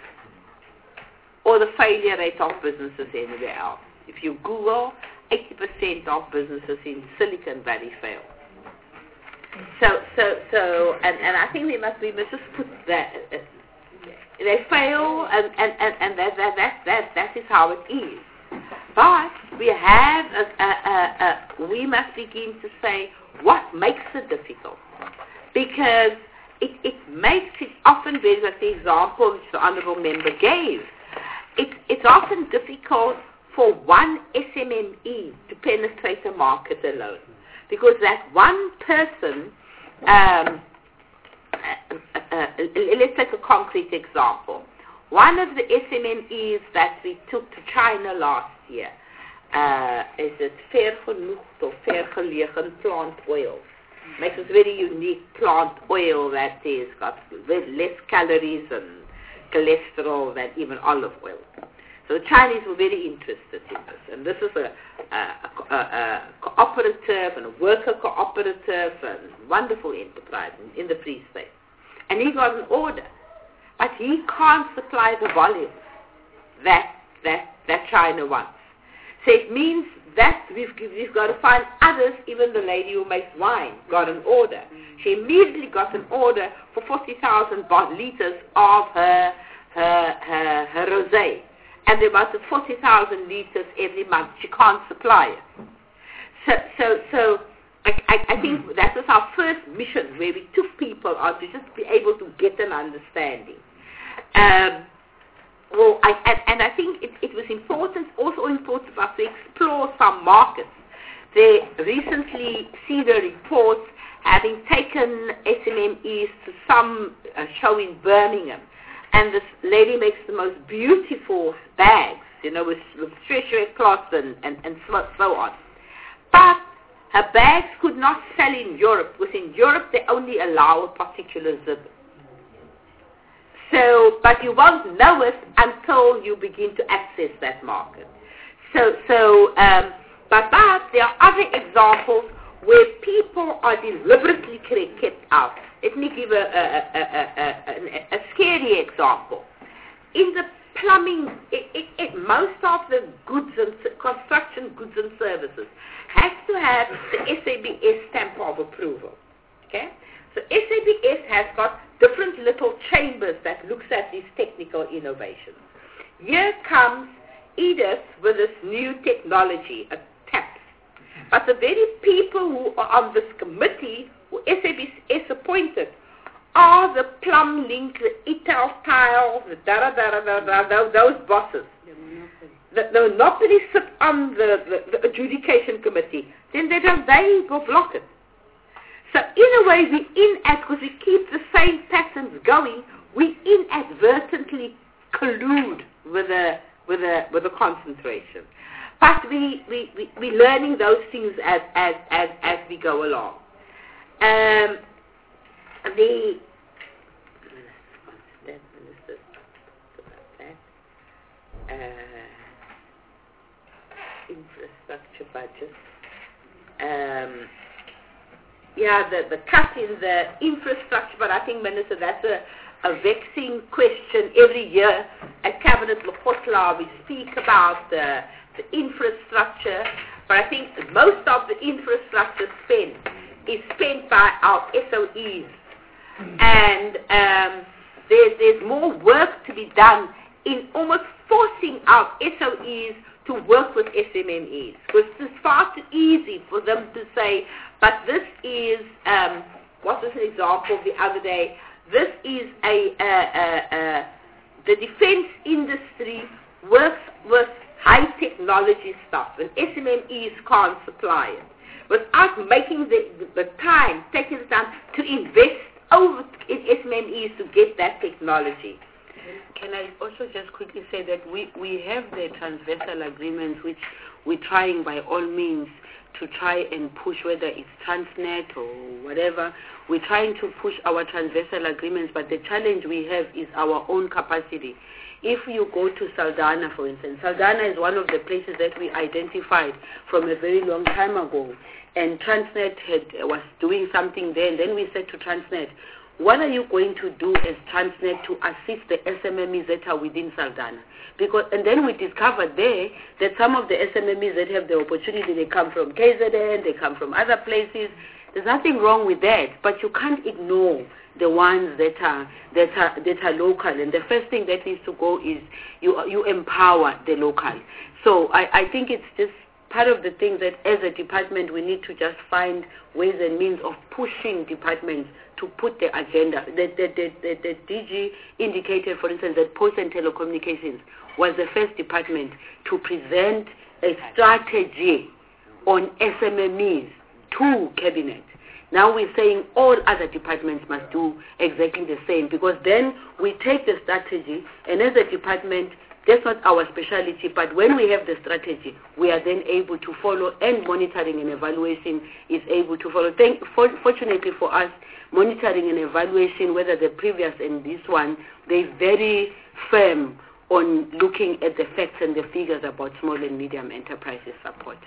or the failure rate of businesses anywhere else. If you Google, eighty percent of businesses in Silicon Valley fail. So, so, so, and, and I think we must, we must just put that, uh, they fail, and, and, and, and that, that, that, that, that is how it is. But we have, a, a, a, a, we must begin to say what makes it difficult. Because it, it makes it often, very like the example which the Honourable Member gave, it, it's often difficult for one S M M E to penetrate a market alone. Because that one person, um, uh, uh, uh, let's take a concrete example. One of the S M M Es that we took to China last year uh, is it Vergenoegd or Vergelegen plant oil. Makes this very unique plant oil that is got less calories and cholesterol than even olive oil. So the Chinese were very interested in this, and this is a, a, a, a cooperative and a worker cooperative and wonderful enterprise in, in the Free State. And he got an order, but he can't supply the volumes that that that China wants. So it means that we've we've got to find others. Even the lady who makes wine got an order. She immediately got an order for forty thousand liters of her her her, her rosé. And there must be forty thousand liters every month. She can't supply it. So, so, so I, I, I think that was our first mission, where we took people on to just be able to get an understanding. Um, well, I, and, and I think it, it was important, also important for us to explore some markets. They recently see the reports having taken S M M Es to some uh, show in Birmingham. And this lady makes the most beautiful bags you know, with, with treasury cloths and, and, and so, so on. But her bags could not sell in Europe, because in Europe they only allow a particular zip. So, but you won't know it until you begin to access that market. So, so, um, but, but there are other examples where people are deliberately kept out. Let me give a, a, a, a, a, a scary example. In the plumbing, it, it, it, most of the goods and construction goods and services has to have the S A B S stamp of approval. Okay, so S A B S has got different little chambers that looks at these technical innovations. Here comes Edith with this new technology, a tap. But the very people who are on this committee, who S A B S appointed, are the plum link, the Ital tile, the da da da da da da, those bosses. The, the monopoly sit on the, the, the adjudication committee. Then they don't, they will block it. So in a way, we inad, because we keep the same patterns going, we inadvertently collude with a with a with a concentration. But we we we we learning those things as as as as we go along. Um, the uh, infrastructure budget. Um, yeah, the the cut in the infrastructure, but I think, Minister, that's a a vexing question every year at Cabinet Lekgotla. We speak about the, the infrastructure, but I think most of the infrastructure spend is spent by our S O Es, and um, there's, there's more work to be done in almost forcing our S O Es to work with S M M Es, because it's far too easy for them to say, but this is, um, what was an example the other day, this is a, uh, uh, uh, the defense industry works with high technology stuff, and S M M Es can't supply it. Without making the, the, the time, taking the time to invest over in S M M Es to get that technology. Can I also just quickly say that we, we have the transversal agreements which we're trying by all means to try and push, whether it's Transnet or whatever. We're trying to push our transversal agreements, but the challenge we have is our own capacity. If you go to Saldanha, for instance, Saldanha is one of the places that we identified from a very long time ago, and Transnet had, was doing something there, and then we said to Transnet, what are you going to do as Transnet to assist the S M M Es that are within Saldanha? Because, and then we discovered there that some of the S M M Es that have the opportunity, they come from K Z N, they come from other places. There's nothing wrong with that, but you can't ignore the ones that are that are that are local. And the first thing that needs to go is you you empower the local. So I, I think it's just part of the thing that as a department we need to just find ways and means of pushing departments to put the agenda. The, the, the, the, the D G indicated, for instance, that Post and Telecommunications was the first department to present a strategy on S M M Es to Cabinet. Now we're saying all other departments must do exactly the same, because then we take the strategy, and as a department, that's not our specialty, but when we have the strategy, we are then able to follow, and monitoring and evaluation is able to follow. Thank, for, fortunately for us, monitoring and evaluation, whether the previous and this one, they're very firm on looking at the facts and the figures about small and medium enterprises support.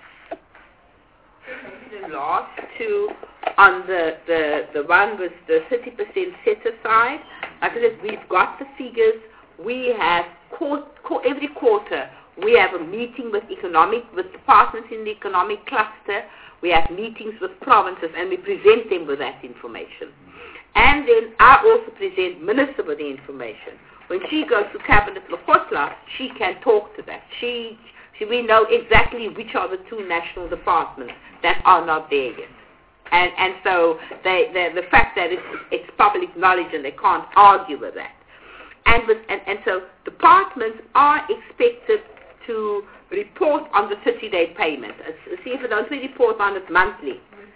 The last two on the, the, the one with the thirty percent set aside, I think that we've got the figures. We have quart- qu- every quarter we have a meeting with economic with departments in the economic cluster. We have meetings with provinces, and we present them with that information. And then I also present Minister with the information. When she goes to Cabinet Lekgotla, she can talk to that. She, she we know exactly which are the two national departments that are not there yet. And and so they, they, the fact that it's, it's public knowledge and they can't argue with that. And, with, and, and so departments are expected to report on the thirty-day payment. See, if they don't report on it monthly, it,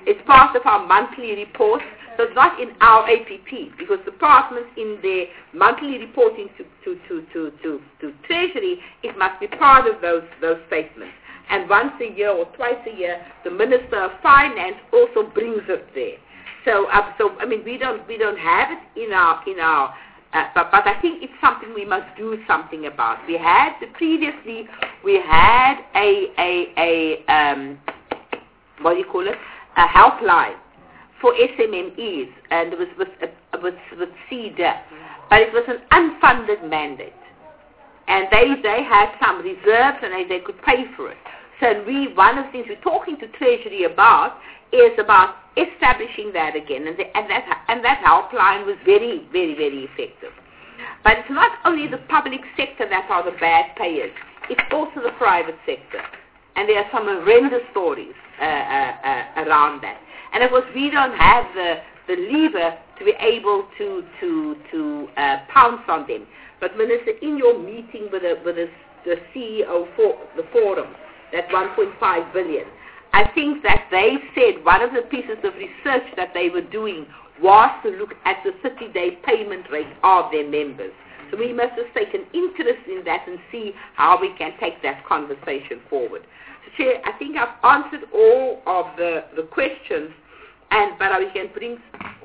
It's part of our monthly report. So it's not in our A P P, because departments in their monthly reporting to, to, to, to, to, to Treasury, it must be part of those, those statements. And once a year or twice a year, the Minister of Finance also brings it there. So, uh, so I mean, we don't, we don't have it in our, in our uh, but, but I think it's something we must do something about. We had, previously, we had a, a, a um, what do you call it, a helpline for S M M Es, and it was with, uh, with, with C D A, but it was an unfunded mandate. And they, they had some reserves and they, they could pay for it. So we, one of the things we're talking to Treasury about is about establishing that again, and, the, and, that, and that helpline was very, very, very effective. But it's not only the public sector that are the bad payers, it's also the private sector. And there are some horrendous stories uh, uh, uh, around that. And of course, we don't have the, the lever to be able to, to, to uh, pounce on them. But Minister, in your meeting with, the, with the, the C E O for the forum, that one point five billion, I think that they said one of the pieces of research that they were doing was to look at the thirty-day payment rate of their members. So we must just take an interest in that and see how we can take that conversation forward. So, Chair, I think I've answered all of the, the questions, and but we can bring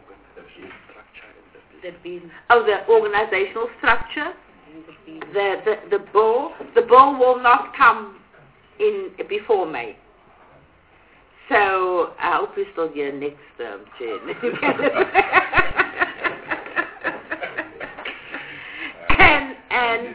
oh the organizational structure. The, the the bill the bill will not come in before May. So I hope we're still here next term, Chair. and and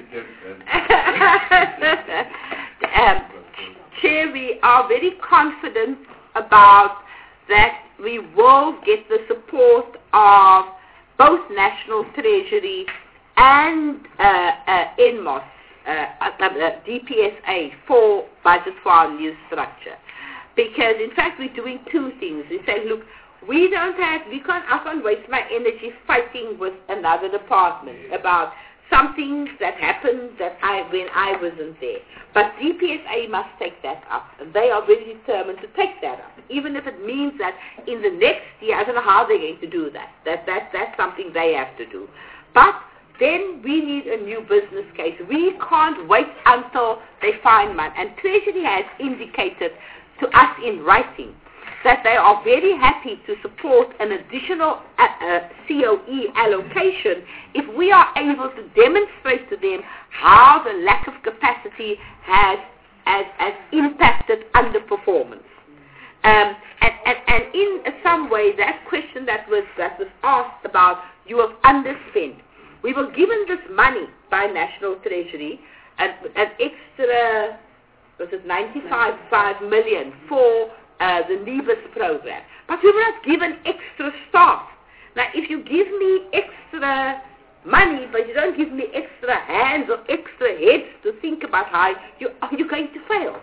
um, Chair, we are very confident about that we will get the support of both National Treasury and uh, uh, N M O S, uh, uh, D P S A, for budget for our new structure. Because, in fact, we're doing two things. We say, look, we don't have, we can't, I can't waste my energy fighting with another department about something that happened that I, when I wasn't there. But D P S A must take that up. And they are very determined to take that up. Even if it means that in the next year, I don't know how they're going to do that. That, that that's something they have to do. But then we need a new business case. We can't wait until they find money. And Treasury has indicated to us in writing that they are very happy to support an additional uh, uh, C O E allocation if we are able to demonstrate to them how the lack of capacity has, has, has impacted underperformance. Um, and, and, and in some way, that question that was, that was asked about, you have underspent. We were given this money by National Treasury, an, an extra, was it ninety-five five million for uh, the NEBIS program. But we were not given extra staff. Now, if you give me extra money, but you don't give me extra hands or extra heads to think about how you are you going to fail.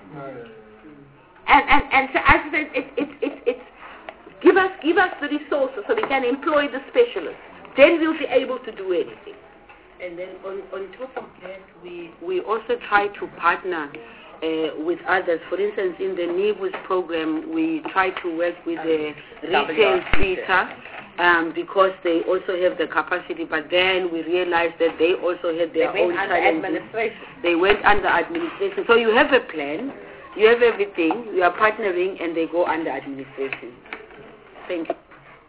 And and and so as I said, it's it's it's it's give us give us the resources so we can employ the specialists. Then we'll be able to do anything. And then on, on top of that, we, we also try to partner uh, with others. For instance, in the NEBIS program, we try to work with the retail theater um, because they also have the capacity, but then we realized that they also had their they own went under administration. They went under administration. So you have a plan, you have everything, you are partnering, and they go under administration. Thank you.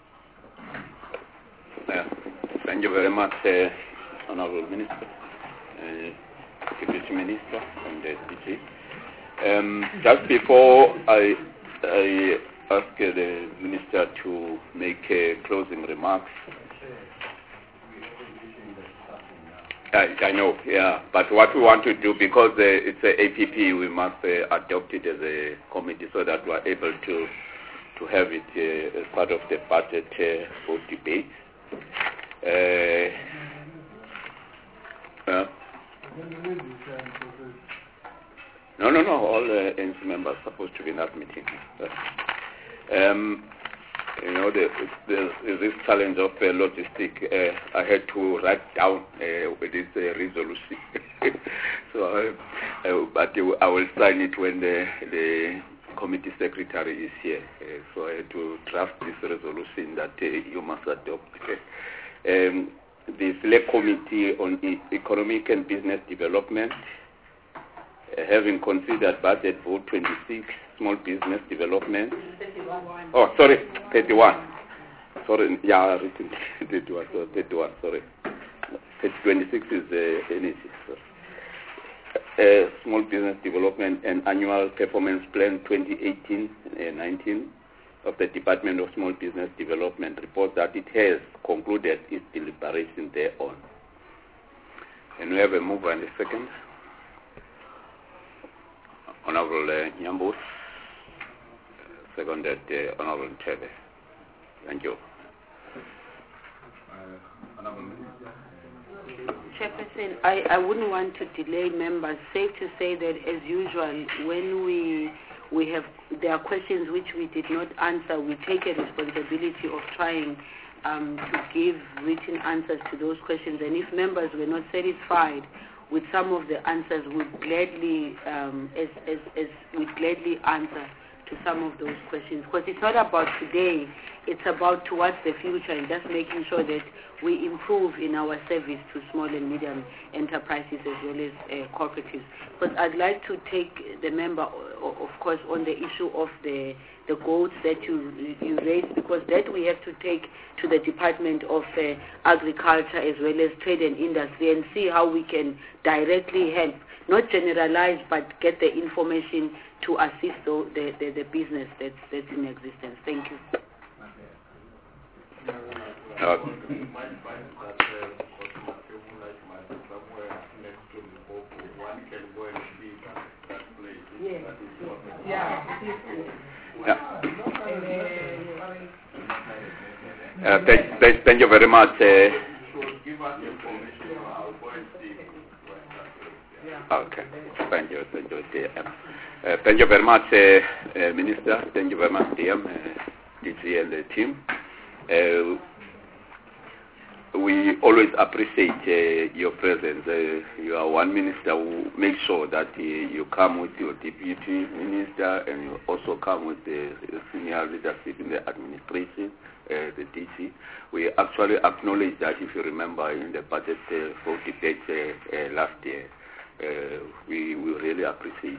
Yeah. Thank you very much, uh, Honorable Minister, uh, Deputy Minister from the S D G. Um, just before I, I ask uh, the Minister to make uh, closing remarks, I, I know, yeah, but what we want to do, because uh, it's a A P P, we must uh, adopt it as a committee so that we are able to to have it uh, as part of the budget uh, for debate. Uh, uh, no, no, no. All uh, N C members are supposed to be in that meeting. Um, you know, the, the, this challenge of uh, logistic, uh, I had to write down uh, this uh, resolution. so, uh, uh, but I will sign it when the, the committee secretary is here, uh, so I had to draft this resolution that uh, you must adopt. um, the Select Committee on e Economic and Business Development, uh, having considered budget vote twenty-six, small business development. thirty-one. Oh, sorry, thirty-one. Sorry, yeah, written thirty-one, so thirty-one, sorry. twenty-six is uh, energy, sorry. Uh, small business development and annual performance plan twenty eighteen nineteen of the Department of Small Business Development reports that it has concluded its deliberation thereon. And we have a mover and a second. Honorable uh, Nyambos, seconded uh, Honorable Ntebe. Thank you. Uh, Honorable Chairperson, I, I wouldn't want to delay members. Safe to say that, as usual, when we we have there are questions which we did not answer, we take a responsibility of trying um, to give written answers to those questions. And if members were not satisfied with some of the answers, would gladly um, as, as, as would gladly answer to some of those questions, because it's not about today, it's about towards the future and just making sure that we improve in our service to small and medium enterprises as well as uh, cooperatives. But I'd like to take the member, of course, on the issue of the the goats that you you raised, because that we have to take to the Department of uh, Agriculture as well as Trade and Industry and see how we can directly help, not generalize, but get the information to assist the, the, the, the business that's, that's in existence. Thank you. Uh, Uh, thank, thank, thank you very much. Uh, okay, thank you, thank you, D M. Uh, thank you very much, uh, uh, Minister. Thank you very much, D M, uh, D G and the team. Uh, we always appreciate uh, your presence. Uh, you are one minister who makes sure that uh, you come with your deputy minister and you also come with the senior leadership in the administration, uh, the D C. We actually acknowledge that, if you remember, in the budget uh, for debate uh, uh, last year, uh, we, we really appreciate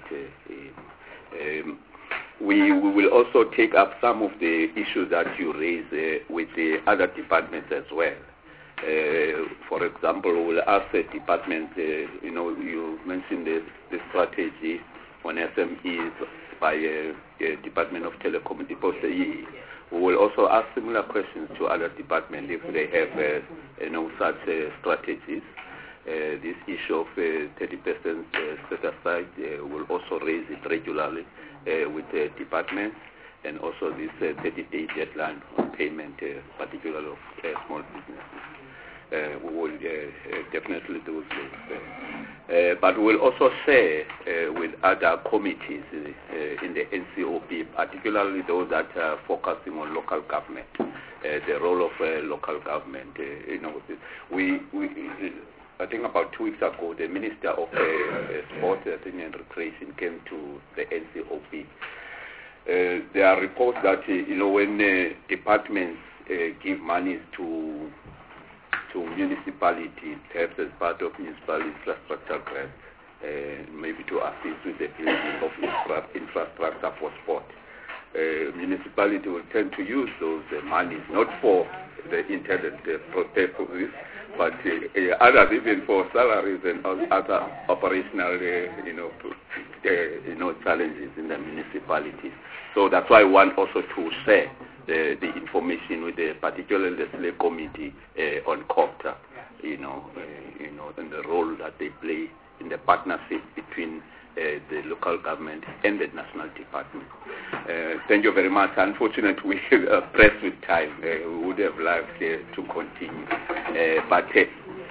uh, um, We, we will also take up some of the issues that you raise uh, with the other departments as well. Uh, for example, we'll ask the department, uh, you know, you mentioned the, the strategy on S M Es by uh, the Department of Telecom. We will also ask similar questions to other departments if they have, uh, you know, such uh, strategies. Uh, this issue of uh, thirty percent uh, set aside, uh, will also raise it regularly uh, with the department, and also this uh, thirty-day deadline on payment, uh, particularly of uh, small businesses. Uh, we will uh, uh, definitely do so. Uh, uh, but we will also share uh, with other committees uh, in the N C O P, particularly those that are focusing on local government, uh, the role of uh, local government. Uh, you know, we, we I think about two weeks ago, the Minister of uh, uh, Sport I think, and Recreation came to the N C O P. Uh, there are reports that, uh, you know, when uh, departments uh, give money to to municipalities, perhaps as part of municipal infrastructure grants, uh, maybe to assist with the building of infra infrastructure for sport. Uh, municipality will tend to use those uh, monies not for the intended uh, purposes, but uh, uh, others even for salaries and other operational, uh, you know, uh, you know, challenges in the municipalities. So that's why I want also to share the, the information with the particularly the Select Committee uh, on COPTA, you know, uh, you know, and the role that they play in the partnership between Uh, the local government and the national department. Uh, thank you very much. Unfortunately, we are pressed with time. Uh, we would have liked uh, to continue. Uh, but uh,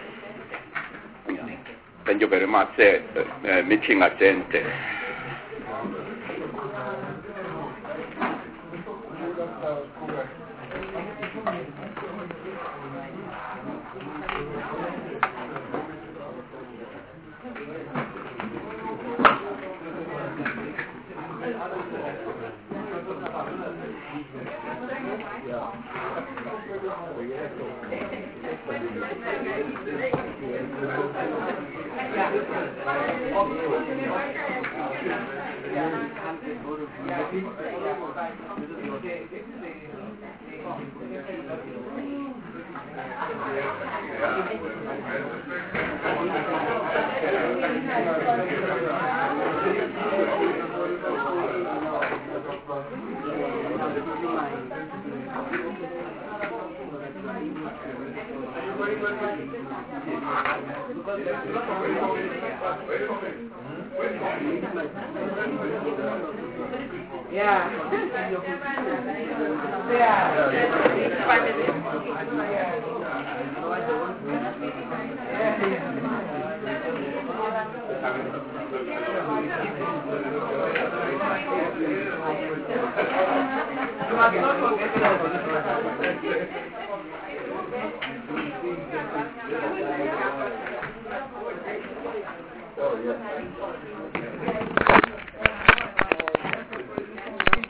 thank you very much. Uh, uh, meeting attended. Thank you. Yeah.